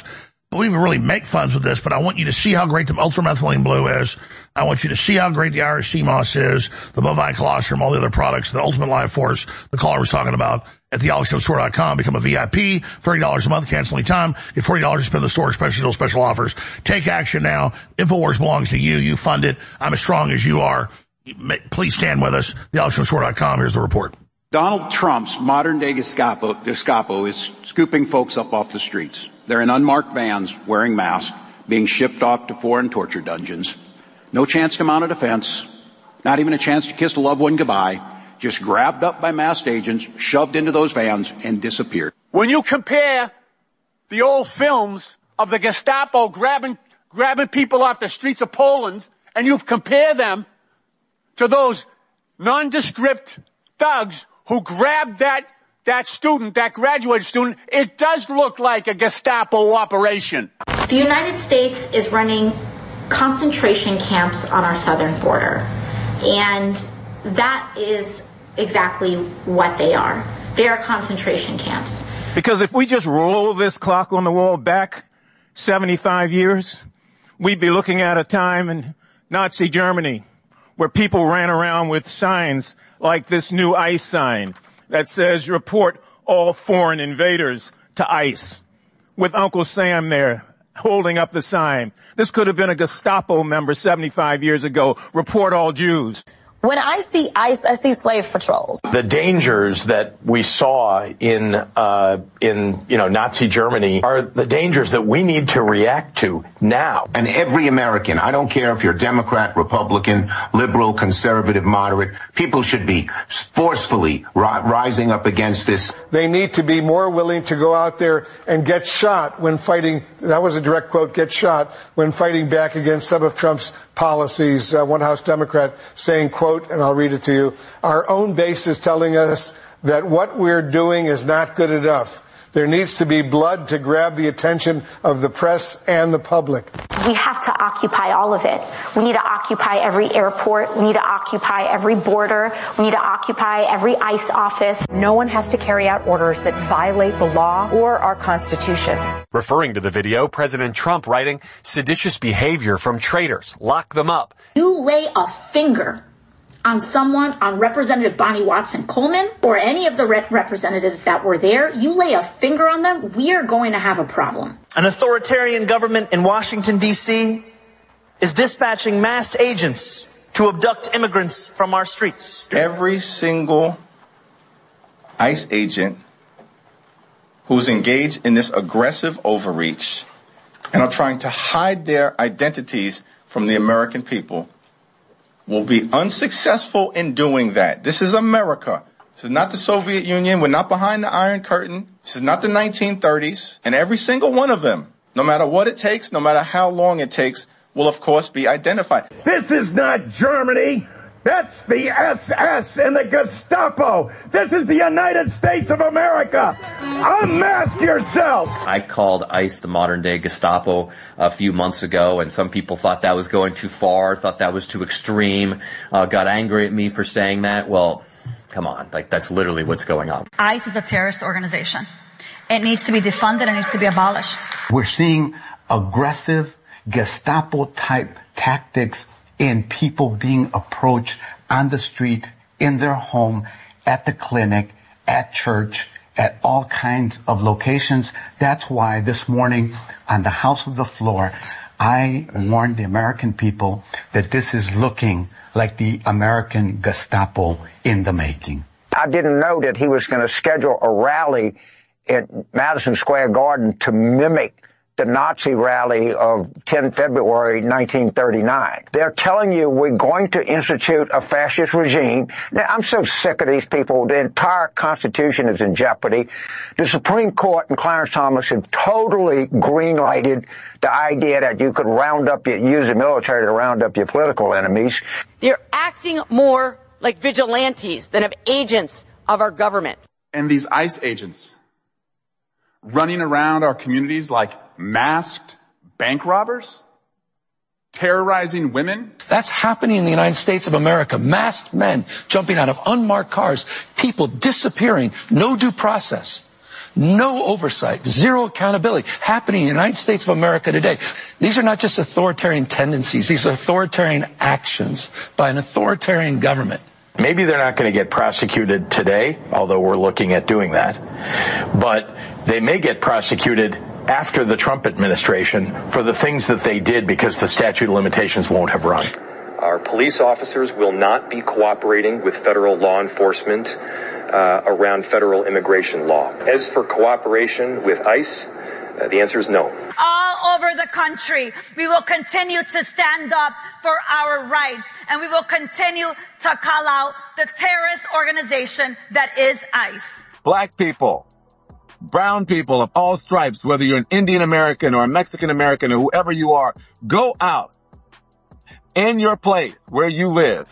but we even really make funds with this, but I want you to see how great the ultramethylene blue is. I want you to see how great the Irish sea moss is, the bovine colostrum, all the other products, the Ultimate Life Force, the caller was talking about at thealexjonestore.com. Become a VIP, $30 a month, cancel anytime. Get $40 to spend the store, special offers. Take action now. InfoWars belongs to you. You fund it. I'm as strong as you are. Please stand with us. TheAlexJonesStore.com. Here's the report. Donald Trump's modern-day Gestapo is scooping folks up off the streets. They're in unmarked vans, wearing masks, being shipped off to foreign torture dungeons. No chance to mount a defense, not even a chance to kiss a loved one goodbye, just grabbed up by masked agents, shoved into those vans, and disappeared. When you compare the old films of the Gestapo grabbing people off the streets of Poland, and you compare them to those nondescript thugs who grabbed that student, that graduated student, it does look like a Gestapo operation. The United States is running concentration camps on our southern border, and that is exactly what they are. They are concentration camps. Because if we just roll this clock on the wall back 75 years, we'd be looking at a time in Nazi Germany where people ran around with signs like this new ICE sign that says, report all foreign invaders to ICE, with Uncle Sam there holding up the sign. This could have been a Gestapo member 75 years ago. Report all Jews. When I see ICE, I see slave patrols. The dangers that we saw in Nazi Germany are the dangers that we need to react to now. And every American, I don't care if you're Democrat, Republican, liberal, conservative, moderate, people should be forcefully rising up against this. They need to be more willing to go out there and get shot when fighting. That was a direct quote, get shot when fighting back against some of Trump's policies. One House Democrat saying, quote, and I'll read it to you, our own base is telling us that what we're doing is not good enough. There needs to be blood to grab the attention of the press and the public. We have to occupy all of it. We need to occupy every airport. We need to occupy every border. We need to occupy every ICE office. No one has to carry out orders that violate the law or our Constitution. Referring to the video, President Trump writing, seditious behavior from traitors. Lock them up. You lay a finger on someone, on Representative Bonnie Watson-Coleman, or any of the representatives that were there, you lay a finger on them, we are going to have a problem. An authoritarian government in Washington, D.C. is dispatching masked agents to abduct immigrants from our streets. Every single ICE agent who's engaged in this aggressive overreach and are trying to hide their identities from the American people will be unsuccessful in doing that. This is America. This is not the Soviet Union. We're not behind the Iron Curtain. This is not the 1930s. And every single one of them, no matter what it takes, no matter how long it takes, will of course be identified. This is not Germany. That's the SS and the Gestapo. This is the United States of America. Unmask yourselves. I called ICE the modern day Gestapo a few months ago, and some people thought that was going too far, thought that was too extreme, got angry at me for saying that. Well, come on, that's literally what's going on. ICE is a terrorist organization. It needs to be defunded. It needs to be abolished. We're seeing aggressive Gestapo-type tactics in people being approached on the street, in their home, at the clinic, at church, at all kinds of locations. That's why this morning on the House of the Floor, I warned the American people that this is looking like the American Gestapo in the making. I didn't know that he was going to schedule a rally at Madison Square Garden to mimic the Nazi rally of 10 February 1939. They're telling you we're going to institute a fascist regime. Now, I'm so sick of these people. The entire Constitution is in jeopardy. The Supreme Court and Clarence Thomas have totally green-lighted the idea that you could use the military to round up your political enemies. They're acting more like vigilantes than of agents of our government. And these ICE agents running around our communities like masked bank robbers, terrorizing women. That's happening in the United States of America. Masked men jumping out of unmarked cars, people disappearing, no due process. No oversight, zero accountability happening in the United States of America today. These are not just authoritarian tendencies. These are authoritarian actions by an authoritarian government. Maybe they're not going to get prosecuted today, although we're looking at doing that. But they may get prosecuted after the Trump administration for the things that they did because the statute of limitations won't have run. Our police officers will not be cooperating with federal law enforcement around federal immigration law. As for cooperation with ICE, the answer is no. All over the country, we will continue to stand up for our rights, and we will continue to call out the terrorist organization that is ICE. Black people, brown people of all stripes, whether you're an Indian American or a Mexican American or whoever you are, go out in your place where you live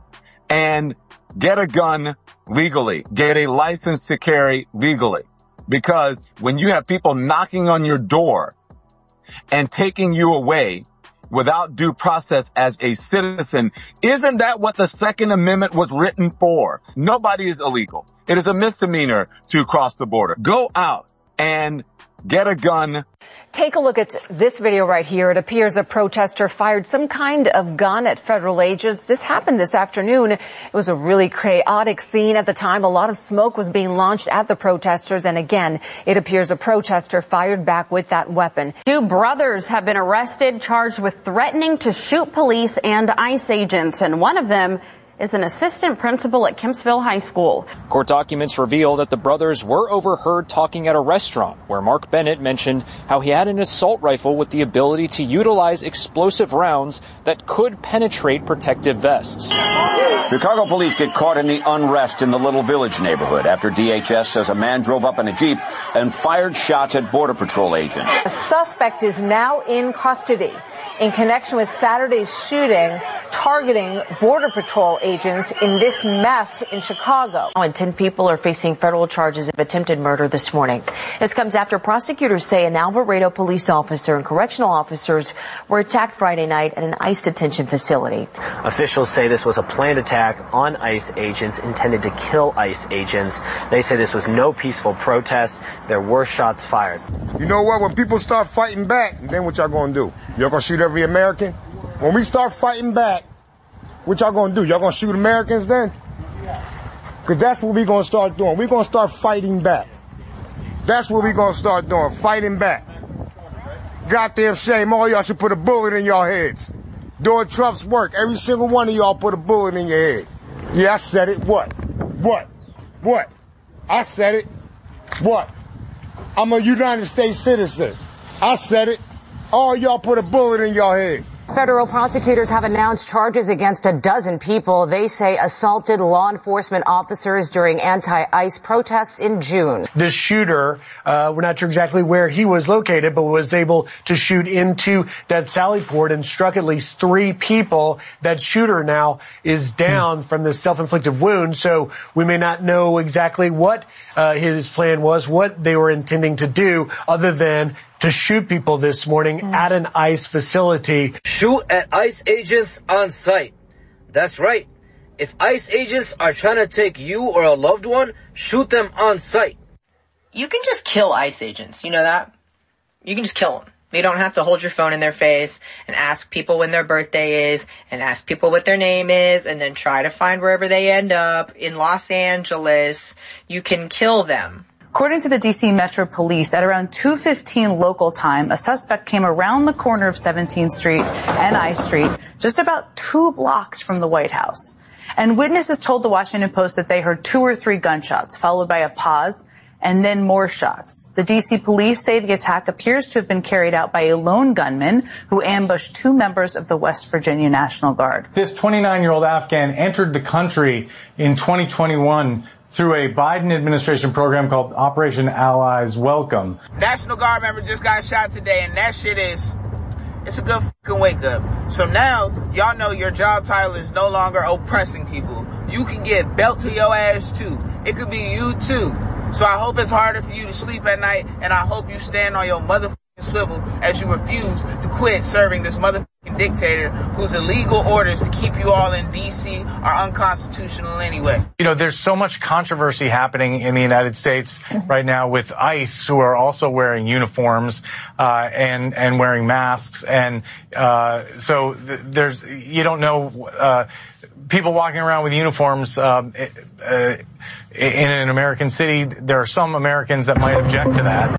and get a gun legally, get a license to carry legally. Because when you have people knocking on your door and taking you away without due process as a citizen, isn't that what the Second Amendment was written for? Nobody is illegal. It is a misdemeanor to cross the border. Go out and get a gun. Take a look at this video right here. It appears a protester fired some kind of gun at federal agents. This happened this afternoon. It was a really chaotic scene at the time. A lot of smoke was being launched at the protesters. And again, it appears a protester fired back with that weapon. 2 brothers have been arrested, charged with threatening to shoot police and ICE agents. And one of them is an assistant principal at Kempsville High School. Court documents reveal that the brothers were overheard talking at a restaurant where Mark Bennett mentioned how he had an assault rifle with the ability to utilize explosive rounds that could penetrate protective vests. Chicago police get caught in the unrest in the Little Village neighborhood after DHS says a man drove up in a Jeep and fired shots at Border Patrol agents. A suspect is now in custody in connection with Saturday's shooting targeting Border Patrol agents in this mess in Chicago. And 10 people are facing federal charges of attempted murder this morning. This comes after prosecutors say an Alvarado police officer and correctional officers were attacked Friday night at an ICE detention facility. Officials say this was a planned attack on ICE agents intended to kill ICE agents. They say this was no peaceful protest. There were shots fired. You know what? When people start fighting back, then what y'all gonna do? Y'all gonna shoot every American? When we start fighting back, what y'all gonna do? Y'all gonna shoot Americans then? Because that's what we gonna start doing. We're gonna start fighting back. That's what we gonna start doing, fighting back. Goddamn shame, all y'all should put a bullet in y'all heads. Doing Trump's work, every single one of y'all put a bullet in your head. Yeah, I said it. What? I said it. What? I'm a United States citizen. I said it. All y'all put a bullet in your head. Federal prosecutors have announced charges against a dozen people they say assaulted law enforcement officers during anti-ICE protests in June. The shooter, we're not sure exactly where he was located, but was able to shoot into that sally port and struck at least 3 people. That shooter now is down from this self-inflicted wound, so we may not know exactly what his plan was, what they were intending to do, other than to shoot people this morning at an ICE facility. Shoot at ICE agents on site. That's right. If ICE agents are trying to take you or a loved one, shoot them on site. You can just kill ICE agents. You know that? You can just kill them. You don't have to hold your phone in their face and ask people when their birthday is and ask people what their name is and then try to find wherever they end up. In Los Angeles, you can kill them. According to the D.C. Metro Police, at around 2:15 local time, a suspect came around the corner of 17th Street and I Street, just about 2 blocks from the White House. And witnesses told the Washington Post that they heard 2 or 3 gunshots, followed by a pause, and then more shots. The D.C. police say the attack appears to have been carried out by a lone gunman who ambushed 2 members of the West Virginia National Guard. This 29-year-old Afghan entered the country in 2021 through a Biden administration program called Operation Allies Welcome. National Guard member just got shot today, and that shit it's a good fucking wake up. So now, y'all know your job title is no longer oppressing people. You can get belt to your ass too. It could be you too. So I hope it's harder for you to sleep at night, and I hope you stand on your motherfucking swivel as you refuse to quit serving this motherfucking dictator whose illegal orders to keep you all in D.C. are unconstitutional anyway. You know, there's so much controversy happening in the United States right now with ICE, who are also wearing uniforms and wearing masks, and so there's you don't know people walking around with uniforms in an American city. There are some Americans that might object to that.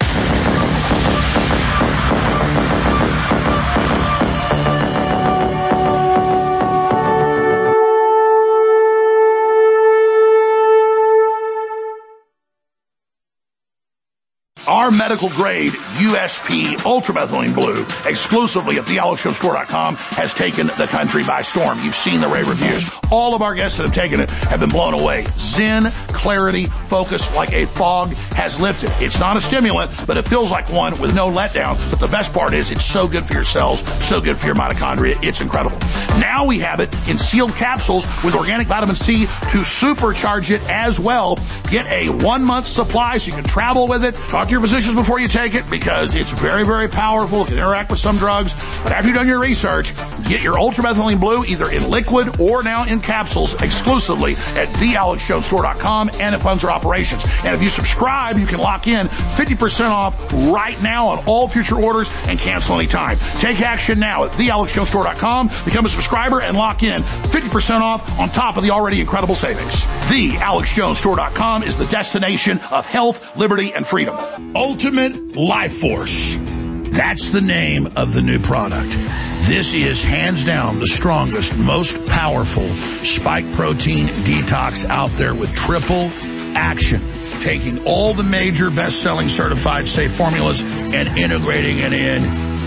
Our medical grade USP ultramethylene blue exclusively at thealexshowstore.com has taken the country by storm. You've seen the rave reviews. All of our guests that have taken it have been blown away. Zen, clarity, focus like a fog has lifted. It's not a stimulant, but it feels like one with no letdown. But the best part is it's so good for your cells, so good for your mitochondria. It's incredible. Now we have it in sealed capsules with organic vitamin C to supercharge it as well. Get a 1-month supply so you can travel with it. Talk to your physicians before you take it because it's very, very powerful. It can interact with some drugs. But after you've done your research, get your ultramethylene blue either in liquid or now in capsules exclusively at thealexshowstore.com and at Funds or Operations. And if you subscribe, you can lock in 50% off right now on all future orders and cancel anytime. Take action now at thealexshowstore.com. Become a subscriber and lock in 50% off on top of the already incredible savings. TheAlexJonesStore.com is the destination of health, liberty, and freedom. Ultimate Life Force. That's the name of the new product. This is hands down the strongest, most powerful spike protein detox out there with triple action. Taking all the major best-selling certified safe formulas and integrating it in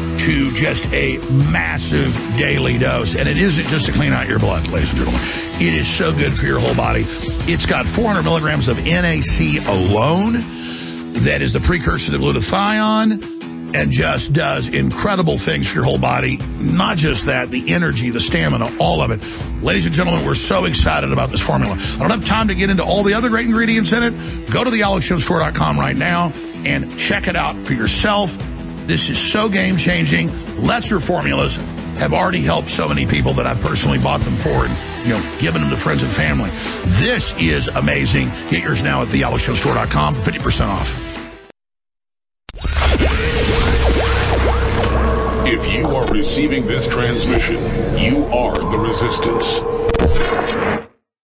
to just a massive daily dose. And it isn't just to clean out your blood, ladies and gentlemen. It is so good for your whole body. It's got 400 milligrams of NAC alone. That is the precursor to glutathione and just does incredible things for your whole body. Not just that, the energy, the stamina, all of it. Ladies and gentlemen, we're so excited about this formula. I don't have time to get into all the other great ingredients in it. Go to thealexshowstore.com right now and check it out for yourself. This is so game-changing. Lesser formulas have already helped so many people that I've personally bought them for and, given them to friends and family. This is amazing. Get yours now at thealexshowstore.com for 50% off. If you are receiving this transmission, you are the resistance.